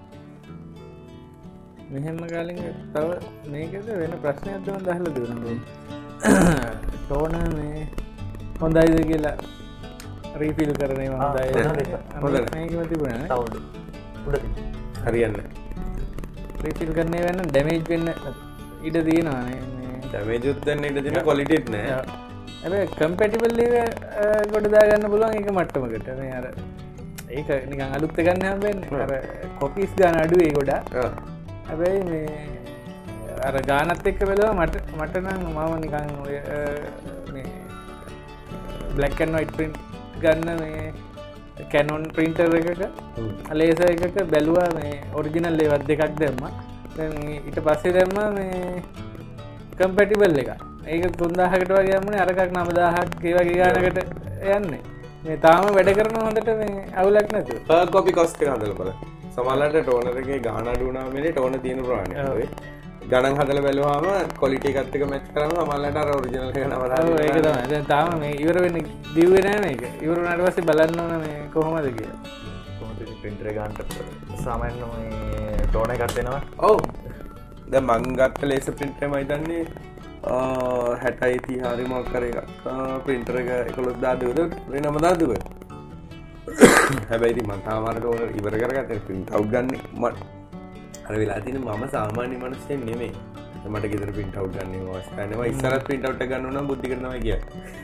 මෙහෙම කාලෙක තව මේකද වෙන ප්‍රශ්නයක් තමයි අහලා දුන්නා. ටෝන මේ හොඳයිද කියලා රීෆිල් කරන ඒවා හොඳයි. හොඳයි. මේකම තිබුණා නේ. උඩ උඩ හරියන්නේ. රීෆිල් කරන්නේ වෙන ඩැමේජ් වෙන්න ඉඩ තියෙනවා නේ. ඩැමේජ් උත් දැන් ඉඩ තියෙන ක්වොලිටිත් නෑ. හැබැයි කම්පැටිබල් එක කොට දාගන්න පුළුවන් ඒක මට්ටමකට. මේ අර ඒක නිකන් අලුත් එකක් නෑ හම්බෙන්නේ. අර කොපීස් ගන්න අඩුයි ගොඩක්. හැබැයි මේ අර ගානත් එක්ක බැලුවා මට මට නම් මම නිකන් ඔය මේ black and white print ගන්න මේ Canon printer එකක laser එකක බැලුවා මේ original ඒවත් දෙකක් දැම්මා. දැන් ඊට පස්සේ දැම්මා මේ compatible එක. ඒක තුන්දාහකට වගේ යමුනේ අරකක් නවදාහක් ඒ වගේ ගානකට යන්නේ. මේ තාම වැඩ කරන හොඳට මේ අවුලක් නැතුව. per copy cost එක හදලා බලන්න. සමහරවිට ටෝනර් එකේ ගාන අඩු වුණාම මේ ටෝන තියෙන ප්‍රමාණය. ඔය ගණන් හදලා බැලුවාම ක්වොලිටි එකත් එක්ක මැච් කරාම සමහරවිට අර ඔරිජිනල් එක නවරා. ඔව් ඒක තමයි. දැන් තාම මේ ඉවර වෙන්නේ දිව්වේ නෑ මේක. ඉවර වුණාට පස්සේ බලන්න ඕන මේ කොහොමද කියලා. කොහොමද printer එක ගන්නට සාමාන්‍ය මේ ටෝන එකක් දෙනවා. ඔව්. දැන් මං ගත්ත laser printer එකමයි දන්නේ හැටයි තිහ හරි මොකක් කර එකක්. printer එක එකොළොස් දහස් දුවද වෙනම දහස් දුවද. හැබැයි ඉතින් මම තාම අර ටෝනර් ඉවර කරගත්තා print out ගන්න මට අර වෙලා තියෙන මම සාමාන්‍ය මිනිස්සෙක් නෙමෙයි. මට ගෙදර print out ගන්න ඕන අවස්ථාවක් නෑ. ඉස්සරහ print out එක ගන්න ඕන නම් බුද්ධිකට තමයි කියන්නේ.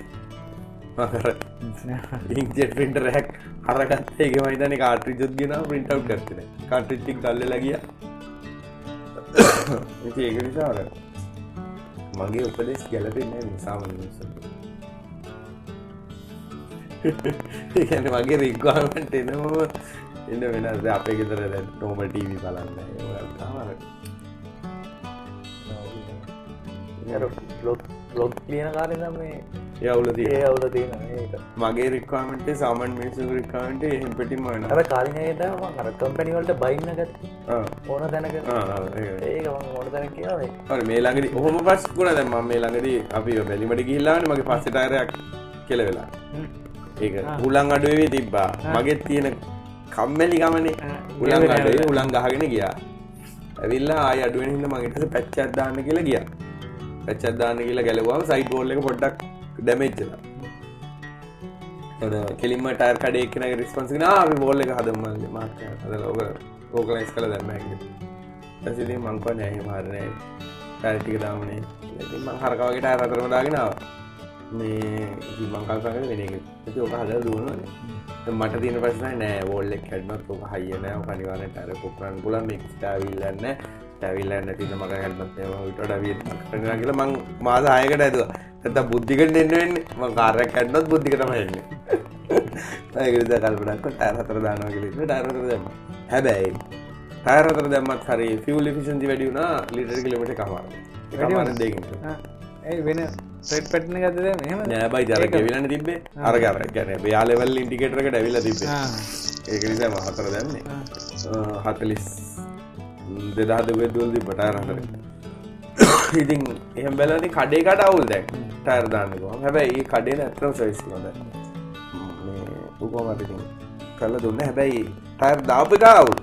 මම inkjet printer එකක් අරගත්තා. ඒකම හිතන්නේ cartridge උත් ගෙනාව print out කරත්තේ නෑ. cartridge ටික ගල්ලලා ගියා. ඉතින් ඒක නිසා අර මගේ උපදෙස් ගැලපෙන්නේ නැහැ සාමාන්‍ය මිනිස්සුන්ට. ඒ කියන්නේ මගේ රික්වයර්මන්ට් එනම එන්න වෙනස්. අපේ ගෙදර දැන් normal T V බලන්නේ. ඒක තමයි. අර බ්ලොග් බ්ලොග් ලියන කාලේ නම් මේ ඒ අවුල තියෙනවා. ඒ අවුල තියෙනවා මේක. මගේ රික්වයර්මන්ට් එක සාමාන්‍ය මිනිස්සුන්ගේ රික්වයර්මන්ට් එක එහෙම පිටින්ම වෙනවා. හැබැයි කාලේ නේද මම අර කම්පැනි වලට බයින්න ගත්තා. ආ ඕන තැනක. ආ ඒක. ඒක මම ඕන තැනක කියනවා මේ. හරි මේ ළඟදී ඔහොම පස් වුණා. දැන් මම මේ ළඟදී අපි බැලිමඩ ගිහිල්ලා ආනේ මගේ පස්සේ ටයරයක් කෙලවෙලා. ඒක හුලං අඩුවේ තිබ්බා මගේ තියෙන කම්මැලි ගමනේ හුලං අඩුවේ හුලං ගහගෙන ගියා ඇවිල්ලා ආය අඩුවෙන හින්දා මගේ ඊට පස්සේ පැච් එකක් දාන්න කියලා ගියා පැච් එකක් දාන්න කියලා ගැලුවාම සයිඩ් වෝල් එක පොඩ්ඩක් ඩැමේජ් වෙලා එතන කෙලින්ම ටයර් කඩේ එක්කෙනාගේ රිස්පොන්ස් එක නා අපි වෝල් එක හදමු මල්ලි මාත් හදලා ඔක ඕගනයිස් කරලා දැම්මා කියලා ඊට පස්සේ මං කෝ නෑ එහෙම හරිනේ ටයර් ටික දාමුනේ ඉතින් මං හරකා වගේ ටයර් හතරම දාගෙන ආවා මේ මං කල්පනා කරේ වෙන එකක් ඉතින් ඔක හදලා දුවනවානේ දැන් මට තියෙන ප්‍රශ්නේ නෑ වෝල් එක කැඩුණත් ඔක හයිය නෑ ඔක අනිවාර්යෙන් ටයර් එක පුප්පන්න පුළුවන් මේක ස්ටාවිල්ලා නෑ ස්ටාවිල්ලා නැති නම් මම කැඩුණත් ඒවා ඊට වඩා වියත් කරනවා කියලා මං මාස හයකට ඇදුවා නැත්නම් බුද්ධිකට එන්න වෙන්නේ මං කාර් එකක් කැඩුණත් බුද්ධික තමයි එන්නේ ඒක ඉතින් කල්පනා කරලා ටයර් හතර දානවා කියලා ඉතින් ටයර් හතර දැම්මා හැබැයි ටයර් හතර දැම්මත් හරි ෆියුල් එෆිෂියන්සි වැඩි වුණා ලීටර් කිලෝමීටර් එකමාරක් එකමාරක් දෙකකින් ඒ වෙන රෙඩ් පැටර්න් එකක්ද දැන් එහෙම නෑ බයි අර ගෙවිලානේ තිබ්බේ අර අර කියන්නේ යා ලෙවල් ඉන්ඩිකේටර් එකට ඇවිල්ලා තිබ්බේ ඒක නිසා මම හතර දැම්මේ හතළිස් දෙදහස් දෙකේ දුවල් තිබ්බ ටයර් හතර ඉතින් එහෙම බැලුවා කඩේකට අවුල් දැන් ටයර් දාන්න ගියාම හැබැයි මේ කඩේ නැත්නම් choice නෑ දැන් මේ උගමට ඉතින් කළා දුන්නා හැබැයි ටයර් දාපු එක අවුල්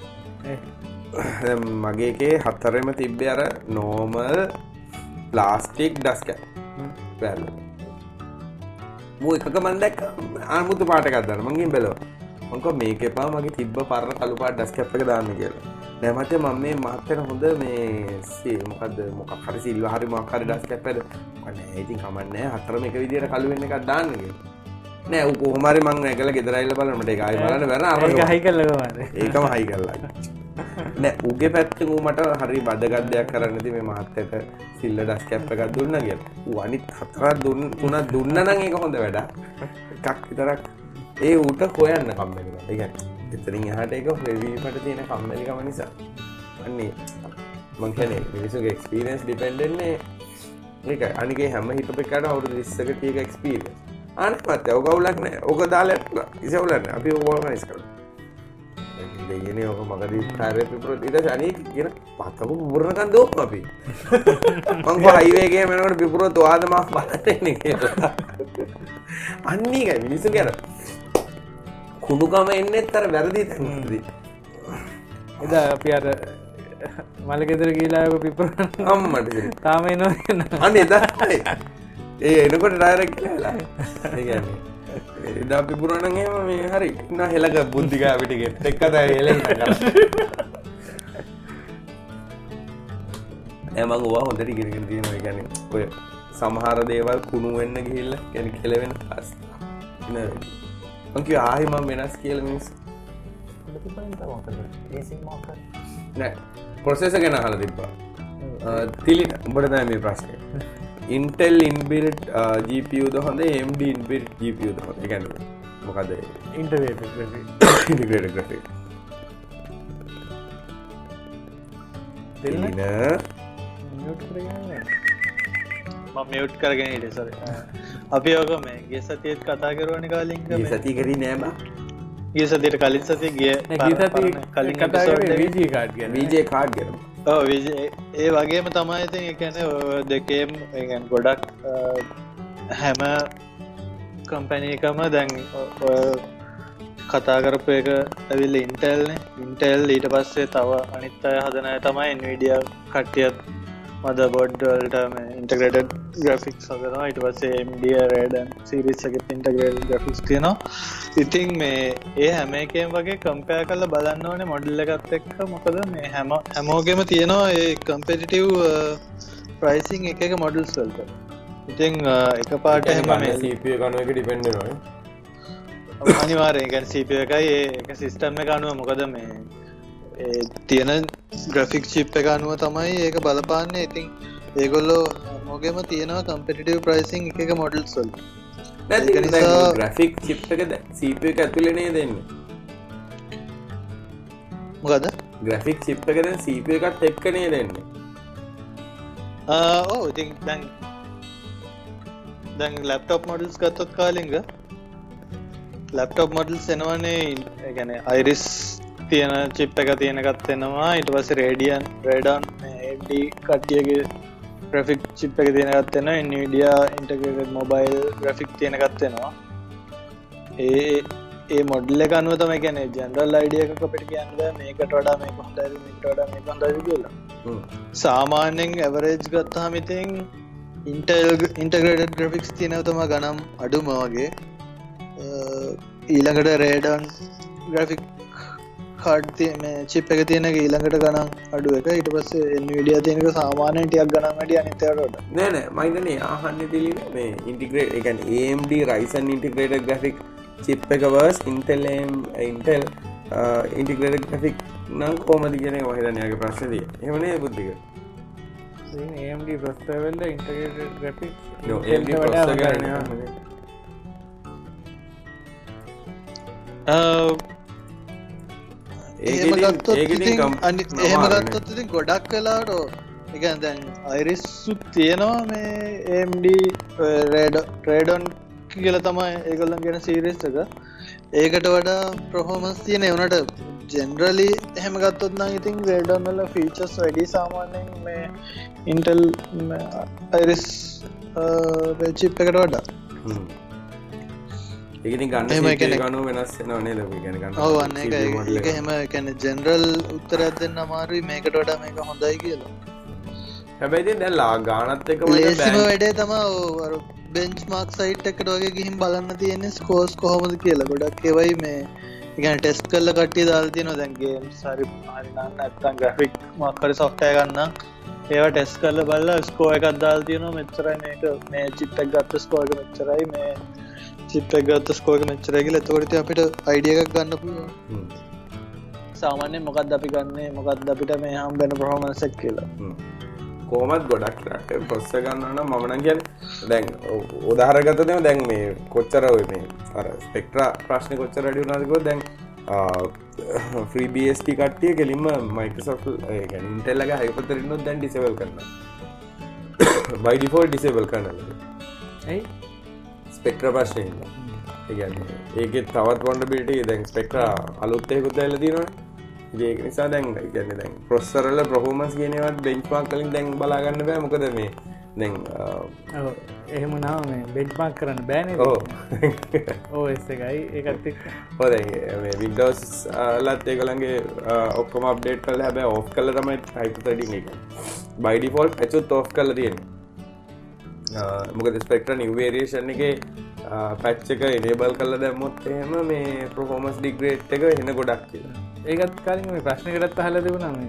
මගේ එකේ හතරෙම තිබ්බේ අර normal plastic dust cap වැල් මෝ එකක මන් දැක්ක ආමුතු පාට එකක් දාන්න මං ගිහින් බැලුවා මං කිව්වා මේක එපා මගේ තිබ්බ පරණ කළු පාට dust cap එක දාන්න කියලා නෑ මට මම මේ මාත් වෙන හොඳ මේ මොකද්ද මොකක් හරි සිල්වර් හරි මොකක් හරි dust cap එකද මම නෑ ඉතින් කමන්නේ හතරම එක විදියට කළු වෙන එකක් දාන්න කියලා නෑ ඌ කොහොම හරි මං ඇගල ගෙදර ඇවිල්ලා බලන්න මට ඒක ආයෙ බලන්න බැරි අර ඒක හයි කරලා ගමන්නේ ඒකම හයි කරලා නෑ ඌගේ පැත්තෙන් ඌ මට හරි බදගත් දෙයක් කරන්න ඉතින් මේ මහත්තයට සිල්ල ඩස් කැප් එකක් දුන්නා කියලා. ඌ අනිත් හතරක් දුන්න තුනක් දුන්නා නම් ඒක හොඳ වැඩක්. එකක් විතරක් ඒ ඌට හොයන්න කම්මැලි වුණා. ඒ කියන්නේ එතනින් එහාට ඒක හොයවීමට තියෙන කම්මැලිකම නිසා. අන්නේ මං කියන්නේ මිනිස්සුගේ එක්ස්පීරියන්ස් ඩිපෙන්ඩ් වෙන්නේ ඒකයි. අනිකේ හැම හිතපෙකට අවුරුදු විස්සක තියෙක එක්ස්පීරියන්ස්. අනිත් මත ඔක අවුලක් නෑ. ඔක දාලා ඉසවුලක් නෑ. අපි ඕක ඕගනයිස් කරමු. දෙයනේ ඔක මගදී ටයර් පිපුරත් ඊට පස්සේ අනික කියන පතකු පුරනකන් දෝප අපි මං කො හයිවේ එකේ යනකොට පිපුරත් ඔයාද මම බලන්නේ කියලා අන්නේ ගයි මිනිස්සු කියන කුණුකම එන්නේත් අර වැරදි තැනදී එදා අපි අර මල ගෙදර ගිහලා ඔක පිපුරන අම්මට තාම එනවා අනේ එදා ඒ එනකොට ටයර් එක කියලා ඒ කියන්නේ එදා පිපුරන නම් එහෙම මේ හරි නා හෙලක බුද්ධික අපිට ගෙත් එක්ක තමයි හෙලෙන්න කරා එමං ඔවා හොඳට ඉගෙනගෙන තියෙනවා ඒ කියන්නේ ඔය සමහර දේවල් කුණු වෙන්න ගිහිල්ලා කියන්නේ කෙලවෙන්න අවස්ථා නේද මං කිය ආයි මම වෙනස් කියලා මිනිස් ප්‍රතිපලින් තමයි මොකද ඒසින් මොකද නෑ ප්‍රොසෙසර් ගැන අහලා තිබ්බා තිලි උඹට තමයි මේ ප්‍රශ්නේ Intel inbuilt uh, G P U ද හොඳ A M D inbuilt G P U ද හොඳ ඒ කියන්නේ මොකද integrated graphics integrated graphics දෙන්න මියුට් කරගන්න මම මියුට් කරගෙන ඉන්නේ සෝරි අපි ඔක මේ ගිය සතියේත් කතා කරුවානේ කාලින්ග මේ සතිය කරේ නෑ බා ගිය සතියට කලින් සතියේ ගිය ගිය සතියේ කලින් කතා කරේ V G card ගැන V G card ගැන ඔව් ඒ වගේම තමයි ඉතින් ඒ කියන්නේ දෙකේම ඒ කියන්නේ ගොඩක් හැම කම්පැනි එකම දැන් කතා කරපු එක ඇවිල්ලා Intel නේ Intel ඊට පස්සේ තව අනිත් අය හදන අය තමයි Nvidia කට්ටියත් motherboard වලට මේ integrated graphics හදනවා ඊට පස්සේ A M D Radeon series එකේ integrated graphics තියෙනවා ඉතින් මේ ඒ හැම එකෙම වගේ කම්පෙයාර් කරලා බලන්න ඕනේ මොඩල් එකත් එක්ක මොකද මේ හැම හැමෝගෙම තියෙනවා ඒ competitive pricing එක එක මොඩල්ස් වලට ඉතින් එකපාරට එහෙම මේ C P U එක අනුව එක ඩිපෙන්ඩ් වෙනවා අනිවාර්යෙන් කියන්නේ C P U එකයි ඒක සිස්ටම් එක අනුව මොකද මේ ඒ තියෙන ග්‍රැෆික් චිප් එක අනුව තමයි ඒක බලපාන්නේ ඉතින් ඒගොල්ලෝ මොගෙම තියෙනවා කම්පිටිටිව් ප්‍රයිසිං එක එක මොඩල්ස් වල නැති නිසා ග්‍රැෆික් චිප් එක C P U එක ඇතුලේ නේද එන්නේ මොකද ග්‍රැෆික් චිප් එක දැන් C P U එකත් එක්ක නේද එන්නේ ආ ඔව් ඉතින් දැන් දැන් ලැප්ටොප් මොඩල්ස් ගත්තොත් කාලින්ග ලැප්ටොප් මොඩල්ස් එනවනේ ඒ කියන්නේ Iris තියෙන චිප් එක තියෙන එකත් එනවා ඊට පස්සේ Radeon Radeon A M D කට්ටියගේ graphic chip එක තියෙන එකත් එනවා Nvidia integrated mobile graphic තියෙන එකත් එනවා ඒ ඒ මොඩ්ල එක අනුව තම ගැන ජනරල් අයිඩිය එක අපිට කියන්න මේකට වඩා මේ කොහොඳ මේකට වඩා මේ කොඳ කියලා සාමාන්‍යෙන් ඇවරේජ් ගත්තාමිතින් ඉන්ටල් ඉන්ටග්‍රේඩ ග්‍රෆික්ස් තියනවතම ගනම් අඩුම වගේ ඊළඟට රේඩන් ග්‍රෆික් කාඩ් මේ චිප් එක තියෙන ඊළඟට ගනම් අඩුව එක ඊට පස්සේ එන්විඩියා තියෙනක සාමාන්‍යයෙන් ටිකක් ගණන් වැඩි අනිත් ඒවාට වඩා නෑ නෑ මම හිතන්නේ ආහන්නේ දෙලින මේ ඉන්ටිග්‍රේට් ඒ කියන්නේ A M D Ryzen integrated graphic chip එක versus Intel Intel integrated graphic නම් කොහමද කියන එක මම හිතන්නේ යාගේ ප්‍රශ්නේ තියෙන්නේ. එහෙම නේ බුද්ධික. ඉතින් A M D processor වල integrated graphics no A M D processor ගන්න එහෙම ගත්තොත් ඉතින් එහෙම ගත්තොත් ඉතින් ගොඩක් වෙලාට ඒ කියන්නේ දැන් අයිරිස් සුත් තියෙනවා මේ A M D Radeon කියලා තමයි ඒගොල්ලන් කියන සීරීස් එක. ඒකට වඩා performance තියෙන ඒ උනට generally එහෙම ගත්තොත් නම් ඉතින් Radeon වල features වැඩි සාමාන්‍යයෙන් මේ Intel Iris chip එකට වඩා. හ්ම්. ඒක ඉතින් ගන්න එක ගන්න වෙනස් වෙනව නේද ඔය කියන්නේ ගන්න. ඔව් අන්න ඒක ඒක එහෙම කියන්නේ ජෙනරල් උත්තරයක් දෙන්න අමාරුයි මේකට වඩා මේක හොඳයි කියලා. හැබැයි ඉතින් දැන් ලා ගානත් එකම ලේසිම වැඩේ තමයි අර බෙන්ච්මාර්ක් සයිට් එකට වගේ ගිහින් බලන්න තියෙන්නේ ස්කෝර්ස් කොහොමද කියලා. ගොඩක් ඒවයි මේ ඒ කියන්නේ ටෙස්ට් කරලා කට්ටිය දාලා තියෙනවා දැන් ගේම්ස් හරි හරි නම් නැත්නම් ග්‍රැෆික් මොකක් හරි software ගන්න ඒවා ටෙස්ට් කරලා බලලා ස්කෝර් එකක් දාලා තියෙනවා මෙච්චරයි මේක මේ චිප් එක ගත්ත ස්කෝර් එක මෙච්චරයි මේ චිප් එක ගත්ත ස්කෝර් එක මෙච්චරයි කියලා. ඒතකොට ඉතින් අපිට අයිඩියා එකක් ගන්න පුළුවන්. හ්ම්. සාමාන්‍යයෙන් මොකක්ද අපි ගන්නෙ මොකක්ද අපිට මේ හම් වෙන performance එක කියලා. හ්ම්. කොහොමද ගොඩක් රට ප්‍රොසෙසර් ගන්නවා නම් මම නම් කියන්නේ දැන් උදාහරණ ගත්තොත් දැන් මේ කොච්චර ඔය මේ අර ස්පෙක්ට්‍රා ප්‍රශ්නේ කොච්චර වැඩි වුණාද කිව්වොත් දැන් ෆ්‍රී B S T කට්ටිය කෙලින්ම Microsoft ඒ කියන්නේ Intel එක Hyper ඉන්නොත් දැන් disable කරනවා. by default disable කරනවා. ඇයි ස්පෙක්ට්‍රා ප්‍රශ්නේ ඉන්න. ඒ කියන්නේ ඒකේ තවත් vulnerability දැන් ස්පෙක්ට්‍රා අලුත් එකකුත් දාලා තියෙනවනේ. ඒක නිසා දැන් කියන්නේ දැන් ප්‍රොසෙසර් වල performance කියන ඒවාත් benchmark වලින් දැන් බලා ගන්න බෑ මොකද මේ දැන් ඔව් එහෙම නෑ මේ benchmark කරන්න බෑ නේද? ඔව් O S එකයි ඒකත් එක්ක ඔව් දැන් මේ Windows වලත් ඒගොල්ලන්ගේ ඔක්කොම අප්ඩේට් කරලා හැබැයි off කරලා තමයි Hyper threading එක. by default patch off කරලා තියෙන්නේ. මොකද Spectre new variation එකේ patch එක enable කරලා දැම්මොත් එහෙම මේ performance degrade එක එන ගොඩක් කියලා. ඒකත් කලින් මේ ප්‍රශ්නයකටත් අහලා තිබුණා මේ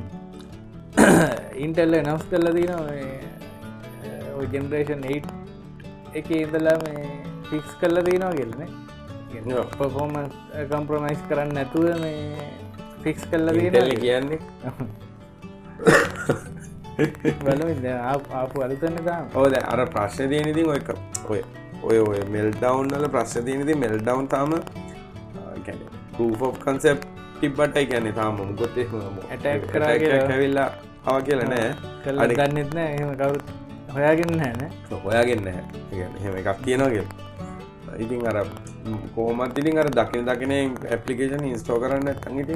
Intel announce කරලා තියෙනවා මේ ඔය generation eight එකේ ඉඳලා මේ fix කරලා තියෙනවා කියලා නේ. කියන්නේ performance compromise කරන්නේ නැතුව මේ fix කරලා තියෙනවා. Intel කියන්නේ බලමු දැන් ආපු අලුතෙන් දාන්න. ඔව් දැන් අර ප්‍රශ්නේ තියෙන ඉතින් ඔය ඔය ඔය ඔය meltdown වල ප්‍රශ්නේ තියෙන ඉතින් meltdown තාම කියන්නේ proof of concept තිබ්බට ඒ කියන්නේ තාම මොකද එහෙම attack කරා කියලා ඇවිල්ලා ආවා කියලා නෑ. කළා දන්නෙත් නෑ එහෙම කවුරුත් හොයාගෙන නැහැ නේ. හොයාගෙන නැහැ. ඒ කියන්නේ එහෙම එකක් තියෙනවා කියලා. ඉතින් අර කොහොමද ඉතින් අර දකින දකින ඇප්ලිකේෂන් ඉන්ස්ටෝල් කරන්න නැත්නම් ඉතින්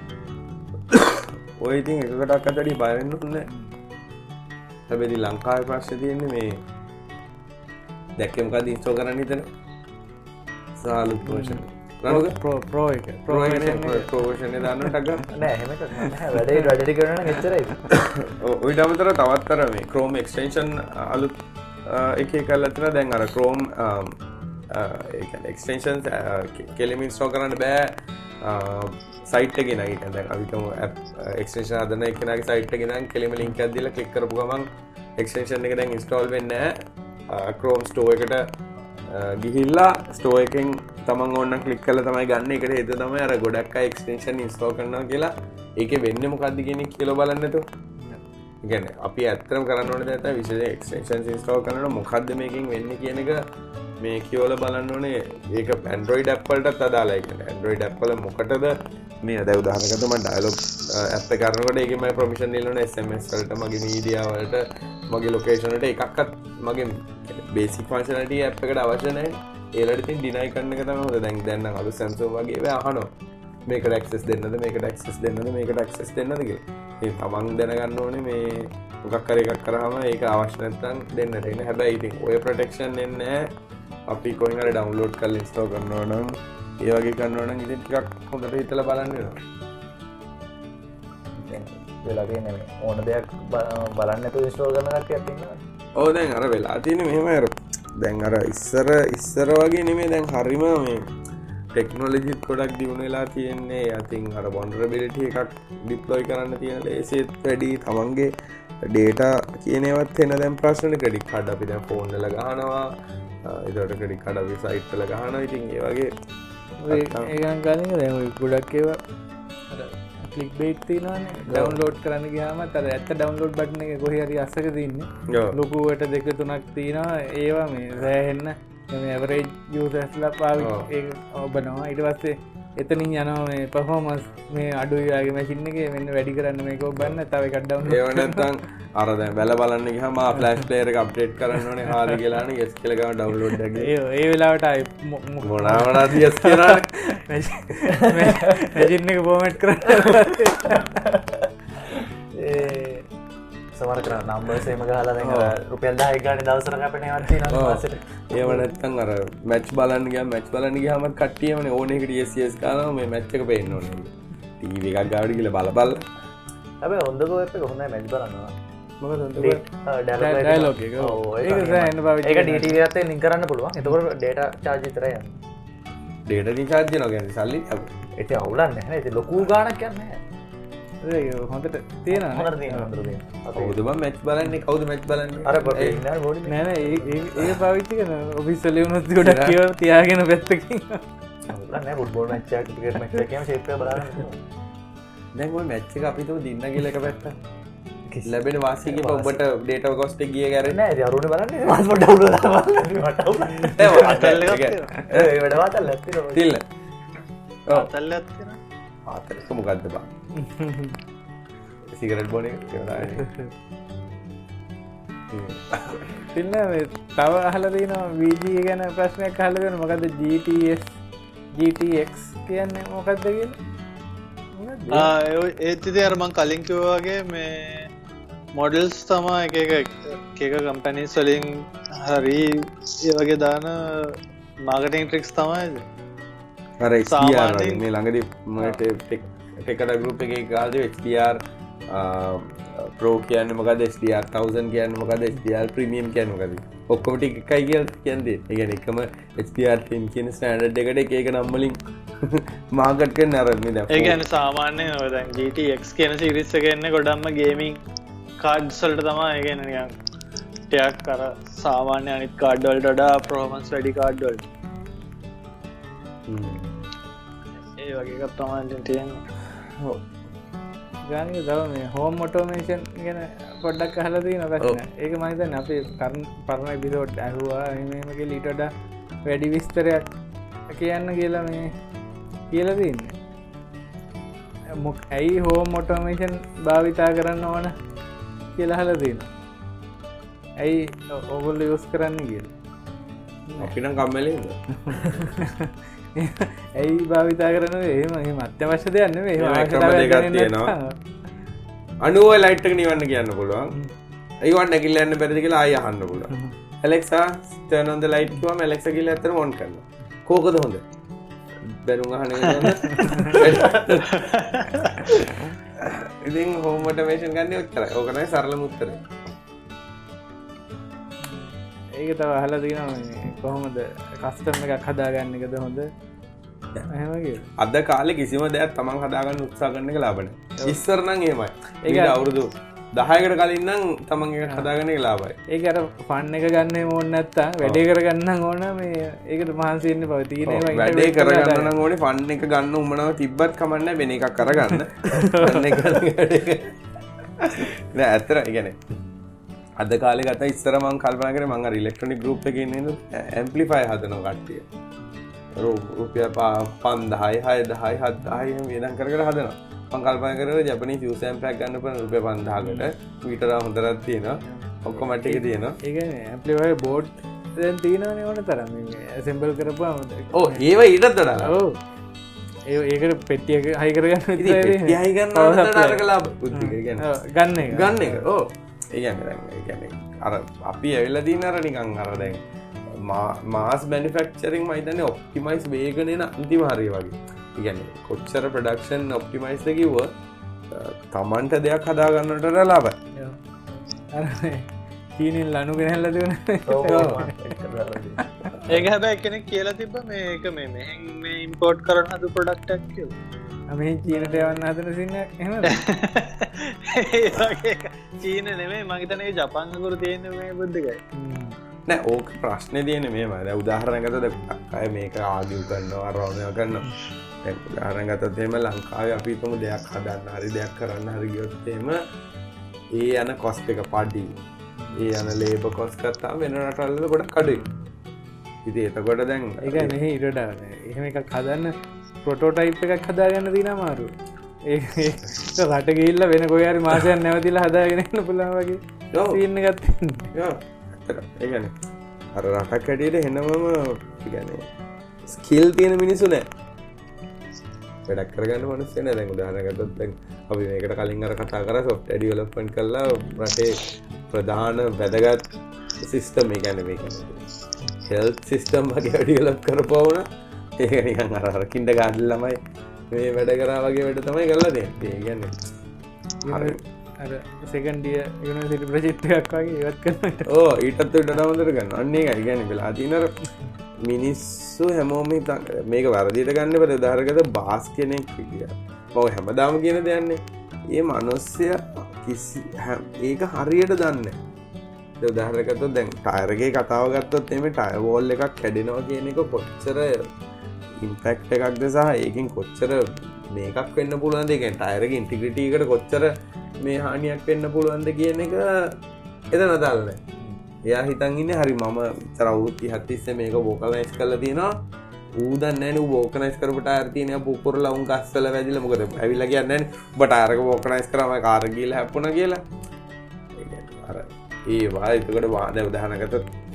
ඔය ඉතින් එකකටක් අතටි බය වෙන්න ඕනේ. හැබැයි ලංකාවේ ප්‍රශ්නේ තියෙන්නේ මේ දැක්කේ මොකද ඉන්ස්ටෝල් කරන්න හිතන සාලුත් version රණුක pro pro එක pro එක pro version එක දාන්න ටග නෑ එහෙම එකක් නෑ වැඩේ වැඩේ කරනවා නම් එච්චරයි. ඔය ඊට අමතරව තවත් අර මේ Chrome extension අලුත් එකේ කරලා තියෙනවා දැන් අර Chrome ඒ කියන්නේ extensions කෙලිම install කරන්න බෑ සයිට් එකේ නෑ. ඒ කියන්නේ දැන් අපි තුමු app extension හදන එකනාගේ සයිට් එකේ නම් කෙලිම link එකක් දීලා click කරපු ගමන් extension එක දැන් install වෙන්නේ නෑ. Chrome store එකට ගිහිල්ලා store එකෙන් තමන් ඕන්න ක්ලික් කරලා තමයි ගන්න. ඒකට හේතුව තමයි අර ගොඩක් අය extension install කරනවා කියලා ඒකේ වෙන්නේ මොකද්ද කියන එක කියලා බලන්න නේද? ඒ කියන්නේ අපි ඇත්තටම කරන්න ඕනේ දැන් විශේෂ extensions install කරනකොට මොකද්ද මේකෙන් වෙන්නේ කියන එක මේ කියවලා බලන්න ඕනේ. ඒක Android app වලටත් අදාළයි. ඒ කියන්නේ Android app වල මොකටද මේ දැන් උදාහරණයකට මම dialog app එක කරනකොට ඒකේ මම permission දෙන්න ඕනේ S M S වලට, මගේ media වලට, මගේ location වලට එකක්වත් මගේ basic functionality app එකට අවශ්‍ය නැහැ. ඒලට ඉතින් deny කරන එක තමයි හොඳ. දැන් දැන් නම් අලුත් Samsung වගේ ඒවා අහනවා. මේකට access දෙන්නද, මේකට access දෙන්නද, මේකට access දෙන්නද කියලා. ඉතින් තමන් දැනගන්න ඕනේ මේ මොකක් හරි එකක් කරාම ඒක අවශ්‍ය නැත්නම් දෙන්නට එන. හැබැයි ඉතින් ඔය protection එන්නේ නැහැ අපි කොහෙන් හරි ඩවුන්ලෝඩ් කරලා ඉන්ස්ටෝල් කරනවා නම් ඒ වගේ කරනවා නම් ඉතින් ටිකක් හොඳට හිතලා බලන්න වෙනවා. වෙලා තියෙන්නේ මේ ඕන දෙයක් බලන්න නැතුව ඉන්ස්ටෝල් කරන කට්ටියක් ඉන්නවා. ඔව් දැන් අර වෙලා තියෙන්නේ මෙහෙමයි අර දැන් අර ඉස්සර ඉස්සර වගේ නෙමෙයි දැන් හරිම මේ ටෙක්නොලොජිත් ගොඩක් දියුණු වෙලා තියෙන්නේ. අතින් අර වල්නරබිලිටි එකක් ඩිප්ලොයි කරන්න තියෙන ලේසියත් වැඩි තමන්ගේ ඩේටා කියන ඒවත් එන දැන් ප්‍රශ්නේ ක්‍රෙඩිට් කාඩ් අපි දැන් ෆෝන් වල ගහනවා. ඒකට ක්‍රෙඩිට් කාඩ් අපි සයිට් වල ගහනවා. ඉතින් ඒ වගේ ඒකන් ගාලින් දැන් ඔය ගොඩක් ඒවා අර ක්ලික් බේට් තියෙනවානේ ඩවුන්ලෝඩ් කරන්න ගියාම අර ඇත්ත ඩවුන්ලෝඩ් බටන් එක කොහේ හරි අස්සක තියෙන්නේ. ලොකුවට දෙක තුනක් තියෙනවා. ඒවා මේ සෑහෙන්න මේ ඇවරේජ් යූසර්ස්ලා පාවිච්චි ඒක ඔබනවා. ඊට පස්සේ එතනින් යනවා මේ පර්ෆෝමන්ස් මේ අඩුයි වගේ මැෂින් එකේ මෙන්න වැඩි කරන්න මේක ඔබන්න තව එකක් ඩවුන්ලෝඩ් ඒව නැත්තම් අර දැන් බැල බලන්න ගියාම ආ ෆ්ලෑෂ් ප්ලේයර් එක අප්ඩේට් කරන්න ඕනේ හාරි කියලා නේ yes කියලා ගාව ඩවුන්ලෝඩ් එකේ ඒ ඒ වෙලාවට ආයි මොනවාද yes කියනවානේ මැෂින් එක ෆෝමැට් කරන්න ඒ සමහර කරා නම්බර්ස් එහෙම ගහලා දැන් රුපියල් දහයක් ගන්න දවසකට අපේ නේවත් තියෙනවා වාසෙට. ඒව නැත්තම් අර මැච් බලන්න ගියාම මැච් බලන්න ගියාම කට්ටියමනේ ඕන එකට yes yes ගානවා මේ මැච් එක පේන්න ඕනේ. ටීවී එකක් ගාවට ගිහලා බල බල. හැබැයි හොඳ ගෝ එක හොඳයි මැච් බලනවා. මොකද හොඳ ඩයලොග් එක. ඔව් ඒක සෑහෙන පාවිච්චි. ඒක ඩී ටී වී එකත් ලින්ක් කරන්න පුළුවන්. එතකොට ඩේටා චාර්ජ් විතරයි යන්නේ. ඩේටා රීචාර්ජ් කරනවා කියන්නේ සල්ලි ඒක අවුලක් නැහැ. ඒක ලොකු ගාණක් යන්නේ නැහැ. හොඳට තියෙන හොඳට තියෙනවා හොඳට තියෙනවා. කවුද මම මැච් බලන්නේ කවුද මැච් බලන්නේ අර බබේ නෑ බෝඩි නෑ නෑ ඒක පාවිච්චි කරන ඔෆිස් වල වුණොත් ගොඩක් කියව තියාගෙන පැත්තකින් නෑ ෆුට්බෝල් මැච් එකක් ක්‍රිකට් මැච් එකක් කියම ෂේප් එක බලන්න දැන් ඔය මැච් එක අපි තුමු දින්න කියලා එක පැත්ත ලැබෙන වාසිය කිව්ව ඔබට ඩේටා කොස්ට් එක ගියේ ගැරේ නෑ ඉතින් අරුණේ බලන්නේ මාස් පොඩ ඩවුන්ලෝඩ් කරලා බලන්න මට අවුල ඒ වාතල් එකක් තියෙනවා ඒ වැඩ වාතල් එකක් තියෙනවා තිල්ල වාතල් එකක් තියෙනවා වාතල් එක මොකද්ද බා සිගරට් බොන එක තින්න තව අහලා තියෙනවා වීජී ගැන ප්‍රශ්නයක් අහලා තියෙනවා මොකද්ද G T S G T X කියන්නේ මොකද්ද කියලා ආ ඒත් ඉතින් අර මං කලින් කිව්වා වගේ මේ මොඩල්ස් තමයි එක එක එක එක කම්පැනිස් වලින් හරි ඒ වගේ දාන මාකටිං ට්‍රික්ස් තමයි අර එච් ඩී ආර් මේ ළඟදී මට ටෙකට ගෲප් එකේ ගාල්දී එච් ඩී ආර් ප්‍රෝ කියන්නේ මොකද එච් ඩී ආර් ථාවුසන්ඩ් කියන්නේ මොකද එච් ඩී ආර් ප්‍රීමියම් කියන්නේ මොකද ඔක්කොම ටික එකයි කියලා කියන්නේ. ඒ කියන්නේ එකම එච් ඩී ආර් ටෙන් කියන ස්ටෑන්ඩඩ් එකට එක එක නම් වලින් මාකට් කරන අර මේ දැන් ඒ කියන්නේ සාමාන්‍යයෙන් ඔය දැන් ජී ටී එක්ස් කියන සීරීස් එක එන්නේ ගොඩක්ම ගේමින් කාඩ්ස් වලට තමයි. ඒ කියන්නේ නිකන් ටිකක් අර සාමාන්‍ය අනිත් කාඩ් වලට වඩා පර්ෆෝමන්ස් වැඩි කාඩ් වලට. ඒ වගේ එකක් තමයි තියෙන්නේ. ඔව් ගානික තව මේ හෝම් ඔටෝමේෂන් ගැන පොඩ්ඩක් අහලා තියෙනවා ප්‍රශ්න. ඒක මම හිතන්නේ අපි පරණ එපිසෝඩ් අහුවා මේක ඊට වඩා වැඩි විස්තරයක් කියන්න කියලා මේ කියලා තියෙන්නේ. මොක ඇයි හෝම් ඔටෝමේෂන් භාවිතා කරන්න ඕන කියලා අහලා තියෙනවා. ඇයි ඕගොල්ලෝ යූස් කරන්නේ කියලා. අපි නම් කම්මැලිද? ඇයි භාවිතා කරන එහෙම එහෙම අත්‍යවශ්‍ය දෙයක් නෙමෙයි. එහෙම අවශ්‍යතාවයක් තියෙනවා. අනුව ලයිට් එක නිවන්න කියන්න පුළුවන්. අයියෝ නැගිලා යන්න බැරිද කියලා ආයෙ අහන්න පුළුවන්. Alexa turn on the light කිව්වම Alexa කියලා ඇත්තටම on කරනවා. කෝකද හොඳ? බැලුම් අහන එක හොඳ. ඉතින් home automation ගන්නේ ඔච්චරයි. ඕක තමයි සරලම උත්තරය. ඒක තව අහලා තියෙනවා කොහොමද කස්ටම් එකක් හදාගන්න එකද හොඳ එහෙම කියලා. අද කාලේ කිසිම දෙයක් තමන් හදාගන්න උත්සාහ කරන එක ලාභ නැහැ. ඉස්සර නම් එහෙමයි. ඒක අවුරුදු දහයකට කලින් නම් තමන් එක හදාගන්න එක ලාභයි. ඒක අර ෆන් එක ගන්න ඕනේ නැත්තම් වැඩේ කරගන්න ඕන මේ ඒකට මහන්සි වෙන්න බව තියෙන ඒවා වැඩේ කරගන්න නම් ඕනේ ෆන් එක ගන්න උමනාව තිබ්බත් කමන්නේ වෙන එකක් අරගන්න. ෆන් එක නෑ ඇත්තට ඒ කියන්නේ අද කාලේ ගත ඉස්සර මම කල්පනා කරේ මම අර ඉලෙක්ට්‍රොනික ගෲප් එකේ ඉන්නේ නේද ඇම්ප්ලිෆයර් හදනවා කට්ටිය. රුපියල් පන්දාහයි හයදාහයි හත්දාහයි එහෙම වියදම් කර කර හදනවා. මම කල්පනා කරේ ජපනීස් යූස් ඇම්ප් එකක් ගන්න පුළුවන් රුපියල් පන්දාහකට මීටර හොඳටත් තියෙනවා. ඔක්කොම ටික තියෙනවා. ඒ කියන්නේ ඇම්ප්ලිෆයර් බෝඩ් දැන් තියෙනවනේ ඕන තරම් මේ ඇසෙම්බල් කරපුවාම. ඔව් ඒව ඊටත් වඩා. ඔව්. ඒ ඒකට පෙට්ටියක හයි කරගන්න විතරයි. පෙට්ටිය හයි කරනවට අරක ලාභ බුද්ධික කියන්නේ. ගන්න එක. ගන්න එක. ඔව්. ඒ කියන්නේ දැන් ඒ කියන්නේ අර අපි ඇවිල්ලා තියෙන අර නිකන් අර දැන් මාස් මැනිෆැක්චරින් මහිතන්නේ ඔප්ටිමයිස් වේගනන අන්තිම හරය වගේ ඉගැන කොච්චර ප්‍රඩක්ෂන් ඔප්ටිමයිස් කිව්ව තමන්ට දෙයක් හදාගන්නට ලාබ චීනින් ලනු ගෙනහල්ල දෙවන ඒක හැබැ එකනෙක් කියලා තිබ මේක මේ මෙහෙන් මේ ඉම්පෝට් කරන හතු ප්‍රඩක්ටක් කියල අම චීනට යවන්න හදන සින්න එම චීන නෙමේ මගතනගේ ජපංගකුරු තියෙන මේ බුද්ධකයි නෑ ඕක ප්‍රශ්නය තියෙන මේ මද උදාහරණගතද අය මේක ආගිව් කරන්නවා රවණය කරන්න උදාහරණගතතේම ලංකාව අපිතුම දෙයක් හදන්න හරි දෙයක් කරන්න හරි ගියොත්තේම ඒ යන කොස්ට එක පඩි ඒ යන ලේබ කොස් කත්තා වෙන රටල්ල ගොඩ කඩුයි ඉති එතකොට දැන් එක මෙහ ඉරට එහෙම එකක් හදන්න ප්‍රොටෝටයිප් එකක් හදාගන්න දින මාරු ඒ රට ගිල්ල වෙන කොයාරි මාසයන් නැවතිලා හදාගෙනන්න පුලා වගේ ඉන්න ගත්ත ඒගැන අර රටක් කැටියට හෙනමම ගැන ස්කිල් තියෙන මිනිසු නෑ වැඩක් කරගන්න මනස්සේ නෑ දැන් උදාහරණයක් දැන් අපි මේකට කලින් අර කතා කරා සොෆ්ට්වෙයාර් ඩෙවලොප්මන්ට් කරලා රටේ ප්‍රධාන වැදගත් සිස්ටම් එක ගැන මේ කියන්නේ හෙල්ත් සිස්ටම් වගේ ඩෙවලොප් කරපුවා ඒක නිකන් අර අර කින්ඩර්ගාර්ටන් ළමයි මේ වැඩ කරා වගේ වැඩ තමයි කරලා තියෙන්නේ ඒ කියන්නේ හරි අර සෙකන්ඩිය යුනිවර්සිටි ප්‍රොජෙක්ට් එකක් වගේ ඉවත් කරනට ඕ ඊටත් වඩා හොඳට ගන්න අන්න ඒකයි කියන්නේ වෙලා තියෙන අර මිනිස්සු හැමෝම මේක වැරදිට ගන්න බෑ උදාහරණයකට බාස් කෙනෙක් කියලා මම හැමදාම කියන දෙයන්නේ මේ මිනිස්සයා කිසි ඒක හරියට දන්නේ නැහැ උදාහරණයකට දැන් ටයර් එකේ කතාව ගත්තොත් එimhe ටයර් වෝල් එකක් කැඩෙනවා කියන එක කොච්චර ඉම්පැක්ට් එකක්ද සහ ඒකෙන් කොච්චර මේකක් වෙන්න පුළුවන්ද ඒ කියන්නේ ටයර් එකේ ඉන්ටිග්‍රිටි එකට කොච්චර මේ හානියක් වෙන්න පුළුවන්ද කියන එක එතන දාලා එයා හිතන් ඉන්නේ හරි මම විතර අවුරුදු තිහක් තිස්සේ මේක වෝකනයිස් කරලා තියෙනවා ඌ දන්නේ නැහැ නේ ඌ වෝකනයිස් කරපු ටයර් තියෙන යා පුපුරලා උන් ගස්සල වැදිලා මොකද ඇවිල්ලා කියන්නේ නැහැ නේ ඔබ ටයර් එක වෝකනයිස් කරාම කාර් එක ගිහලා හැප්පුණා කියලා ඒ කියන්නේ අර ඒ වායි එතකොට වාද උදාහරණකට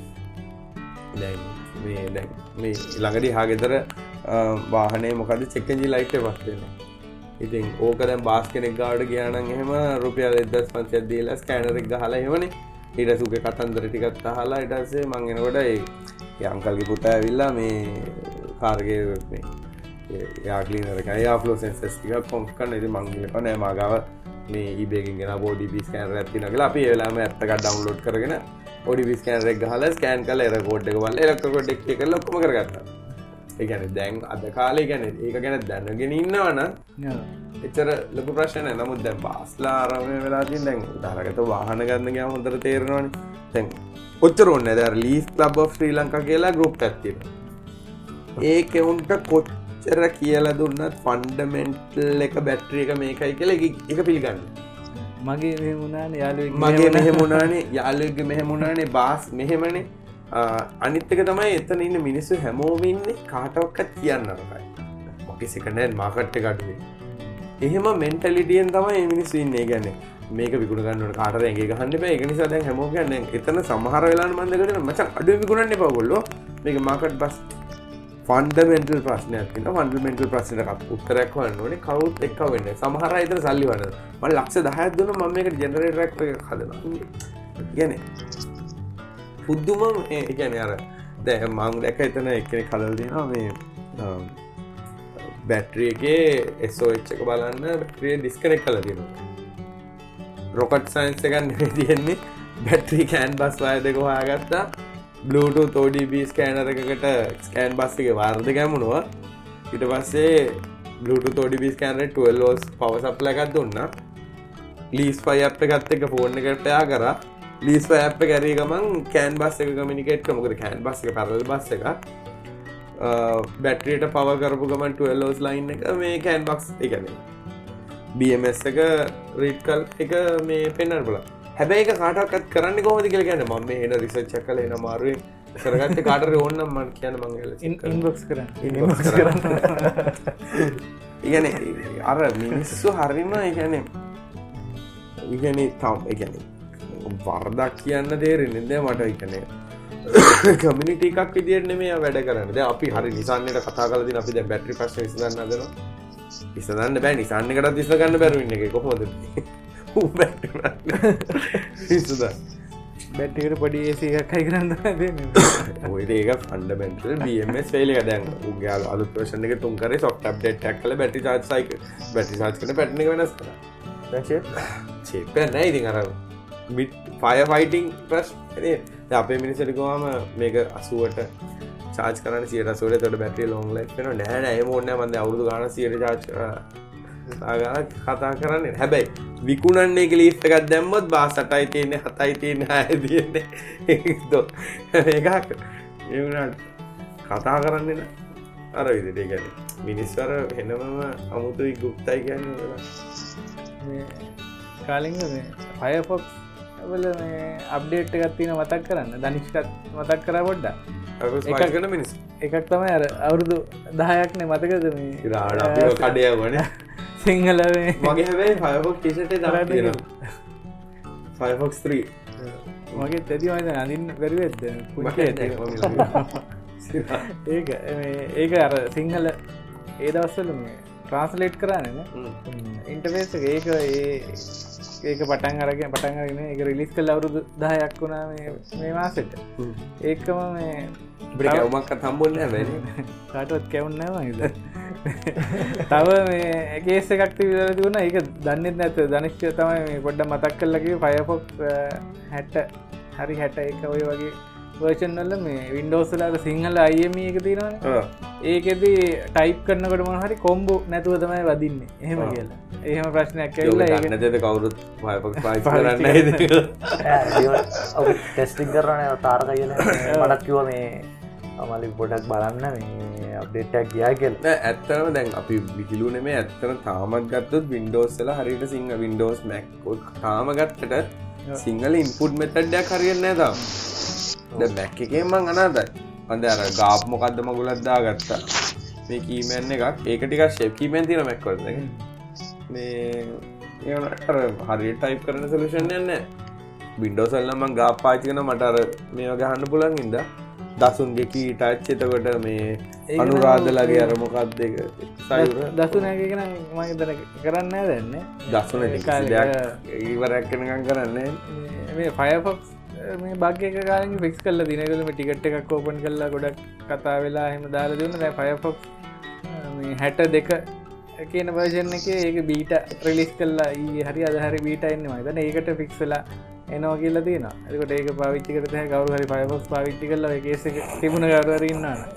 දැන් මේ දැන් මේ ළඟදී හා ගෙදර වාහනේ මොකද චෙක් එන්ජින් ලයිට් එක වත් වෙනවා ඉතින් ඕක දැන් බාස් කෙනෙක් ගාවට ගියා නම් එහෙම රුපියල් එක්දහස් පන්සියයක් දීලා ස්කෑනර් එක ගහලා එහෙමනේ ඊට සුගේ කතන්දර ටිකක් අහලා ඊට පස්සේ මං එනකොට ඒ ඒ අංකල්ගේ පුතා ඇවිල්ලා මේ කාර් එකේ මේ එයා ක්ලීනර් එක එයා ෆ්ලෝ සෙන්සර්ස් ටිකක් කොම්ප් කරන ඉතින් මං ගිහලා නෑ මාගාව මේ eBay එකෙන් ගෙන O D B ස්කෑනර් එකක් තියෙනවා කියලා අපි ඒ වෙලාවෙම ඇප් එකක් ඩවුන්ලෝඩ් කරගෙන O D B ස්කෑනර් එක ගහලා ස්කෑන් කරලා එරර් කෝඩ් එක බලලා එරර් කෝඩ් එක ටික කරලා ඔක්කොම කරගත්තා ඒ කියන්නේ දැන් අද කාලේ කියන්නේ ඒක ගැන දැනගෙන ඉන්නවනම් එච්චර ලොකු ප්‍රශ්න නැහැ. නමුත් දැන් බාස්ලා ආරම්භ වෙලා තියෙන දැන් උදාහරණයකට වාහන ගන්න ගියාම හොඳට තේරෙනවනේ. දැන් ඔච්චර ඕනේ නැහැ. දැන් ලීස් ක්ලබ් ඔෆ් ශ්‍රී ලංකා කියලා ගෲප් එකක් තියෙනවා. ඒකේ උන්ට කොච්චර කියලා දුන්නත් ෆන්ඩමෙන්ටල් එක බැටරි එක මේකයි කියලා ඒක පිළිගන්නේ. මගේ මෙහෙම වුණානේ යාළුවෙක් මගේ මෙහෙම වුණානේ යාළුවෙක්ගේ මෙහෙම වුණානේ බාස් මෙහෙමනේ අනිත් එක තමයි එතන ඉන්න මිනිස්සු හැමෝම ඉන්නේ කාටවත් කියන්න නරකයි. මොකද සෙකන්ඩ් හෑන්ඩ් මාකට් එක අඩුයි. එහෙම මෙන්ටැලිටියෙන් තමයි මේ මිනිස්සු ඉන්නේ. ඒ කියන්නේ මේක විකුණ ගන්න ඕන කාටද ඇඟේ ගහන්න එපා. ඒක නිසා දැන් හැමෝම කියන්නේ එතන සමහර වෙලාවට මම දෙකට මචං අඩුවෙන් විකුණන්න එපා ඔයගොල්ලෝ. මේක මාකට් බස් ෆන්ඩමෙන්ටල් ප්‍රශ්නයක් තියෙනවා. ෆන්ඩමෙන්ටල් ප්‍රශ්නෙට උත්තරයක් හොයන්න ඕනේ. කවුරුත් එක්ක වෙන්නේ. සමහර අය ඉතින් සල්ලි වඩන. මම ලක්ෂ දහයක් දුන්නා මම මේකට ජෙනරේටර් එකක් හදනවා. කියන්නේ පුදුම ඒ කියන්නේ අර දැන් මම දැක්ක එතන එක්කෙනෙක් හදලා තියෙනවා මේ බැටරි එකේ S O H එක බලන්න බැටරිය ඩිස්කනෙක්ට් කරලා තියෙනවා. රොකට් සයන්ස් එකක් නෙවෙයි තියෙන්නේ. බැටරි කෑන් බස් වයර් දෙක හොයාගත්තා. Bluetooth O D B scanner එකකට ස්කෑන් බස් එකේ වයර් දෙක ගැමුණුවා. ඊට පස්සේ Bluetooth O D B ස්කෑනරේ twelve volts power supply එකක් දුන්නා. Lease five app එකත් එක්ක ෆෝන් එකට යා කරා. Lease five app එක ඇරිය ගමන් CAN bus එක කමියුනිකේට් කරා. මොකද CAN bus එක parallel bus එකක්. බැටරියට පවර් කරපු ගමන් twelve volts line එක මේ CAN box ඒ කියන්නේ B M S එක රීඩ් කල් එක මේ පෙන්වන්න පුළුවන්. හැබැයි ඒක කාටවත් කරන්නේ කොහොමද කියලා කියන්නේ මම මේ එන රිසර්ච් එක කරලා එන අමාරුවෙන් කරගත්තේ කාටරි ඕන නම් මම කියන්න මම ඉන්බොක්ස් කරන්න ඉන්බොක්ස් කරන්න. ඒ කියන්නේ අර මිනිස්සු හරිම ඒ කියන්නේ ඒ කියන්නේ තාම ඒ කියන්නේ වරදක් කියන්න තේරෙන්නේ නැහැ මට ඒ කියන්නේ කමියුනිටි එකක් විදියට නෙමෙයි වැඩ කරන්නේ. දැන් අපි හරි නිසන්නේට කතා කරලා දින අපි දැන් බැටරි ප්‍රශ්න විසඳන්න හදනවා. විසඳන්න බෑ නිසන්න එකටත් විසඳ ගන්න බැරුව ඉන්නේ. කොහොමද? ඌ බැටරි විසඳන්න. බැට්ටිකට පොඩි ඒසි එකක් හයි කරන්න ඔය ඒක fundamental B M S fail එක දැන් උගේ අලුත් version එක තුන් කරේ soft update එකක් කළා battery charge cycle battery charge කරන pattern එක වෙනස් කරා දැන් shape shape එක නෑ ඉතින් අර bit fire fighting ප්‍රශ්න නේ දැන් අපේ මිනිස්සුන්ට ගියාම මේක අසූවට charge කරන්න සියයට අසූවට එතකොට බැටරිය long life වෙනවා නෑ නෑ එහෙම ඕනේ නෑ මම දැන් අවුරුදු ගානක් සියයට charge කරා සාගාවක් කතා කරන්නේ හැබැයි විකුණන්නේ එක ලීෆ් එකක් දැම්මොත් බාස් අටයි තියෙන්නේ හතයි තියෙන්නේ හයයි තියෙන්නේ ඒකද මේකක් ඒ වුණාට කතා කරන්නේ නෑ අර විදිහට ඒ කියන්නේ මිනිස්සු අර වෙනමම අමුතුයි গুপ্তයි කියන්නේ මේ කාලින්ග මේ Firefox වල මේ අප්ඩේට් එකක් තියෙන මතක් කරන්න දනිෂ්කත් මතක් කරා පොඩ්ඩක් එකක් කරන මිනිස්සු එකක් තමයි අර අවුරුදු දහයක්නේ මතකද මේ ඉරාඩ අපිව කඩේ යවනේ සිංහල මගේ හැබැයි Firefox t-shirt එක දාලා තියෙනවා Firefox three මගේ තෙදි මම දැන් අඳින්න බැරි වෙද්ද පුංචි ඒක ඒක අර සිංහල ඒ දවස්වල මේ ට්‍රාන්ස්ලේට් කරන්නේ නේ ඉන්ටර්ෆේස් එක ඒක ඒ ඒක පටන් අරගෙන පටන් අරගෙන ඒක රිලීස් කළා අවුරුදු දහයක් වුණා මේ මේ මාසෙට ඒකම මේ අපිට කැවුමක්වත් හම්බුන්නේ නැහැ බෑනේ කාටවත් කැවුන්නේ නැහැ මම ඉතින් තව මේ කේස් එකක් තිබිලා තිබුණා ඒක දන්නේ නැත්නම් දනිෂ්ක තමයි මේ පොඩ්ඩක් මතක් කරලා කිව්වේ Firefox හැට හරි හැට එක ඔය වගේ version වල මේ Windows වල අර සිංහල I M E එක තියෙනවනේ ඔව් ඒකෙදි ටයිප් කරනකොට මොන හරි කොම්බෝ නැතුව තමයි වදින්නේ එහෙම කියලා එහෙම ප්‍රශ්නයක් ඇවිල්ලා ඒක නැතේද කවුරුත් Firefox පාවිච්චි කරන්නේ නැහැ ඒක ඔව් ටෙස්ටිං කරනවා තාරක කියලා මටත් කිව්වා මේ අමලි පොඩක් බලන්න මේ අප්ඩේට් එකක් ගියා කියලා නෑ ඇත්තටම දැන් අපි විහිළු නෙමෙයි ඇත්තටම තාමත් ගත්තොත් Windows වල හරියට සිංහ Windows Mac ඔය තාම ගත්තට සිංහල ඉන්පුට් මෙතඩ් එකක් හරියන්නේ නැහැ තාම දැන් Mac එකේ මං අනාදයි මම දැන් අර ගාප් මොකද්ද මගුලක් දාගත්තා මේ කීමෑන් එකක් ඒක ටිකක් ෂේප් කීමෑන් තියෙන Mac වල දැන් මේ ඒ වුණාට අර හරියට ටයිප් කරන සොලියුෂන් එකක් නැහැ Windows වල නම් මං ගාප් පාවිච්චි කරනවා මට අර මේවා ගහන්න පුළුවන් ඉඳා දසුන්ගේ කී ටච් එතකොට මේ අනුරාධලගේ අර මොකක්ද ඒක සයුර දසුන් එක එක නම් මම හිතන කරන්නේ නැහැ දැන් නේ දසුන් එක දෙයක් ඉවරයක් වෙනකන් කරන්නේ මේ Firefox මේ බග් එක ගාලින් ෆික්ස් කරලා දිනකල මේ ටිකට් එකක් ඕපන් කරලා ගොඩක් කතා වෙලා එහෙම දාලා දුන්නා දැන් Firefox මේ හැට දෙක කියන version එකේ ඒක බීටා රිලීස් කළා ඊයේ හරි අද හරි බීටා ඉන්නේ මම හිතන්නේ ඒකට ෆික්ස් වෙලා එනවා කියලා තියෙනවා. එතකොට ඒක පාවිච්චි කරලා තමයි කවුරු හරි Firefox පාවිච්චි කරලා ඔය කේස් එක තිබුණ කවුරු හරි ඉන්නවනේ.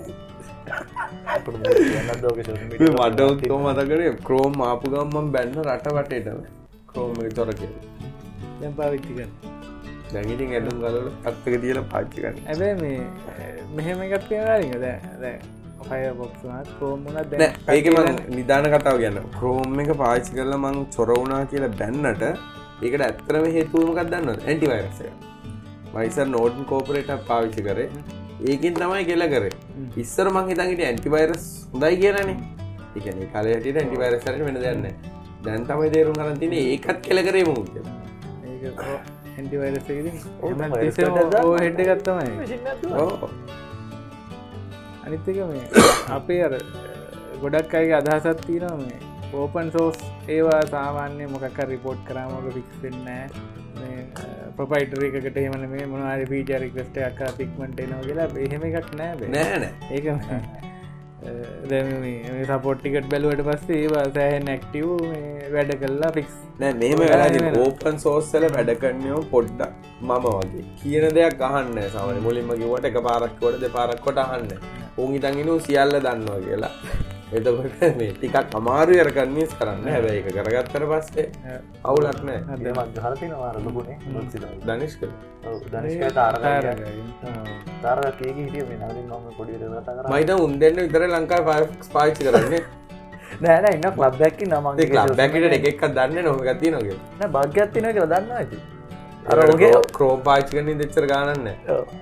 මට උත්තම මතක කරේ Chrome ආපු ගමන් මම බැන්න රට වටේටම Chrome එක තොර කියලා. දැන් පාවිච්චි කරනවා. දැන් ඉතින් ඇඳුම් ගලවල අත්තක තියලා පාවිච්චි කරනවා. හැබැයි මේ මෙහෙම එකක් තියෙනවා නේද? දැන් දැන් Firefox උනත් Chrome උනත් දැන් නෑ ඒක මම නිදාන කතාව කියන්න. Chrome එක පාවිච්චි කරලා මං චොර වුණා කියලා බැන්නට ඒකට ඇත්තටම හේතුව මොකක්ද දන්නවද? ඇන්ටිවයිරස් එක. මම ඉස්සර Norton Corporate එක පාවිච්චි කරේ. ඒකෙන් තමයි කෙල කරේ. ඉස්සර මං හිතන් හිටියේ ඇන්ටිවයිරස් හොඳයි කියලානේ. ඒ කියන්නේ කාලේ හැටියට ඇන්ටිවයිරස් හරියට වෙන දෙයක් නැහැ. දැන් තමයි තේරුම් ගන්න තියෙන්නේ ඒකත් කෙල කරේ මොකද කියලා. ඒක ඇන්ටිවයිරස් එක ඉතින් ඕනම තිස්සෙම ඕ හෙඩ් එකක් තමයි. ඔව්. අනිත් එක මේ අපේ අර ගොඩක් අයගේ අදහසක් තියෙනවා මේ ඕපන් සෝස් ඒවා සාමාන්‍ය මොකක් රිපෝට් කරාම ඔක ෆික්ස් වෙන්නේ නැහැ මේ ප්‍රොප්‍රයිටරි එකකට එහෙම නෙමෙයි මොනවා හරි ෆීචර් රික්වෙස්ට් එකක් ආ පිග්මන්ට් එනවා කියලා එහෙම එකක් නැහැ බෑ නෑ නෑ ඒක දැන් මේ මේ සපෝට් ටිකට් බැලුවට පස්සේ ඒවා සෑහෙන ඇක්ටිව් මේ වැඩ කළා ෆික්ස් නෑ මෙහෙම වෙලා ඉතින් ඕපන් සෝස් වල වැඩ කරන්නේ පොඩ්ඩක් මම වගේ කියන දෙයක් අහන්නේ නැහැ සාමාන්‍ය මුලින්ම කිව්වට එකපාරක් කිව්වට දෙපාරක් කොට අහන්නේ උන් හිතන් ඉනු සියල්ල දන්නවා කියලා එතකොට මේ ටිකක් අමාරුයි අර කන්වින්ස් කරන්න හැබැයි ඒක කරගත්තට පස්සේ අවුලක් නැහැ දෙමක් ගහලා තිනවා අර ලොකුනේ දනිෂ්ක ඔව් දනිෂ්ක තාරකා තාරකා කීකී හිටියේ මේ නවලින් මම පොඩි වෙලා කතා කරා මම හිතන් උන් දෙන්න විතරේ ලංකාවේ Firefox පාවිච්චි කරන්නේ නෑ නෑ ඉන්න ක්ලබ් එකක් ඉන්නවා මම ඒ ක්ලබ් එකකට එක එකක් දන්නේ නැහැ ඔක තියෙනවා කියලා නෑ භාග්‍යයක් තියෙනවා කියලා දන්නවා ඉතින් අර ඔගේ Chrome පාවිච්චි කරන ඉඳ එච්චර ගානක් නැහැ ඔව්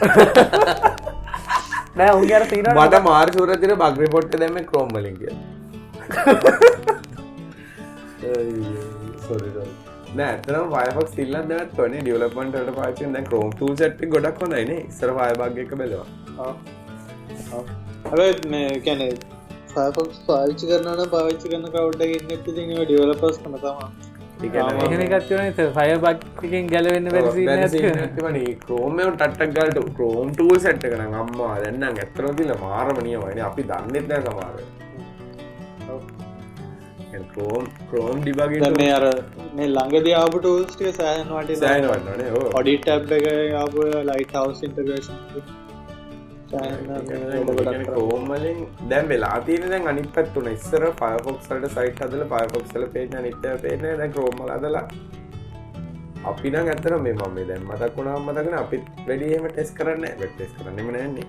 නෑ උන් ගැන තියෙනවා මට මාර්ච් වරදී බග් රිපෝට් එක දැම්මේ Chrome වලින් කියලා. Sorry sorry. නෑ අතනම Firefox ඉල්ලන්න දැවත් කොනේ ඩෙවලොප්මන්ට් වලට පාවිච්චි කරන දැන් Chrome tools set එක ගොඩක් හොඳයි නේ. ඉස්සර Firebug එක බැලුවා. ඔව්. ඔව්. හැබැයි මේ කියන්නේ Firefox පාවිච්චි කරනවා නම් පාවිච්චි කරන crowd එකේ ඉන්නෙත් ඉතින් ඒ ඩෙවලොපර්ස් කම තමයි. එහෙම එකක් තියෙනවා ෆයර්බග් එකෙන් ගැලවෙන්න බැරි සීන් එකක් තියෙනවා ක්‍රෝම් එක ටට්ටක් ගාලට ක්‍රෝම් ටූල් සෙට් එක නම් අම්මා දැන් නම් ඇත්තටම තියලා මාරම නියමයිනේ අපි දන්නෙත් නැහැ සමහර වෙලාවට ක්‍රෝම් ක්‍රෝම් ඩිබගින් දැන් මේ අර මේ ළඟදී ආපු ටූල්ස් ටික සෑහෙන වටිනවා සෑහෙන වටිනවනේ ඔව් ඔඩිට් ටැබ් එක ආපු ලයිට් හවුස් ඉන්ටග්‍රේෂන් ක්‍රෝම් වලින් දැන් වෙලා තියෙන්නේ දැන් අනිත් පැත්ත උන ඉස්සර Firefox වලට සයිට් හදලා Firefox වල පේන අනිත් ඒවා පේන්නේ දැන් Chrome වල හදලා අපි නම් ඇත්තට මේ මම මේ දැන් මතක් වුණාම මතකනේ අපිත් වැඩි එහෙම ටෙස්ට් කරන්නේ නැහැ වෙබ් ටෙස්ට් කරන්නෙම නැන්නේ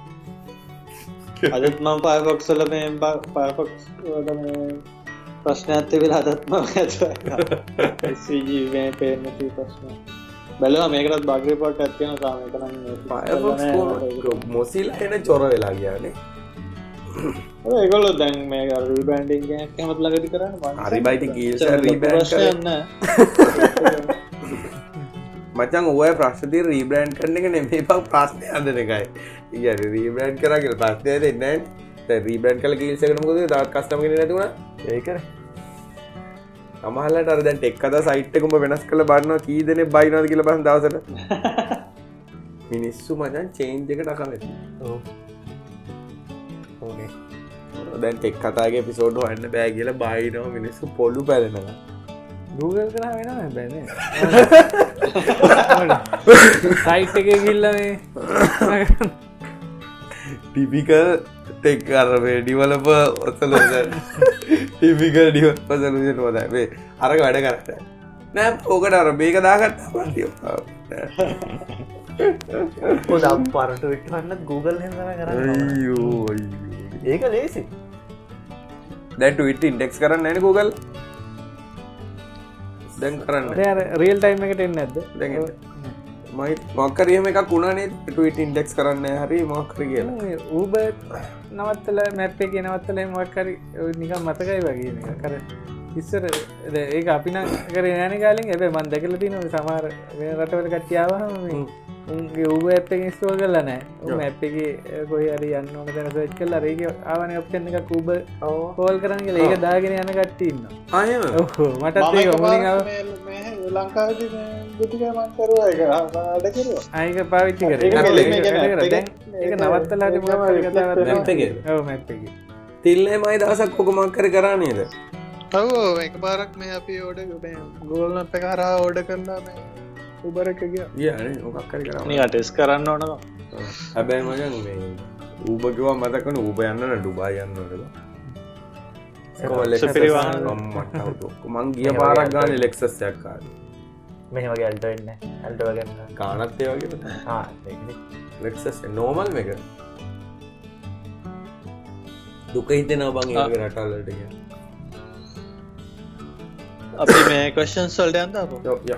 අදත් මම Firefox වල මේ Firefox වල මේ ප්‍රශ්නයක් තිබිලා අදත් මම ඇතුළේ S V G මේ පේන්න තියෙන ප්‍රශ්න බැලුවා මේකටත් බග් රිපෝට් එකක් තියෙනවා තාම ඒක නම් Firefox Mozilla එන චොර වෙලා ගියානේ ඔය ඒගොල්ලෝ දැන් මේ රීබ්‍රෑන්ඩින් එකක් එහෙමත් ළඟදී කරන්නේ හරි බයිටි කීල්ස් රීබ්‍රෑන්ඩ් කරන්නේ මචං ඔය ප්‍රශ්න තියෙන රීබ්‍රෑන්ඩ් කරන එක නෙමෙයි බං ප්‍රශ්නේ හදන එකයි. ඊයර රීබ්‍රෑන්ඩ් කරා කියලා ප්‍රශ්නේ දෙන්නේ නැහැ. දැන් රීබ්‍රෑන්ඩ් කළා කීල්ස් එකට මොකද තවත් කස්ටමර් කෙනෙක් නැති වුණා. ඒකනේ. සමහරවිට අර දැන් ටෙක් කතා සයිට් එක උඹ වෙනස් කරලා බලනවා කී දෙනෙක් බයිනවද කියලා බලන්න දවසට. මිනිස්සු මචං චේන්ජ් එකට අකමැති. ඔව්. ඕනේ. දැන් ටෙක් කතාගේ එපිසෝඩ් හොයන්න බෑ කියලා බයිනවා මිනිස්සු පොළු පැලෙනවා. Google කරා වෙනවා හැබැයි සයිට් එකේ ගිහිල්ලා මේ ටිපිකල් ටෙක් අර මේ developer solution typical developer solution වදා මේ අරක වැඩ කරන්නේ නෑ ඕකට අර මේක දාගත්තා පස්සේ පොඩක් පරට වික්ටවන්න Google එහෙම තමයි කරන්නේ අයියෝ අයියෝ ඒක ලේසි දැන් ට්විට් ඉන්ඩෙක්ස් කරන්නේ නැනේ Google දැන් කරන්න රියල් ටයිම් එකට එන්නේ නැද්ද දැන් මයි මොකක් හරි එහෙම එකක් වුණානේ ට්විට් ඉන්ඩෙක්ස් කරන්න හරි මොකක් හරි කියලා Uber නවත්තලා මැප් එකේ නවත්තලා මොකක් හරි නිකන් මතකයි වගේ එකක් අර ඉස්සර ඒක අපි නම් කරේ නෑනේ කාලෙන් හැබැයි මම දැකලා තියෙනවා සමහර වෙන රටවල කට්ටිය ආවම මේ උන්ගේ Uber app එක ඉන්ස්ටෝල් කරලා නැහැ. උන් map එකේ කොහේ හරි යන්න ඕන තැන සර්ච් කරලා අර ඒකේ ආවනේ ඔප්ෂන් එකක් Uber කෝල් කරන්න කියලා ඒක දාගෙන යන කට්ටිය ඉන්නවා. ආ එහෙම. ඔව් මටත් ඒක මුලින් ආව මේ මේ ලංකාවේදී මේ බුද්ධික මම කරුවා ඒක වැඩ කරුවා. ආ ඒක පාවිච්චි කරේ. දැන් ඒක නවත්තලා හරි මොකක් හරි කතාවක් map එකේ. ඔව් map එකේ. තිල්ලේමයි දවසක් ඔක මොකක් හරි කරා නේද? ඔව් එක පාරක් මේ අපි ඕඩර් මේ Google Map එක හරහා ඕඩර් කරලා මේ Uber එක ගියා. ගියානේ මොකක් හරි කරා. නිකන් ටෙස්ට් කරන්න ඕන. හැබැයි මචං මේ Uber ගියා මතක කරන Uber යන්න නම් ඩුබායි යන්න ඕනේ. සුපිරි වාහන මට මං ගිය පාරක් ගානේ Lexus එකක් ආවා. මෙහෙම වගේ Alto එන්නේ. Alto වගේ ගානත් ඒ වගේ තමයි. ආ ඒකනේ. Lexus normal මේක. දුක හිතෙනවා බං ඒ වගේ රටවල් වලට ගියා. අපි මේ questions වලට යන්න අපෝ. ඔව් යා.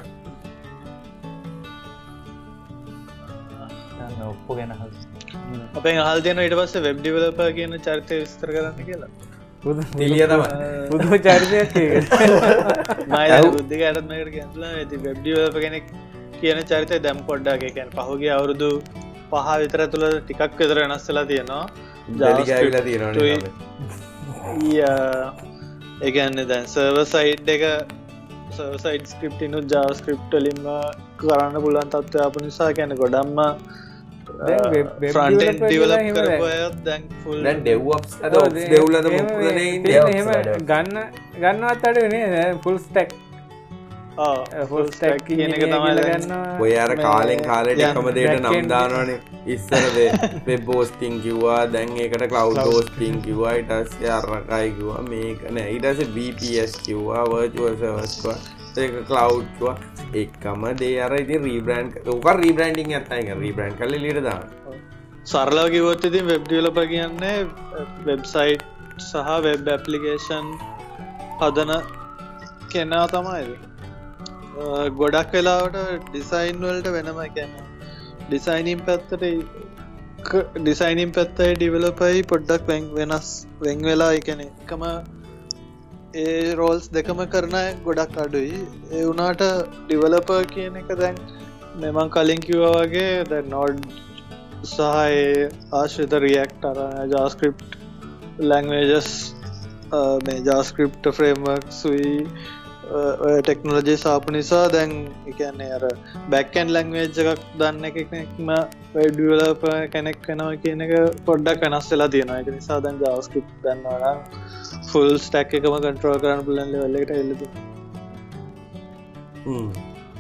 ඔප්පු ගැන අපෙන් අහල් තියෙන ඊට පස්සේ වෙබ් ඩෙවලොපර් කියන චරිතය විස්තර කරන්න කියලා. නිලිය තමයි. පුදුම චරිතයක් ඒක. මම දැන් බුද්ධිකයටත් මේකට කියන්නවා ඉතින් වෙබ් ඩෙවලොපර් කෙනෙක් කියන චරිතය දැන් පොඩ්ඩක් ඒ කියන්නේ පහුගිය අවුරුදු පහ විතර තුළ ටිකක් විතර වෙනස් වෙලා තියෙනවා. ජලි ගෑවිලා තියෙනවනේ. යා ඒ කියන්නේ දැන් සර්වර් සයිඩ් එක සර්වර් සයිඩ් ස්ක්‍රිප්ට් ඉනුත් JavaScript වලින්ම කරන්න පුළුවන් තත්ත්වය ආපු නිසා කියන්නේ ගොඩක්ම front end develop කරපු අයත් දැන් full දැන් DevOps අද ops devලද මොකද නේ ඉන්නේ එහෙම ගන්න ගන්නවත් අඩුවේ නේ full stack ආ full stack කියන එක තමයි ගන්නවා. ඔය අර කාලෙන් කාලෙට එකම දෙයට නම් දානවනේ ඉස්සර වෙබ් hosting කිව්වා දැන් ඒකට cloud hosting කිව්වා ඊට පස්සේ අරකයි කිව්වා මේක නෑ ඊට පස්සේ V P S කිව්වා virtual servers කිව්වා ඒක cloud කිව්වා එකම දේ අර ඉතින් රීබ්‍රෑන්ඩ් ඔක රීබ්‍රෑන්ඩින් එකක් තමයි රීබ්‍රෑන්ඩ් කරලා එළියට දාන්න. සරලව කිව්වොත් ඉතින් වෙබ් ඩෙවලොපර් කියන්නේ වෙබ්සයිට් සහ වෙබ් ඇප්ලිකේෂන් හදන කෙනා තමයි. ගොඩක් වෙලාවට ඩිසයින් වලට වෙනම කියන්නේ ඩිසයිනින් පැත්තට ඩිසයිනින් පැත්තයි ඩෙවලොපර්යි පොඩ්ඩක් වෙනස් වෙන් වෙලා ඒ කියන්නේ එකම ඒ රෝල්ස් දෙකම කරන ගොඩක් අඩුයි. ඒ වුණාට ඩෙවලොපර් කියන එක දැන් මම කලින් කිව්වා වගේ දැන් Node සහ ඒ ආශ්‍රිත React අර JavaScript languages මේ JavaScript frameworks උයි ටෙක්නෝලජි සාප නිසා දැන් එකන්නේ අර බැක්කන් ලැංවේජ් එකක් දන්න එකක්ම වැඩියලප කෙනෙක් වෙනවා කියන එක පොඩ්ඩක් වෙනස් වෙලා තියෙනවා එක නිසා දැන් ජාවස්ක්‍රිප්ට් දන්නවා නම් ෆුල් ස්ටැක් එකම කන්ට්‍රෝල් කරන්න පුළුවන් ලෙවල් එකට එල්ල තියෙනවා හ්ම්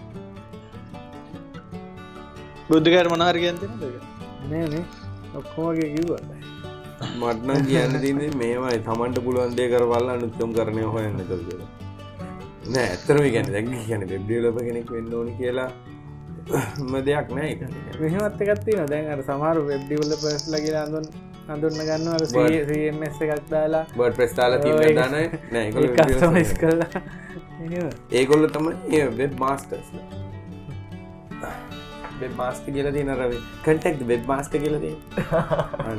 බුද්ධිකාර මොනවා හරි කියන්න තියෙනවද නේ නේ ඔක්කොම කිව්වා මට නම් කියන්න තියෙන්නේ මේවයි Tamanට පුළුවන් දේ කරවලා අනුත්තුම් කරණය හොයන්න කියලා නෑ ඇත්තටම කියන්නේ දැන් කියන්නේ වෙබ් ඩෙවලොපර් කෙනෙක් වෙන්න ඕනි කියලා ම දෙයක් නෑ ඒක. මෙහෙමත් එකක් තියෙනවා. දැන් අර සමහර වෙබ් ඩෙවලොපර්ස්ලා කියලා අඳුන් අඳුන්න ගන්නවා අර සී එම් එස් එකක් දාලා WordPress දාලා තීම් එකක් දාන අය නෑ ඒගොල්ලෝ කස්ටමයිස් කරලා එහෙම. ඒගොල්ලෝ තමයි වෙබ් මාස්ටර්ස්ලා. වෙබ් මාස්ටර් කියලා තියෙන අර contact වෙබ් මාස්ටර් කියලා තියෙන. අන්න.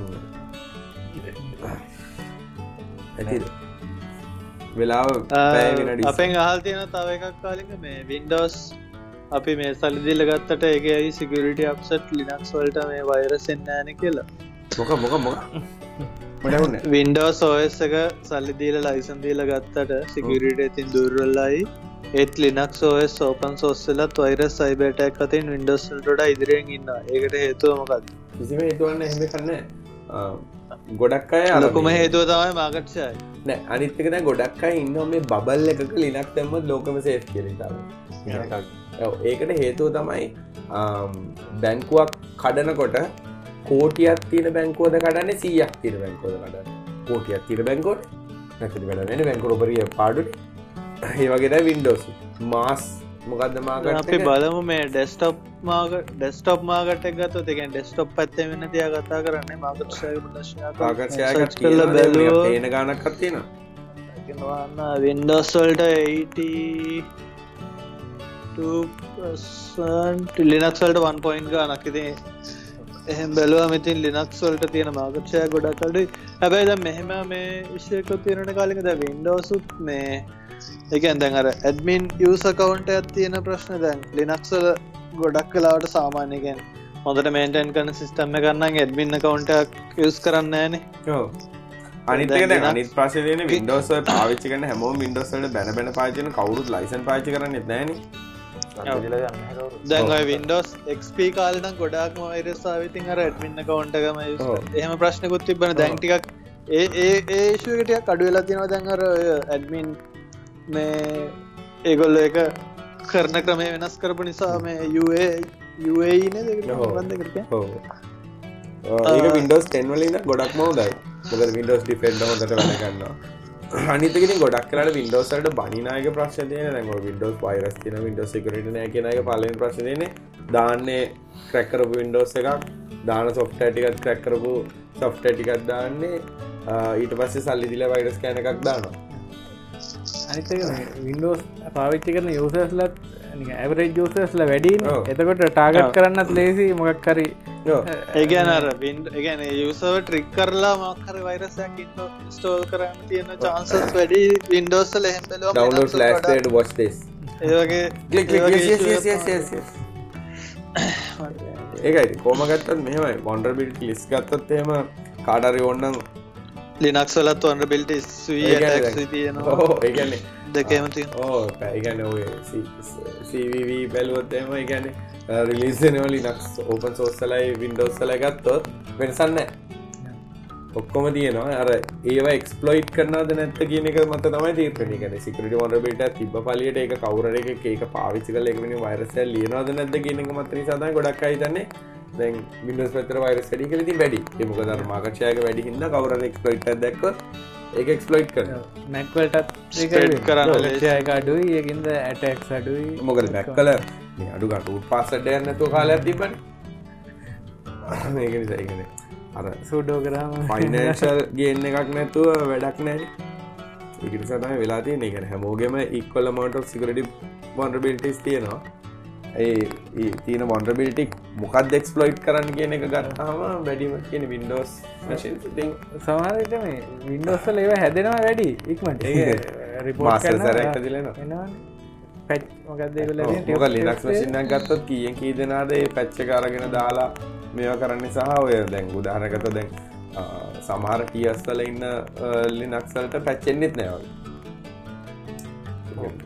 ඇතිද? වෙලාව අපෙන් අහල් තියෙන තව එකක් කාලික මේ වින්ඩෝස් අපි මේ සල්ලිදිල්ල ගත්තට ඒක ඇයි සිකරිට අප්සට් ලිනක්ස් වලට මේ වෛරස් එන්න ෑන කියලා මොක මොක මොක වින්ඩෝස් ඕස් එක සල්ලිදීල ලයිසන් දීල ගත්තට සිකරිට ඉතින් දුර්වල්ලයි ඒත් ලිනක්ස් ඕස් ඕපන් සෝස්සලත් වෛරස් සයිබටක් අතින් වින්ඩෝස් ට ඉදිරියෙන් ඉන්න ඒකට හේතුව මොකක්ද කිසිම හේතුවන්න එහෙම කන්න ගොඩක් අය අලකුම හේතුව තමයි මාකට්ෂයි නෑ අනිත්තක දැ ගොඩක් අයි ඉන්න මේ බබල් එකක ලිනක් තැම්ම ලෝකම සේස් කියලතාව ඒකට හේතුව තමයි බැංකුවක් කඩනකොට කෝටියත් තින බැංකෝද කඩන්න සීයක් තිර බැංකෝද කඩ කෝටියත් තිර බැංකෝට නැති වැඩ වෙන බැංකරොපරිය පාඩුට ඒ වගේ වින්ඩෝස් මාස් මොකක්ද මාකට අපි බලමු මේ ඩෙස්ටොප් මාග ඩෙස්ටොප් මාගට ගත්ත එකෙන් ඩෙස්ටොප් පැත්ත වෙන තිය කතා කරන්නේ මාකට්ෂය ආකර්ශය ඒන ගානක් කත්තින වින්ඩෝස්වල්ට ලිනක්සල්ට වන් පොයින්් ගානක්කිති එහෙම බැලුව මෙතින් ලිනක්ස් වලට තියෙන මාකට්ෂය ගොඩක් අඩුයි හැබැයි ද මෙහෙම මේ විශ්යක තියෙනට කාලිකද වින්ඩෝසුත් මේ එකන් දැන් අර ඇඩමින් යස කවන්ට ඇත් තියෙන ප්‍රශ්න දැන් ලිනක්සල ගොඩක් කලාවට සාමාන්‍යකෙන් හොඳට මේන්ටන් කන සිිස්ටම්ම කරන්න ඇඩමින්න කවන්ටක් යස් කරන්න ෑනේ අනිතක අනිත් ප්‍රශයන වින්ඩෝස පාවිච්චි කන හැම වින්ඩෝසට බැන බැන පාචන කවුරුත් ලයිසන් පාචි කරන්න නැන දැන් වින්ඩෝස් එක්ප කාලන ගොඩක් වරසාවිතින් අර ඇඩමින්න කවන්ටකම එහෙම ප්‍රශ්නකුත් තිබන දැන්ටිකක් ඒ ඒ ඒශුවකටයක් අඩුවෙලා තිනවා දැන්ර ඇඩමින් මේ ඒගොල්ල එක කරන ක්‍රමය වෙනස් කරපු නිසා මේ යුඒ යුඒන බන්ධ කරත ඒක වින්ඩෝස් ටෙන් වලින් ගොඩක් මවදයි මොකද වින්ඩෝස් ඩිෆෙන්ඩ් හොඳට වැඩ කරනවා අනිතකින් ගොඩක් කරට වින්ඩෝසට බනිනායක ප්‍රශ්නයන දැ වින්ඩෝස් වයිරස් තින වින්ඩෝස් සිකරට නෑ කියනක පලෙන් ප්‍රශ්නයන දාන්නේ ක්‍රැක්කරපු වින්ඩෝස් එකක් දාන සොෆ්ට ටිකත් ක්‍රැක්කරපු සොෆ්ට ටිකත් දාන්නේ ඊට පස්සේ සල්ලි දිල වයිරස් කෑන එකක් දානවා අනිත වින්ඩෝස් පාවිච්චි කරන යෝසස්ලත් ඇවරේජ් යෝසස්ල වැඩීන් එතකොට ටාගට් කරන්නත් ලේසි මොකක් කරි ඒගැනර ගැන යුසව ට්‍රික් කරලා මක්හර වෛරසයක් ස්ටෝල් කරන්න තියෙන චාන්සස් වැඩි වින්ඩෝස්ල හෙම්පල ඒකයි කෝමගත්තත් මෙහමයි බොන්ඩර්බිට ලිස් ගත්තත් එහෙම කාඩරි ඔන්නන් ලිනක්ස් වලත් වන්න බිල්ට ඒගැන දෙකමති ඕ පැයිගැන ඔය සීවී බැලුවොත්තේම ඉගැන රිලිසනව ලිනක්ස් ඕපන් සෝස්සලයි වින්ඩෝස්සල ගත්තොත් වෙනසන්න ඔක්කොම තියනවා අර ඒව එක්ස්පලෝයිට් කරනද නැත්ත කියන එක මත තමයි තීරණය කරන්නේ සිකියුරිටි වල්නරබිලිටි එක තිබ්බ පළියට ඒක කවුරු හරි එකක ඒක පාවිච්චි කරලා ඒක වෙන වෛරස් එක ලියනවද නැද්ද කියන එක මත නිසා තමයි ගොඩක් අය හිතන්නේ දැන් Windows පැත්තට වෛරස් වැඩි කියලා ඉතින් වැඩි ඒක මොකද අර මාකට් ෂෙයාර් එක වැඩි හින්දා කවුරු හරි එක්ස්ප්ලොයිට් එකක් දැක්කොත් ඒක එක්ස්ප්ලොයිට් කරනවා Mac වලටත් ඒක කරන්න ඒක අඩුයි ඒකින්ද ඇටැක්ස් අඩුයි මොකද Mac වල මේ අඩු ගන්න root password එකක් නැතුව කාලයක් තිබ්බනේ මේක නිසා ඒකනේ අර සුඩෝ කරාම ෆයිනෑන්ෂල් ගේන් එකක් නැතුව වැඩක් නැහැ ඒක නිසා තමයි වෙලා තියෙන්නේ. ඒ කියන්නේ හැමෝගෙම equal amount of security vulnerabilities තියෙනවා. ඒ ඒ තියෙන vulnerability මොකක්ද exploit කරන්න කියන එක ගත්තාම වැඩිම කියන්නේ Windows machines ඉතින් සමහර විට මේ Windows වල ඒවා හැදෙනවා වැඩි ඉක්මනට. ඒක report කරනවා එනවනේ. patch මොකක්ද ඒගොල්ලෝ කියන්නේ මොකද Linux machine එකක් ගත්තොත් කීයෙන් කී දෙනාද ඒ patch එක අරගෙන දාලා මේවා කරන්නේ සහ ඔය දැන් උදාහරණයකට දැන් සමහර ටියර්ස් වල ඉන්න Linux වලට patch එන්නෙත් නෑ වගේ.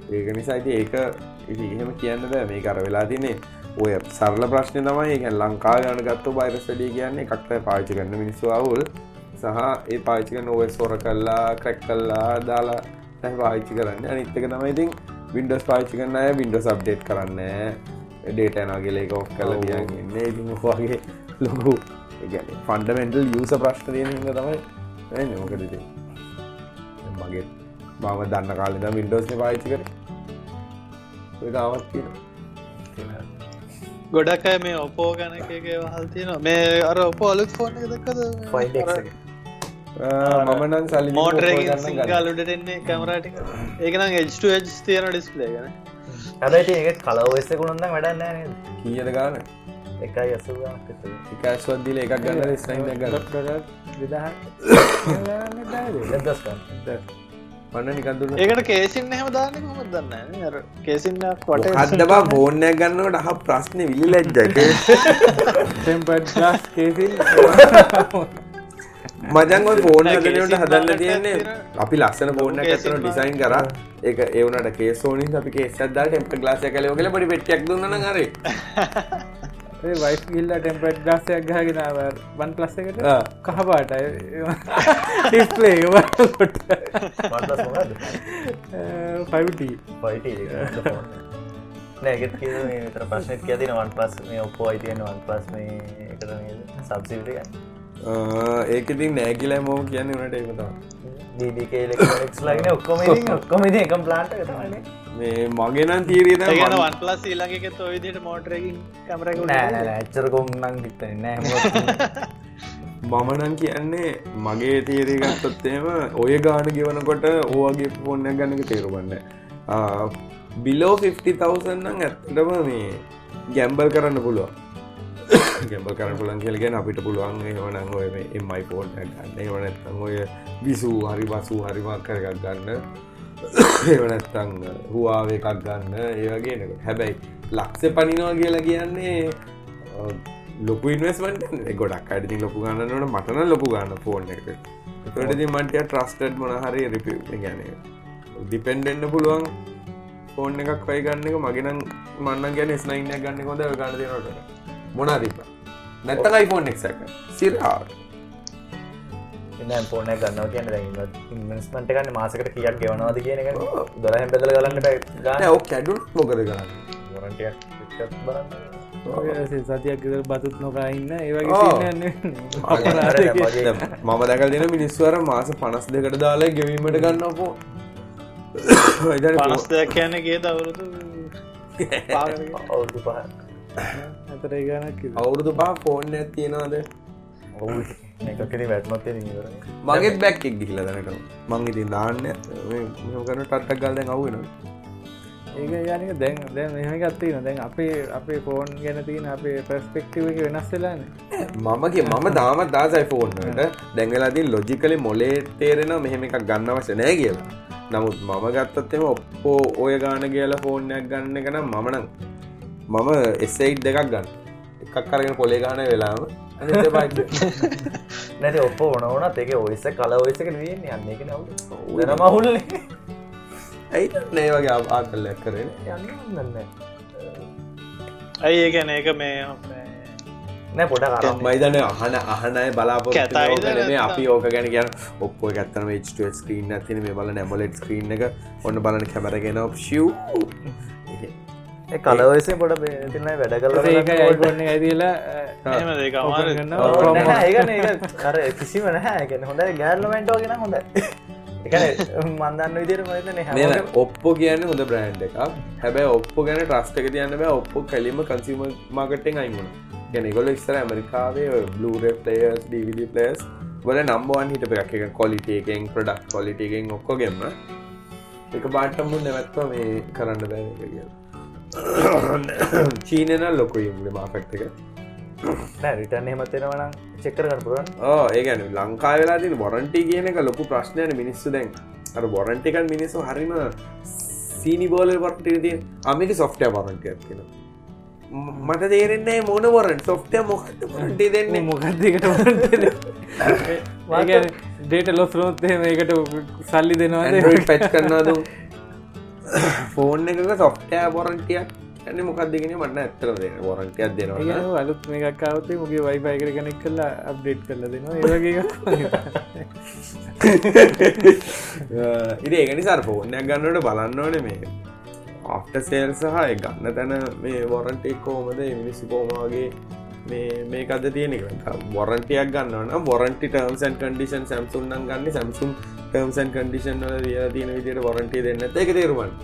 ඒක නිසා ඉතින් ඒක ඉතින් එහෙම කියන්න බෑ මේක අර වෙලා තින්නේ ඔය සරල ප්‍රශ්නේ තමයි ඒ කියන්නේ ලංකාවේ යන ගත්ත වෛරස් වැඩි කියන්නේ එකක් තමයි පාවිච්චි කරන මිනිස්සු අවුල් සහ ඒ පාවිච්චි කරන ඔ එස් හොර කළා ක්‍රැක් කළා දාලා තමයි පාවිච්චි කරන්නේ අනිත් එක තමයි ඉතින් Windows පාවිච්චි කරන අය Windows update කරන්නේ data යනවා කියලා ඒක ඔෆ් කරලා තියන් ඉන්නේ ඉතින් ඔයගේ ලොකු ඒ කියන්නේ ෆන්ඩමෙන්ටල් යූසර් ප්‍රශ්න තියෙන හින්දා තමයි එන්නේ මොකද ඉතින් මගේ මම දන්න කාලේ ඉඳන් Windows නේ පාවිච්චි කරේ ඒක ආවත් තියෙනවා ගොඩක් අය මේ ඔපෝ ගැන එකේ වහල් තියෙනවා මේ අර ඔපෝ අලුත් ෆෝන් එක දැක්කද ෆයිල් එක්ස් එක මම නම් සල්ලි මෝටරේකින් සිංගල් උඩට එන්නේ කැමරා ටික ඒක නම් edge to edge තියෙන ඩිස්ප්ලේ එක නේ හැබැයි ඒක කලර් ඔස් එක උනන් නම් වැඩක් නැහැ නේද කීයද ගාන එකයි අසූ ගානක් විතර එකයි අසූ දීලා එකක් ගන්න S nine එකක් ගන්න ඩොලර් දෙදාහක් ගන්න බෑද දෙදස් ගන්න මන්න නිකන් දුන්නා ඒකට කේසින් එහෙම දාන්නේ කොහොමද දන්නේ නැහැ නේ අර කේසින් එකක් වටේ මොකද්ද බා ෆෝන් එක ගන්නකොට අහ ප්‍රශ්නේ විලිලැජ්ජා ටෙම්පර්ඩ් ග්ලාස් කේසින් මචං ඔය ෆෝන් හදනකොට හදන්න තියෙන්නේ අපි ලස්සන ෆෝන් එකක් අතන ඩිසයින් කරා ඒක ඒ වුණාට කේස් ඕනින්ද අපි කේස් එකක් දාලා ටෙම්පර් ග්ලාස් එකක් ඇලෙව කියලා පොඩි පෙට්ටියක් දුන්නා නම් හරි ඒ වයිෆ් ගිහිල්ලා ටෙම්පර්ඩ් ග්ලාස් එකක් ගහගෙන ආවා OnePlus එකට කහ පාටයි ඩිස්ප්ලේ එක බලනකොට OnePlus මොකද්ද ෆයිව් ටී ෆයිව් ටී එක ෆෝන් නෑ ඒකත් කියන මේ විතර ප්‍රශ්නෙත් කියලා තියෙන OnePlus මේ Oppo අයි තියෙන OnePlus මේ එකට නේද සබ්සිඩි එකයි ඒක ඉතින් නෑ කියලා මොම කියන්නේ උනට ඒක තමයි डी डी के इलेक्ट्रॉनिक्स लाइने ඔක්කොම ඉතින් ඔක්කොම ඉතින් එකම ප්ලාන්ට් එක තමයි මේ මගේ නම් තියරිය තමයි ඒ කියන්නේ OnePlus ඊළඟ එකෙත් ඔය විදිහට මෝටරේකින් කැමරා එක උඩ නෑ නෑ නෑ ඇත්තට කොම් නම් හිතන්නේ නෑ මම නම් කියන්නේ මගේ තියරිය ගත්තොත් එහෙම ඔය ගාන ගෙවනකොට ඕවගේ ෆෝන් එකක් ගන්න එක තේරුම්න්නේ ආ below fifty thousand නම් ඇත්තටම මේ ගැම්බල් කරන්න පුළුවන් ගැම්බල් කරන්න පුළුවන් කියලා කියන්නේ අපිට පුළුවන් එහෙමනම් ඔය මේ M I ෆෝන් එකක් ගන්න. එහෙම නැත්නම් ඔය විසු හරි වසු හරි මාක් එකක් ගන්න. එහෙම නැත්නම් Huawei එකක් ගන්න. ඒ වගේ නේද. හැබැයි ලක්ෂ පනිනවා කියලා කියන්නේ ලොකු ඉන්වෙස්ට්මන්ට් නේ. ගොඩක් අය ඉතින් ලොකු ගන්න ඕන මට නම් ලොකු ගන්න ෆෝන් එකකට. ඒකට ඉතින් මට ටික ට්‍රස්ටඩ් මොන හරි රිවිව් ඒ කියන්නේ ඩිපෙන්ඩ් වෙන්න පුළුවන් ෆෝන් එකක් වෙයි ගන්න එක මගේ නම් මම නම් කියන්නේ S nine එකක් ගන්න එක හොඳයි ඔය ගන්න දෙනකොට. මොනාදීප නැත්තම් iPhone X එක සිරාවට ඉතින් ෆෝන් එක ගන්නවා කියන්නේ දැන් ඉන්වෙස්ට්මන්ට් එක ගන්න මාසෙකට කීයක් ගෙවනවද කියන එක දොළහෙන් බෙදලා ගලන්න බෑ ගන්න නෑ ඔක් කැඩුනොත් මොකද කරන්නේ වොරන්ටි එකක් බලන්න ඔය සතියක් විතර බතුත් නොකා ඉන්න ඒ වගේ සීන් යන්නේ මම දැකලා තියෙන මිනිස්සු අර මාස පනස් දෙකකට දාලා ගෙවීමට ගන්නවා ෆෝන් පනස් දෙකක් කියන්නේ කීයද අවුරුදු අවුරුදු පහ අතර ගානක් අවුරුදු පහ ෆෝන් එකක් තියනවාද මේකකදී වැටුනොත් ඉතින් ඉවරයි මගෙත් බෑක් එක ගිහිල්ලා දැනටම මං ඉතින් දාන්නේ මේ මෙහෙම කරන ටට්ටක් ගාලා දැන් අවු වෙනවා ඒක يعني දැන් දැන් මෙහෙම එකක් තියෙනවා දැන් අපේ අපේ ෆෝන් ගැන තියෙන අපේ පර්ස්පෙක්ටිව් එක වෙනස් වෙලානේ මම කිය මම දාමත් දාසයි ෆෝන් වලට දැන් වෙලා තියෙන ලොජිකලි මොලේ තේරෙනවා මෙහෙම එකක් ගන්න අවශ්‍ය නැහැ කියලා නමුත් මම ගත්තත් එහෙම Oppo ඔය ගාන ගියලා ෆෝන් එකක් ගන්න එක නම් මම නම් මම S eight දෙකක් ගන්න එකක් අරගෙන පොලේ ගහන වෙලාවම අනිත් දෙපැත්ත නැති Oppo ඕන වුණත් ඒකේ O S එක කලර් O S එක නෙවෙන්නේ යන්නේ ඒකනේ අවුල වෙනම අවුල්නේ ඇයි මේ වගේ ආකල්ලයක් කරන්නේ යන්නේ නැහැ ඇයි ඒ කියන්නේ ඒක මේ නෑ පොඩක් අරන් මම හිතන්නේ අහන අහන අය බලාපොරොත්තු වෙන නෙමෙයි අපි ඕක ගැන කියන Oppo එක ඇත්තටම H two H screen එකක් තියෙන මේ බලන AMOLED screen එක ඔන්න බලන්න කැමරා ගෙන ඔප්ෂියු ඒ කලර් O S එක පොඩ දෙන්නයි වැඩ කරලා ඒකයි iPhone එකයි තියලා එහෙම දෙක අමාරු නෑ ඒක නේ ඒක අර කිසිම නැහැ ඒ කියන්නේ හොඳයි ගෑර්ලමෙන්ට් වගේ නම් හොඳයි ඒ කියන්නේ මම දන්න විදිහට මම හිතන්නේ හැම නෑ Oppo කියන්නේ හොඳ බ්‍රෑන්ඩ් එකක් හැබැයි Oppo ගැන ට්‍රස්ට් එක තියන්න බෑ Oppo කැලිම කන්සියුමර් මාකට් එකෙන් අයින් වුණා කියන්නේ ඒගොල්ලෝ ඉස්සර ඇමරිකාවේ Blu-ray players D V D players වල number one හිටපු එකක් ඒක quality එකෙන් product quality එකෙන් ඔක්කොගෙම ඒක බාටම මුන් නැවත්ව මේ කරන්න බෑ මේක කියලා චීනේ නම් ලොකුයි මේ මාකට් එක නෑ රිටර්න් එහෙමත් වෙනවා නම් චෙක් කරගන්න පුළුවන් ඔව් ඒ කියන්නේ ලංකාවේ වෙලා තියෙන වොරන්ටි කියන එක ලොකු ප්‍රශ්නයක්නේ මිනිස්සු දැන් අර වොරන්ටි එකන් මිනිස්සු හරිම සීනි බෝල් වල වොරන්ටි තියෙන අමේක software වොරන්ටි එකක් තියෙනවා මට තේරෙන්නේ නැහැ මොන වොරන්ටි software මොකක්ද වොරන්ටි දෙන්නේ මොකක්ද ඒකට වොරන්ටි දෙන්නේ ඒ කියන්නේ data loss වුණොත් එහෙම ඒකට සල්ලි දෙනවද Android patch කරනවද ෆෝන් එකක සොෆ්ට්වෙයාර් වොරන්ටියක් යන්නේ මොකක්ද කියන්නේ මට ඇත්තටම දෙන්න වොරන්ටියක් දෙනවා ඒක නෝ අලුත් මේකක් ආවොත් මුගේ Wi-Fi එකට කනෙක්ට් කරලා අප්ඩේට් කරලා දෙනවා ඒ වගේ එකක් ඉතින් ඒක නිසා ෆෝන් එකක් ගන්නකොට බලන්න ඕනේ මේ ආෆ්ටර් සේල් සහ ඒ ගන්න තැන මේ වොරන්ටි එක කොහමද මිනිස්සු කොහොම වගේ මේ මේකද තියෙන එක වොරන්ටියක් ගන්නවා නම් warranty terms and condition Samsung නම් ගන්න Samsung ටර්ම්ස් ඇන්ඩ් කන්ඩිෂන් වල දීලා තියෙන විදිහට වොරන්ටි දෙන්නේ නැත්නම් ඒක තේරුම් ගන්න.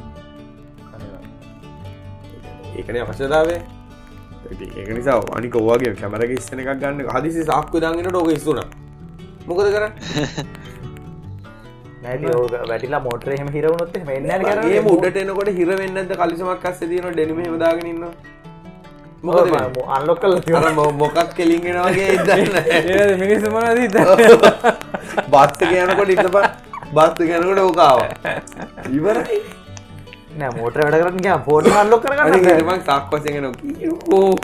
ඒකනේ අවශ්‍යතාවය. ඒක නිසා අනික ඔයගේ කැමරා එක ඉස්සන එකක් ගන්න හදිසි සාක්කුව දාගෙනට ඕක ඉස්සුණා. මොකද කරන්නේ? නැටි ඕක වැටිලා මෝටරේ එහෙම හිර වුණොත් එහෙම එන්නේ නැහැ කරන්නේ. මේ උඩට එනකොට හිර වෙන්නේ නැද්ද? කලිසමක් අස්සේ තියෙනවා ඩෙනිම එහෙම දාගෙන ඉන්නවා. මොකද මේ අන්ලොක් කරලා තියෙනවා මොකක් කෙලින් එනවා වගේ ඉඳන්නේ. ඒ මිනිස්සු මොනවද හිතන්නේ? බස් එක යනකොට ඉඳපන් බස් එක යනකොට ඕක ආවා. ඉවරයි. නෑ මෝටර වැඩ කරන්න ගියාම ෆෝන් එක අන්ලොක් කරගන්න බැහැ. මම සාක්කුවෙන් එනවා කීකෝ.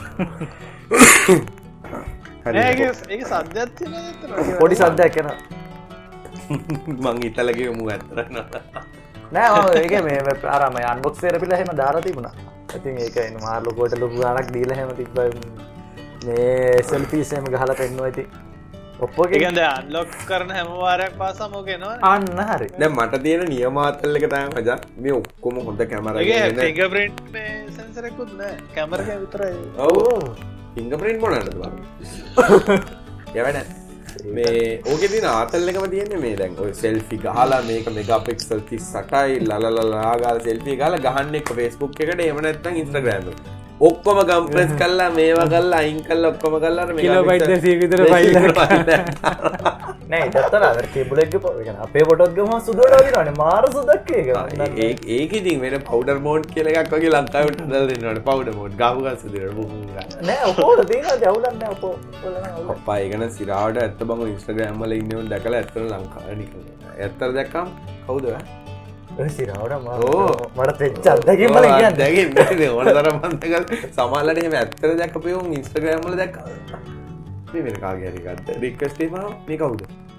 හරි. ඒක ඒක සද්දයක් තියෙනවා. පොඩි සද්දයක් එනවා. මං ඉතලගේ මු ඇත්තට නෑ ඔව් ඒක මේ අර මම අන්බොක්ස් කරපිලා එහෙම දාලා තිබුණා. ඉතින් ඒක එන මාර ලොකෝට ලොකු ගාණක් දීලා එහෙම තිබ්බා මේ සෙල්ෆීස් එහෙම ගහලා පෙන්නුවා ඉතින් ඔප්පෝ ඒ කියන්නේ අන්ලොක් කරන හැම වාරයක් පාසම ඕක එනවනේ. අන්න හරි. දැන් මට තියෙන නියමාතල් එක තමයි මචං මේ ඔක්කොම හොඳ කැමරා එක ඒක ෆින්ගර්ප්‍රින්ට් මේ සෙන්සර් එකකුත් නෑ. කැමරා එක විතරයි. ඔව්. ෆින්ගර්ප්‍රින්ට් මොනවාද බලන්න. යවන මේ ඕකේ තියෙන ආතල් එකම තියෙන්නේ මේ දැන් ඔය සෙල්ෆි ගහලා මේක මෙගාපික්සල් තිස් අටයි ලලලලා ගාලා සෙල්ෆි ගහලා ගහන්න එක Facebook එකට එහෙම නැත්නම් Instagram එකට. ඔක්කොම කම්ප්‍රෙස් කරලා මේවා කරලා අයින් කරලා ඔක්කොම කරලා මේ කිලෝබයිට් දෙසීයක් විතර ෆයිල් එකක් නෑ ඒකතර අර කේබල් එක ගිහම අපේ ෆොටෝත් ගිහම සුදුවට වදිනවනේ මාර සුදක් ඒක. ඒක ඒක ඉතින් වෙන පවුඩර් මෝඩ් කියලා එකක් වගේ ලංකාවට හදලා දෙන්නවනේ පවුඩර් මෝඩ් ගාපු ගස් සුදුවට බොහොම නෑ ඔපෝල තියෙනවා අවුලක් නෑ ඔපෝ අප්පා ඒක නම් සිරාවට ඇත්ත බං Instagram වල ඉන්නේ උන් දැකලා ඇත්තට ලංකාවේ නිකන් ඇත්තට දැක්කම කවුද සිරාවට මට තෙච්ච අත්දැකීම් වල කියන්නේ දැකින්නේ ඕන තරම් මම දැකලා සමහරවිට එහෙම ඇත්තට දැක්කපේ උන් Instagram වල දැක්කා මේ වෙන කාගේ හරි ගත්ත රික්වෙස්ට් එකම මේ කවුද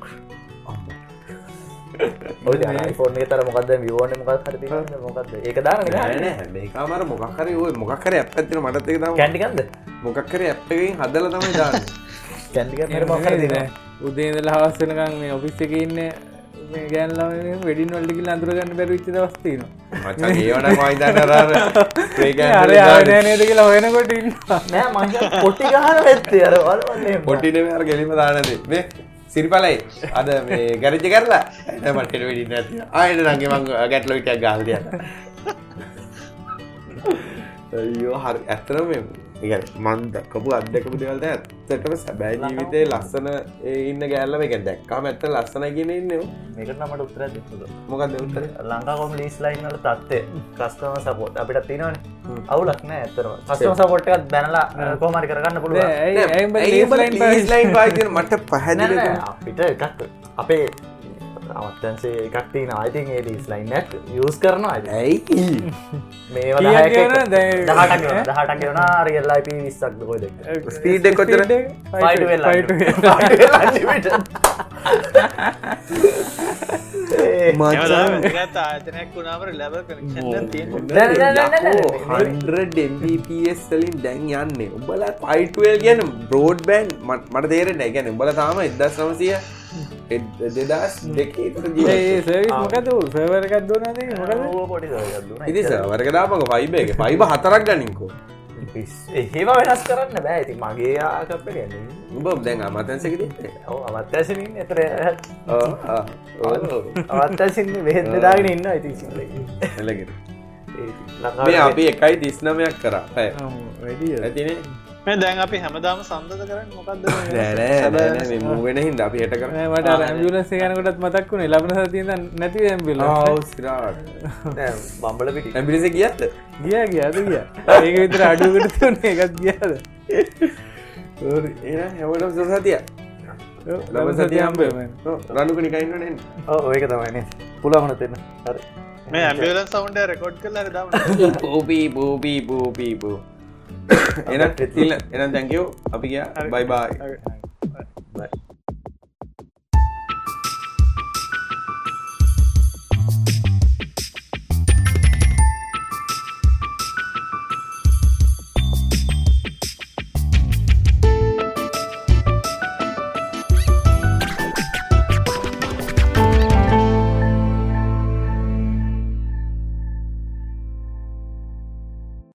ඔය දැන් iPhone එකේ තර මොකක්ද view ඕනේ මොකක්ද හරි තියෙනවද මොකක්ද ඒක දාන්නේ නෑ නෑ මේකම අර මොකක් හරි ඔය මොකක් හරි ඇප් එකක් තියෙන මටත් ඒක තමයි කැන්ඩි ගන්නද මොකක් හරි ඇප් එකකින් හදලා තමයි දාන්නේ කැන්ඩි ගන්න හරි මොකක් හරි දෙනවා උදේ ඉඳලා හවස වෙනකන් මේ ඔෆිස් එකේ ඉන්නේ මේ ගෑන් ළමයි වෙඩින් වලට ගිහලා අඳුර ගන්න බැරි වෙච්ච දවස් තියෙනවා මචං ඒව නම් මම හිතන්නේ අර අර මේ ගෑන් අර ආවේ නේද කියලා හොයනකොට ඉන්නවා නෑ මං පොටි ගහන වෙත්තේ අර වලවන්නේ පොටි නෙමෙයි අර ගෙලිම දාන්නේ මේ සිරිපලයි අද මේ ගැරේජ් එක කරලා නෑ මට හෙට වෙඩින් නැති ආයෙත් නංගේ මං ගැටලෝ විතරක් ගහලා තියන්න අයියෝ හරි ඇත්තටම මේ يعني මන් දැක්කපු අත්දැකපු දේවල් දැන් ඇත්තටම සැබෑ ජීවිතේ ලස්සන ඉන්න ගෑල්ලා මේක දැක්කම ඇත්ත ලස්සනයි කියන ඉන්නේ මේකට නම් මට උත්තරයක් දෙන්න පුළුවන් මොකක්ද උත්තරේ ලංකාවම ලීස් ලයින් වල තත්ත්වය කස්ටමර් සපෝට් අපිට තියෙනවනේ අවුලක් නෑ ඇත්තටම කස්ටමර් සපෝට් එකක් දැනලා කොහොම හරි කරගන්න පුළුවන් ඇයි ඇයි මම ලීස් ලයින් ලීස් ලයින් පාවිච්චි කරන මට පැහැදිලි අපිට එකක් අපේ අවත්තන්සේ එකක් තියෙනවා I think ඒ ලීස් ලයින් එක යූස් කරනවා ඇයි මේවා දහයක් දහටක් දහටක් ගෙවනවා රියල් I P විස්සක් ද කොයිද ස්පීඩ් එක කොච්චරද five twelve unlimited මචං ඒකට ආයතනයක් වුණාම ලෙවල් කනෙක්ෂන් එකක් තියෙනවා one hundred Mbps වලින් දැන් යන්නේ උඹලා five twelve කියන්නේ බ්‍රෝඩ්බෑන්ඩ් මට තේරෙන්නේ නැහැ කියන්නේ උඹලා තාම nineteen ninety දෙදස් දෙකේ විතර ජීවත් ඒ සර්විස් මොකද සර්වර් එකක් දුවනද මොකද ඕක පොඩි සර්වර් එකක් දුන්නා ඉතින් සර්වර් එක දාපන්කො ෆයිබර් එක ෆයිබර් හතරක් ගනින්කෝ එහෙම වෙනස් කරන්න බෑ ඉතින් මගේ ආකප් එක යන්නේ උඹ දැන් අමතන්ස් එකේ තියෙන්නේ ඔව් අමතන්සින් ඉන්නේ ඒතර ඔව් ඔව් අමතන්සින් බෙහෙත් දාගෙන ඉන්නවා ඉතින් සිංහලේ එලගෙන මේ අපි එකයි තිස් නවයක් කරා හය වැඩි ඇතිනේ මේ දැන් අපි හැමදාම සම්බන්ධ කරන්නේ මොකද්ද නෑ නෑ නෑ මේ මූව් වෙන හින්දා අපි හෙට කරා මට අර ඇම්බියුලන්ස් එක යනකොටත් මතක් වුණේ ලබන සතියෙන් දැන් නැති ඇම්බියුලන්ස් ඔව් සිරාට නෑ බම්බල පිටි ඇම්බියුලන්ස් එක ගියත් ගියා ගියාද ගියා ඒක විතර අඩුවකට තුනේ එකක් ගියාද හරි එහෙනම් හැමෝටම සසතිය ලබන සතිය හම්බෙමු ඔව් රණුක නිකන් ඉන්නවනේ ඔව් ඒක තමයි නේ පුළුවන් වුණත් එන්න හරි මේ ඇම්බියුලන්ස් සවුන්ඩ් එක රෙකෝඩ් කරලා හරි දාමු බෝපි බෝපි බෝපි බෝ එහෙනම් එහෙනම් thank you අපි ගියා bye bye